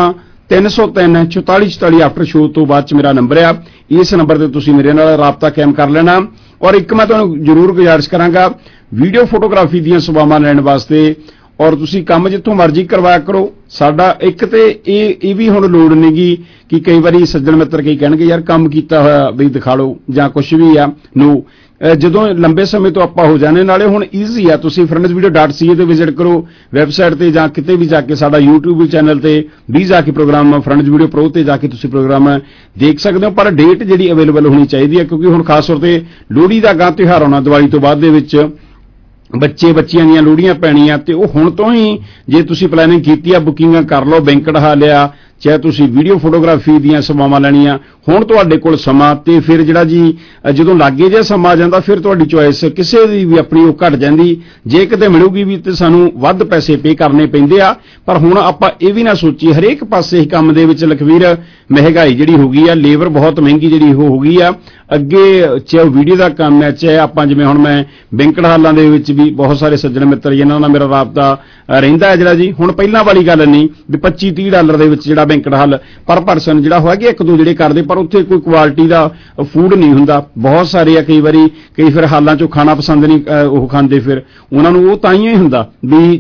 303 4444 ਆਫਟਰ ਸ਼ੋਅ ਤੋਂ ਬਾਅਦ ਚ ਮੇਰਾ ਨੰਬਰ ਆ ਇਸ ਨੰਬਰ ਤੇ ਤੁਸੀਂ ਮੇਰੇ ਨਾਲ ਰਾਬਤਾ ਕਾਇਮ ਕਰ ਲੈਣਾ ਔਰ ਇੱਕ ਮੈਂ ਤੁਹਾਨੂੰ ਜ਼ਰੂਰ ਗੁਜ਼ਾਰਿਸ਼ ਕਰਾਂਗਾ ਵੀਡੀਓ ਫੋਟੋਗ੍ਰਾਫੀ ਦੀਆਂ ਸੇਵਾਵਾਂ ਲੈਣ ਵਾਸਤੇ ਔਰ ਤੁਸੀਂ ਕੰਮ ਜਿੱਥੋਂ ਮਰਜ਼ੀ ਕਰਵਾਇਆ ਕਰੋ ਸਾਡਾ ਇੱਕ ਤੇ ਇਹ ਵੀ ਹੁਣ ਲੋੜ ਨਹੀਂਗੀ ਕਿ ਕਈ ਵਾਰੀ ਸੱਜਣ ਮਿੱਤਰ ਕਈ ਕਹਿਣਗੇ ਯਾਰ ਕੰਮ ਕੀਤਾ ਹੋਇਆ ਵੀ ਦਿਖਾ ਲਓ ਜਾਂ ਕੁਝ ਵੀ ਆ ਨੋ ਜਦੋਂ ਲੰਬੇ ਸਮੇਂ ਤੋਂ ਆਪਾਂ ਹੋ ਜਾਣੇ ਨਾਲੇ ਹੁਣ ਈਜ਼ੀ ਆ ਤੁਸੀਂ friendsvideo.ca ਤੇ ਵਿਜ਼ਿਟ ਕਰੋ ਵੈਬਸਾਈਟ ਤੇ ਜਾਂ ਕਿਤੇ ਵੀ ਜਾ ਕੇ ਸਾਡਾ YouTube ਚੈਨਲ ਤੇ ਵੀ ਜਾ ਕੇ ਪ੍ਰੋਗਰਾਮ ਫਰੈਂਡਸ ਵੀਡੀਓ ਪ੍ਰੋ ਤੇ ਜਾ ਕੇ ਤੁਸੀਂ ਪ੍ਰੋਗਰਾਮ ਦੇਖ ਸਕਦੇ ਹੋ ਪਰ ਡੇਟ ਜਿਹੜੀ ਅਵੇਲੇਬਲ ਹੋਣੀ ਚਾਹੀਦੀ ਹੈ ਕਿਉਂਕਿ ਹੁਣ ਖਾਸ ਤੌਰ ਤੇ ਲੋਹੜੀ ਦਾ ਗਾਂ ਤਿਉਹਾਰ ਆਉਣਾ ਦੀਵਾਲੀ ਤੋਂ ਬਾਅਦ ਦੇ ਵਿੱਚ ਬੱਚਿਆਂ ਦੀਆਂ ਲੋਹੜੀਆਂ ਪੈਣੀਆਂ ਤੇ ਉਹ ਹੁਣ ਤੋਂ ਹੀ ਜੇ ਤੁਸੀਂ ਪਲੈਨਿੰਗ ਕੀਤੀ ਆ ਬੁਕਿੰਗਾਂ ਕਰ ਲਓ ਬੈਂਕਟ ਹਾਲ ਆ ਚਾਹੇ ਤੁਸੀਂ ਵੀਡੀਓ ਫੋਟੋਗ੍ਰਾਫੀ ਦੀਆਂ ਸੇਵਾਵਾਂ ਲੈਣੀਆਂ ਹੁਣ ਤੁਹਾਡੇ ਕੋਲ ਸਮਾਂ ਤੇ ਫਿਰ ਜਿਹੜਾ ਜੀ ਜਦੋਂ ਲਾਗੇ ਜਿਹਾ ਸਮਾਂ ਆ ਜਾਂਦਾ ਫਿਰ ਤੁਹਾਡੀ ਚੋਇਸ ਕਿਸੇ ਦੀ ਵੀ ਆਪਣੀ ਉਹ ਘਟ ਜਾਂਦੀ ਜੇ ਕਿਤੇ ਮਿਲੂਗੀ ਵੀ ਤੇ ਸਾਨੂੰ ਵੱਧ ਪੈਸੇ ਪੇ ਕਰਨੇ ਪੈਂਦੇ ਆ ਪਰ ਹੁਣ ਆਪਾਂ ਇਹ ਵੀ ਨਾ ਸੋਚੀਏ ਹਰੇਕ ਪਾਸੇ ਕੰਮ ਦੇ ਵਿੱਚ ਲਖਵੀਰ ਮਹਿੰਗਾਈ ਜਿਹੜੀ ਹੋ ਗਈ ਆ ਲੇਬਰ ਬਹੁਤ ਮਹਿੰਗੀ ਜਿਹੜੀ ਉਹ ਹੋ ਗਈ ਆ ਅੱਗੇ ਚਾਹੇ ਵੀਡੀਓ ਦਾ ਕੰਮ ਹੈ ਚਾਹੇ ਆਪਾਂ ਜਿਵੇਂ ਹੁਣ ਮੈਂ ਬੈਂਕਟ ਹਾਲਾਂ ਦੇ ਵਿੱਚ ਵੀ ਬਹੁਤ ਸਾਰੇ ਸੱਜਣ ਮਿੱਤਰ ਜਿਨ੍ਹਾਂ ਨਾਲ ਮੇਰਾ ਰਾਬਤਾ ਰਹਿੰਦਾ ਹੈ ਜਿਹੜਾ ਜੀ ਹੁਣ ਪਹਿਲਾਂ ਵਾਲੀ ਗੱਲ ਨਹੀਂ ਵੀ $25-30 ਦੇ ਵਿੱਚ ਜਿਹੜਾ ਬੈਂਕਟ ਹਾਲ ਪਰ ਪਰਸਨ ਜਿਹੜਾ ਹੋਏਗਾ ਇੱਕ ਦੋ ਜਿਹੜੇ ਕਰਦੇ ਪਰ ਉੱਥੇ ਕੋਈ ਕੁਆਲਿਟੀ ਦਾ ਫੂਡ ਨਹੀਂ ਹੁੰਦਾ ਬਹੁਤ ਸਾਰੇ ਆ ਕਈ ਫਿਰ ਹਾਲਾਂ ਚੋਂ ਖਾਣਾ ਪਸੰਦ ਨਹੀਂ ਉਹ ਖਾਂਦੇ ਫਿਰ ਉਹਨਾਂ ਨੂੰ ਉਹ ਤਾਂ ਹੀ ਹੁੰਦਾ ਵੀ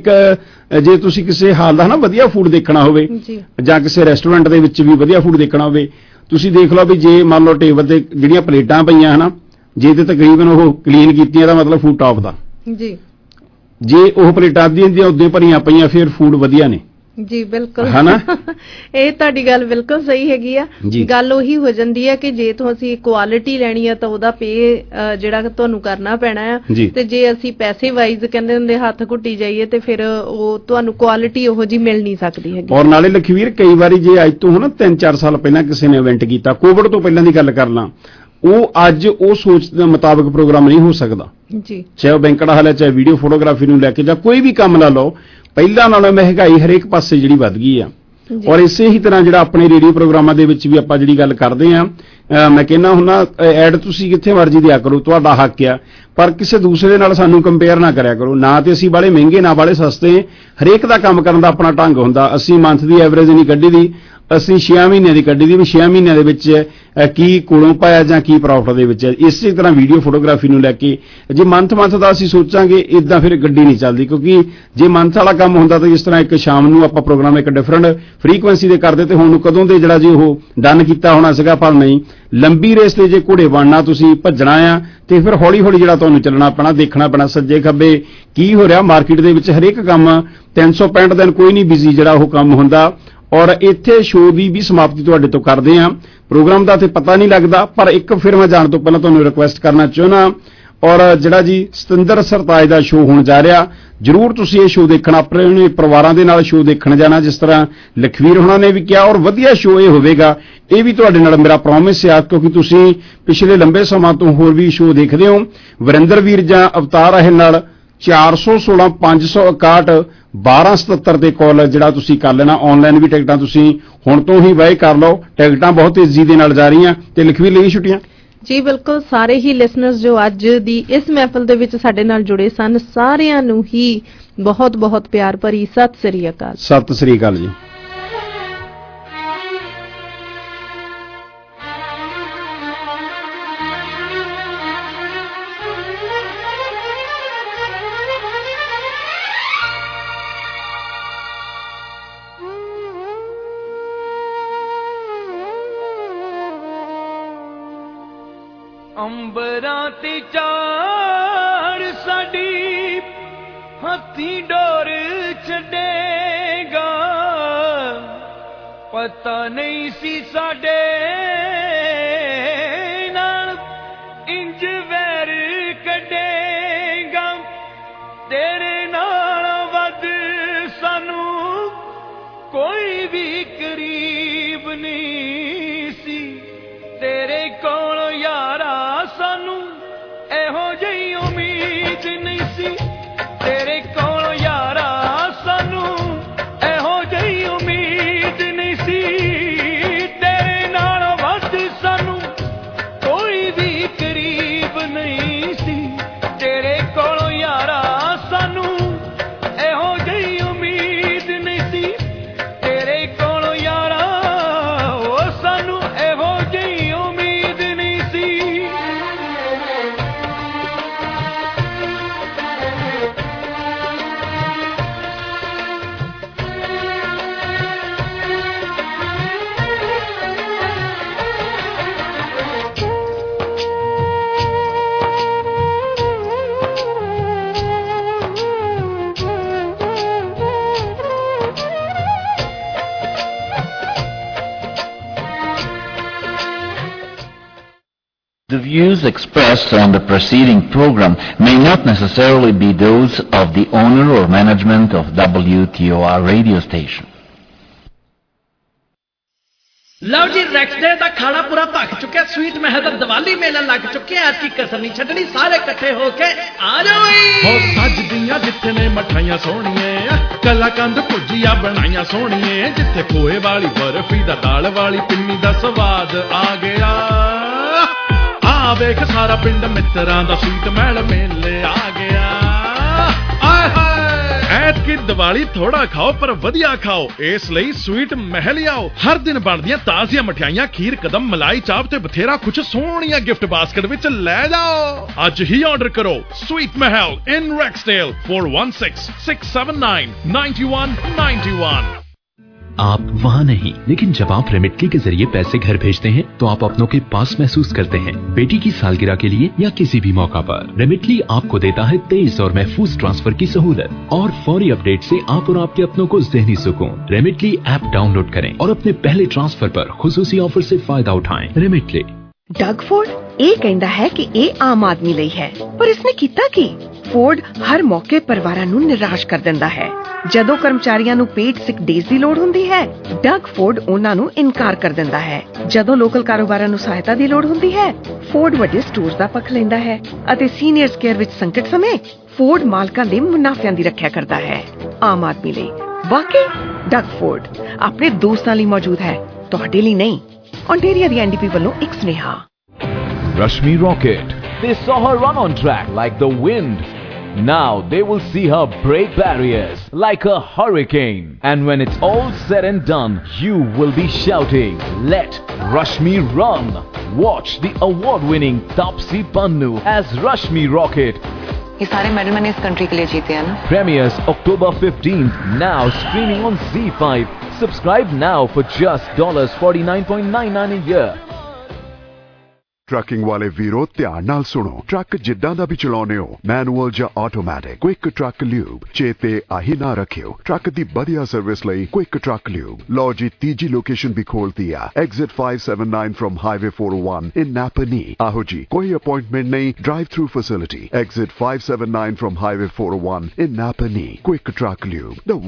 ਜੇ ਤੁਸੀਂ ਕਿਸੇ ਹਾਲ ਦਾ ਨਾ ਵਧੀਆ ਫੂਡ ਦੇਖਣਾ ਹੋਵੇ ਜਾਂ ਕਿਸੇ ਰੈਸਟੋਰੈਂਟ ਦੇ ਵਿੱਚ ਵੀ ਵਧੀਆ ਫੂਡ ਦੇਖਣਾ ਹੋਵੇ ਤੁਸੀਂ ਦੇਖ ਲਓ ਵੀ ਜੇ ਮੰਨ ਲਓ ਟੇਬਲ ਤੇ ਜਿਹੜੀਆਂ ਪਲੇਟਾਂ ਪਈਆਂ ਹਨਾ ਜੇ ਤੇ ਤਕਰੀਬਨ ਉਹ ਕਲੀਨ ਕੀਤੀਆਂ ਦਾ ਮਤਲਬ ਫੂਡ ਟੌਪ ਦਾ ਜੀ ਜੇ ਉਹ ਪਲੇਟਾਂ ਦੀਆਂ ਉਦੋਂ ਭਰੀਆਂ ਪਈਆਂ ਫਿਰ ਫੂਡ ਵਧੀਆ ਨੇ ਜੀ ਬਿਲਕੁਲ ਹਨਾ ਇਹ ਤੁਹਾਡੀ ਗੱਲ ਬਿਲਕੁਲ ਸਹੀ ਹੈਗੀ ਆ ਗੱਲ ਉਹੀ ਹੋ ਜਾਂਦੀ ਹੈ ਕਿ ਜੇ ਤੋਂ ਅਸੀਂ ਕੁਆਲਿਟੀ ਲੈਣੀ ਆ ਤਾਂ ਉਹਦਾ ਪੇ ਜਿਹੜਾ ਤੁਹਾਨੂੰ ਕਰਨਾ ਪੈਣਾ ਆ ਤੇ ਜੇ ਅਸੀਂ ਪੈਸੇ ਵਾਈਜ਼ ਕਹਿੰਦੇ ਹੁੰਦੇ ਹੱਥ ਘੁੱਟੀ ਜਾਈਏ ਤੇ ਫਿਰ ਉਹ ਤੁਹਾਨੂੰ ਕੁਆਲਿਟੀ ਉਹੋ ਜੀ ਮਿਲ ਨਹੀਂ ਸਕਦੀ ਹੈਗੀ। ਔਰ ਨਾਲੇ ਲਖਵੀਰ ਕਈ ਵਾਰੀ ਜੇ ਅੱਜ ਤੋਂ ਹਨਾ 3-4 ਸਾਲ ਪਹਿਲਾਂ ਕਿਸੇ ਨੇ ਇਵੈਂਟ ਕੀਤਾ, ਕੋਵਿਡ ਤੋਂ ਪਹਿਲਾਂ ਦੀ ਗੱਲ ਕਰ ਲਾਂ, ਉਹ ਅੱਜ ਉਹ ਸੋਚ ਦੇ ਮੁਤਾਬਕ ਪ੍ਰੋਗਰਾਮ ਨਹੀਂ ਹੋ ਸਕਦਾ ਜੀ, ਚਾਹੇ ਉਹ ਬੈਂਕੜਾ ਹਾਲ ਹੈ, ਚਾਹੇ ਵੀਡੀਓ ਫੋਟੋਗ੍ਰਾਫੀ ਨੂੰ ਲੈ ਕੇ ਜਾਂ ਕੋਈ ਵੀ ਕੰਮ ਲਾ ਲਓ। ਪਹਿਲਾਂ ਨਾਲੋਂ ਮਹਿੰਗਾਈ ਹਰੇਕ ਪਾਸੇ ਜਿਹੜੀ ਵੱਧ ਗਈ ਆ। ਔਰ ਇਸੇ ਹੀ ਤਰ੍ਹਾਂ ਜਿਹੜਾ ਆਪਣੇ ਰੇਡੀਓ ਪ੍ਰੋਗਰਾਮਾਂ ਦੇ ਵਿੱਚ ਵੀ ਆਪਾਂ ਜਿਹੜੀ ਗੱਲ ਕਰਦੇ ਆ, ਮੈਂ ਕਹਿੰਦਾ ਹੁੰਦਾ ਐਡ ਤੁਸੀਂ ਕਿੱਥੇ ਮਰਜ਼ੀ ਦਿਆ ਕਰੋ, ਤੁਹਾਡਾ ਹੱਕ ਆ, ਪਰ ਕਿਸੇ ਦੂਸਰੇ ਨਾਲ ਸਾਨੂੰ ਕੰਪੇਅਰ ਨਾ ਕਰਿਆ ਕਰੋ। ਨਾ ਤੇ ਅਸੀਂ ਬਾਲੇ ਮਹਿੰਗੇ ਨਾ ਬਾਲੇ ਸਸਤੇ, ਹਰੇਕ ਦਾ ਕੰਮ ਕਰਨ ਦਾ ਆਪਣਾ ਢੰਗ ਹੁੰਦਾ। ਅਸੀਂ ਮੰਥ ਦੀ ਐਵਰੇਜ ਨਹੀਂ ਕੱਢੀ ਦੀ, ਅਸੀਂ 6 ਮਹੀਨਿਆਂ ਦੀ ਕੱਢੀ ਦੀ ਵੀ 6 ਮਹੀਨਿਆਂ ਦੇ ਵਿੱਚ ਕੀ ਕੋਲੋਂ ਪਾਇਆ ਜਾਂ ਕੀ ਪ੍ਰੋਫਿਟ ਦੇ ਵਿੱਚ। ਇਸੇ ਤਰ੍ਹਾਂ ਵੀਡੀਓ ਫੋਟੋਗ੍ਰਾਫੀ ਨੂੰ ਲੈ ਕੇ ਜੇ ਮੰਥ ਦਾ ਅਸੀਂ ਸੋਚਾਂਗੇ ਇਦਾਂ ਫਿਰ ਗੱਡੀ ਨਹੀਂ ਚੱਲਦੀ, ਕਿਉਂਕਿ ਜੇ ਮੰਥ ਵਾਲਾ ਕੰਮ ਹੁੰਦਾ ਤਾਂ ਜਿਸ ਤਰ੍ਹਾਂ ਇੱਕ ਸ਼ਾਮ ਨੂੰ ਆਪਾਂ ਪ੍ਰੋਗਰਾਮ ਇੱਕ ਡਿਫਰੈਂਟ ਫ੍ਰੀਕੁਐਂਸੀ ਦੇ ਕਰਦੇ ਤੇ ਹੁਣ ਕਦੋਂ ਦੇ ਜਿਹੜਾ ਜੀ ਉਹ ਡਨ ਕੀਤਾ ਹੋਣਾ ਸੀਗਾ, ਪਰ ਨਹੀਂ। ਲੰਬੀ ਰੇਸ ਤੇ ਜੇ ਘੋੜੇ ਬਣਨਾ, ਤੁਸੀਂ ਭੱਜਣਾ ਆ ਤੇ ਫਿਰ ਹੌਲੀ ਹੌਲੀ ਜਿਹੜਾ ਤੁਹਾਨੂੰ ਚੱਲਣਾ ਪੈਣਾ, ਦੇਖਣਾ ਪੈਣਾ ਸੱਜੇ ਖੱਬੇ ਕੀ ਹੋ ਰਿਹਾ ਮਾਰਕੀਟ ਦੇ ਵਿੱਚ। ਹਰੇਕ ਕੰਮ 365 ਦਿਨ ਕੋਈ ਨਹੀਂ ਬਿਜ਼ੀ ਜਿਹੜਾ ਉਹ ਕੰਮ ਹੁੰਦਾ। ਔਰ ਇੱਥੇ ਸ਼ੋਅ ਦੀ ਵੀ ਸਮਾਪਤੀ ਤੁਹਾਡੇ ਤੋਂ ਕਰਦੇ ਆ, ਪ੍ਰੋਗਰਾਮ ਦਾ ਤੇ ਪਤਾ ਨਹੀਂ ਲੱਗਦਾ, ਪਰ ਇੱਕ ਫਿਰ ਮੈਂ ਜਾਣ ਤੋਂ ਪਹਿਲਾਂ ਤੁਹਾਨੂੰ ਰਿਕੁਐਸਟ ਕਰਨਾ ਚਾਹੁੰਦਾ, ਔਰ ਜਿਹੜਾ ਜੀ ਸਤਿੰਦਰ ਸਰਤਾਜ ਦਾ ਸ਼ੋਅ ਹੋਣ ਜਾ ਰਿਹਾ, ਜ਼ਰੂਰ ਤੁਸੀਂ ਇਹ ਸ਼ੋਅ ਦੇਖਣਾ, ਆਪਣੇ ਪਰਿਵਾਰਾਂ ਦੇ ਨਾਲ ਸ਼ੋਅ ਦੇਖਣ ਜਾਣਾ, ਜਿਸ ਤਰ੍ਹਾਂ ਲਖਵੀਰ ਹੋਣਾ ਨੇ ਵੀ ਕਿਹਾ। ਔਰ ਵਧੀਆ ਸ਼ੋਅ ਇਹ ਹੋਵੇਗਾ, ਇਹ ਵੀ ਤੁਹਾਡੇ ਨਾਲ ਮੇਰਾ ਪ੍ਰੋਮਿਸ ਹੈ, ਕਿਉਂਕਿ ਤੁਸੀਂ ਪਿਛਲੇ ਲੰਬੇ ਸਮਾਂ ਤੋਂ ਹੋਰ ਵੀ ਸ਼ੋਅ ਦੇਖਦੇ ਹੋ। ਵਰਿੰਦਰ ਵੀਰ ਜਾਂ ਅਵਤਾਰ ਅਹਿਲ ਨਾਲ 416 561 1277 ਤੇ ਕਾਲ ਜਿਹੜਾ ਤੁਸੀਂ ਕਰ ਲੈਣਾ। ਆਨਲਾਈਨ ਵੀ ਟਿਕਟਾਂ ਤੁਸੀਂ ਹੁਣ ਤੋਂ ਹੀ ਬਾਏ ਕਰ ਲਓ, ਟਿਕਟਾਂ ਬਹੁਤ ਤੇਜ਼ੀ ਦੇ ਨਾਲ ਜਾ ਰਹੀਆਂ। ਤੇ ਲਖਵੀਰ ਲਈ ਛੁੱਟੀਆਂ ਜੀ ਬਿਲਕੁਲ ਸਾਰੇ ਹੀ ਲਿਸਨਰਸ ਜੋ ਅੱਜ ਦੀ ਇਸ ਮਹਿਫਲ ਦੇ ਵਿੱਚ ਸਾਡੇ ਨਾਲ ਜੁੜੇ ਸਨ, ਸਾਰਿਆਂ ਨੂੰ ਹੀ ਬਹੁਤ ਬਹੁਤ ਪਿਆਰ ਭਰੀ ਸਤਿ ਸ੍ਰੀ ਅਕਾਲ। ਸਤਿ ਸ੍ਰੀ ਅਕਾਲ ਜੀ। ਅੰਬਰਾਂ ਤੇ ਚਾੜ ਸਾਡੀ ਹੱਥੀ ਡੋਰ ਛੱਡੇਗਾ, ਪਤਾ ਨਹੀਂ ਸੀ ਸਾਡੇ ਨਾਲ ਇੰਜ ਵੈਰ ਕੱਢੇਗਾ। ਤੇਰੇ ਨਾਲ ਵੱਧ ਸਾਨੂੰ ਕੋਈ ਵੀ ਕਰੀਬ ਨਹੀਂ ਸੀ, ਤੇਰੇ ਕੋਲ ਯਾਰਾ ਸਾਨੂੰ ਇਹੋ ਜਿਹੀ ਉਮੀਦ ਨਹੀਂ ਸੀ, ਤੇਰੇ ਕੋਲ ਯਾਰਾ ਸਾਨੂੰ ਇਹੋ ਜਿਹੀ ਉਮੀਦ ਨਹੀਂ ਸੀ, ਤੇਰੇ ਨਾਲ ਵੱਧ ਸਾਨੂੰ ਕੋਈ ਵੀ ਕਰੀਬ ਨਹੀਂ ਸੀ, ਤੇਰੇ ਕੋਲ ਯਾਰਾ ਸਾਨੂੰ ਇਹੋ ਜਿਹੀ ਉਮੀਦ ਨਹੀਂ ਸੀ, ਤੇਰੇ ਕੋਲ ਯਾਰਾ ਉਹ ਸਾਨੂੰ ਇਹੋ ਜਿਹੀ ਉਮੀਦ ਨਹੀਂ ਸੀ। The views expressed on the preceding program may not necessarily be those of the owner or management of WTOR radio station. ਲਓ ਜੀ ਰੈਕਸ ਡੇ ਦਾ ਖਾਣਾ ਪੂਰਾ ਭੱਖ ਚੁੱਕਿਆ, ਸਵੀਟ ਮਹਿਲ ਦਾ ਦੀਵਾਲੀ ਮੇਲਾ ਲੱਗ ਚੁੱਕਿਆ, ਅੱਜ ਕੀ ਕਸਰ ਨਹੀਂ ਛੱਡਣੀ, ਸਾਰੇ ਇਕੱਠੇ ਹੋ ਕੇ ਆ ਜਾਓ ਈ। ਹੋ ਸੱਜਦੀਆਂ ਜਿੱਥੇ ਨੇ ਮਠਾਈਆਂ ਸੋਹਣੀਏ, ਕਲਾਕੰਦ ਭੁਜੀਆ ਬਣਾਈਆਂ ਸੋਹਣੀਏ, ਜਿੱਥੇ ਖੋਏ ਵਾਲੀ ਬਰਫੀ ਦਾ ਦਾਲ ਵਾਲੀ ਪਿੰਨੀ ਦਾ ਸਵਾਦ ਆ ਗਿਆ। ਆ ਵੇਖ ਸਾਰਾ ਪਿੰਡ ਮਿੱਤਰਾਂ ਦਾ ਸਵੀਟ ਮਹਿਲ ਮੇਲੇ ਆ ਗਿਆ। ਆਏ ਹਾਏ ਐਤਕੀ ਦੀਵਾਲੀ ਥੋੜਾ ਖਾਓ ਪਰ ਵਧੀਆ ਖਾਓ, ਇਸ ਲਈ ਸਵੀਟ ਮਹਿਲ ਆਓ। ਹਰ ਦਿਨ ਬਣਦੀਆਂ ਤਾਜ਼ੀਆਂ ਮਠਿਆਈਆਂ, ਖੀਰ ਕਦਮ, ਮਲਾਈ ਚਾਪ ਤੇ ਬਥੇਰਾ ਕੁਝ ਸੋਹਣੀਆਂ ਗਿਫਟ ਬਾਸਕਟ ਵਿੱਚ ਲੈ ਜਾਓ। ਅੱਜ ਹੀ ਆਰਡਰ ਕਰੋ ਸਵੀਟ ਮਹਿਲ ਇਨ ਰੈਕਸਡੇਲ 4166799191। आप वहाँ नहीं, लेकिन जब आप रेमिटली के जरिए पैसे घर भेजते हैं तो आप अपनों के पास महसूस करते हैं। बेटी की सालगिरह के लिए या किसी भी मौका पर रेमिटली आपको देता है तेज और महफूज ट्रांसफर की सहूलत और फौरी अपडेट से आप और आपके अपनों को ज़हनी सुकून। रेमिटली ऐप डाउनलोड करें और अपने पहले ट्रांसफर पर खुसूसी ऑफर से फायदा उठाएं। रेमिटली। ਡਗ ਫੋਰਡ ਇਹ ਕਹਿੰਦਾ ਹੈ ਕਿ ਇਹ ਆਮ ਆਦਮੀ ਲਈ ਹੈ, ਪਰ ਇਸਨੇ ਕੀਤਾ ਕੀ? ਫੋਰਡ ਹਰ ਮੌਕੇ ਪਰਿਵਾਰਾਂ ਨੂੰ ਨਿਰਾਸ਼ ਕਰ ਦਿੰਦਾ ਹੈ। ਜਦੋਂ ਕਰਮਚਾਰੀਆਂ ਨੂੰ ਪੇਡ ਸਿਕ ਡੇਜ਼ ਦੀ ਲੋੜ ਹੁੰਦੀ ਹੈ, ਡਗ ਫੋਰਡ ਉਹਨਾਂ ਨੂੰ ਇਨਕਾਰ ਕਰ ਦਿੰਦਾ ਹੈ। ਜਦੋਂ ਲੋਕਲ ਕਾਰੋਬਾਰਾਂ ਨੂੰ ਸਹਾਇਤਾ ਦੀ ਲੋੜ ਹੁੰਦੀ ਹੈ, ਫੋਰਡ ਵੱਡੇ ਸਟੋਰਸ ਦਾ ਪੱਖ ਲੈਂਦਾ ਹੈ ਅਤੇ ਸੀਨੀਅਰਸ ਕੇਅਰ ਵਿੱਚ ਸੰਕਟ ਸਮੇਂ ਫੋਰਡ ਮਾਲਕਾਂ ਦੇ ਮੁਨਾਫਿਆਂ ਦੀ ਰੱਖਿਆ ਕਰਦਾ ਹੈ। ਆਮ ਆਦਮੀ ਲਈ ਵਾਕਈ ਡਗ ਫੋਰਡ ਆਪਣੇ ਦੋਸਤਾਂ ਲਈ ਮੌਜੂਦ ਹੈ, ਤੁਹਾਡੇ ਲਈ ਨਹੀਂ। Ontario ਦੀ NDP ਵੱਲੋਂ ਇੱਕ ਸੁਨੇਹਾ। Rashmi Rocket. They saw her run on track like the wind. Now they will see her break barriers like a hurricane. And when it's all said and done, you will be shouting, "Let Rashmi run!" Watch the award-winning Taapsee Pannu as Rashmi Rocket. ये सारे medal मैंने इस country के लिए जीते हैं ना। Premieres October 15th, now streaming on Z5. Subscribe now for just $49.99 a year. Trucking ਵਾਲੇ ਵੀਰੋ ਧਿਆਨ ਨਾਲ ਸੁਣੋ। ਟਰੱਕ ਜਿੱਦਾਂ ਦਾ ਵੀ ਚਲਾਉਨੇ ਹੋ, ਮੈਨੂਅਲ ਜਾਂ ਆਟੋਮੈਟਿਕ, ਕੁਇਕ ਟਰੱਕ ਲਿਊਬ ਚੇਤੇ ਆਹੀ ਨਾ ਰੱਖਿਓ। ਟਰੱਕ ਦੀ ਵਧੀਆ ਸਰਵਿਸ ਲਈ ਕੁਇਕ ਟਰੱਕ ਲਿਊਬ। ਲਓ ਜੀ ਤੀਜੀ ਲੋਕੇਸ਼ਨ ਵੀ ਖੋਲਤੀ ਆ, exit 579 from highway 401 in Napanee. ਆਹੋ ਜੀ, ਕੋਈ ਅਪਾਇੰਟਮੈਂਟ ਨਹੀਂ, drive through facility. Exit 579 from highway 401 in Napanee. Quick truck lube,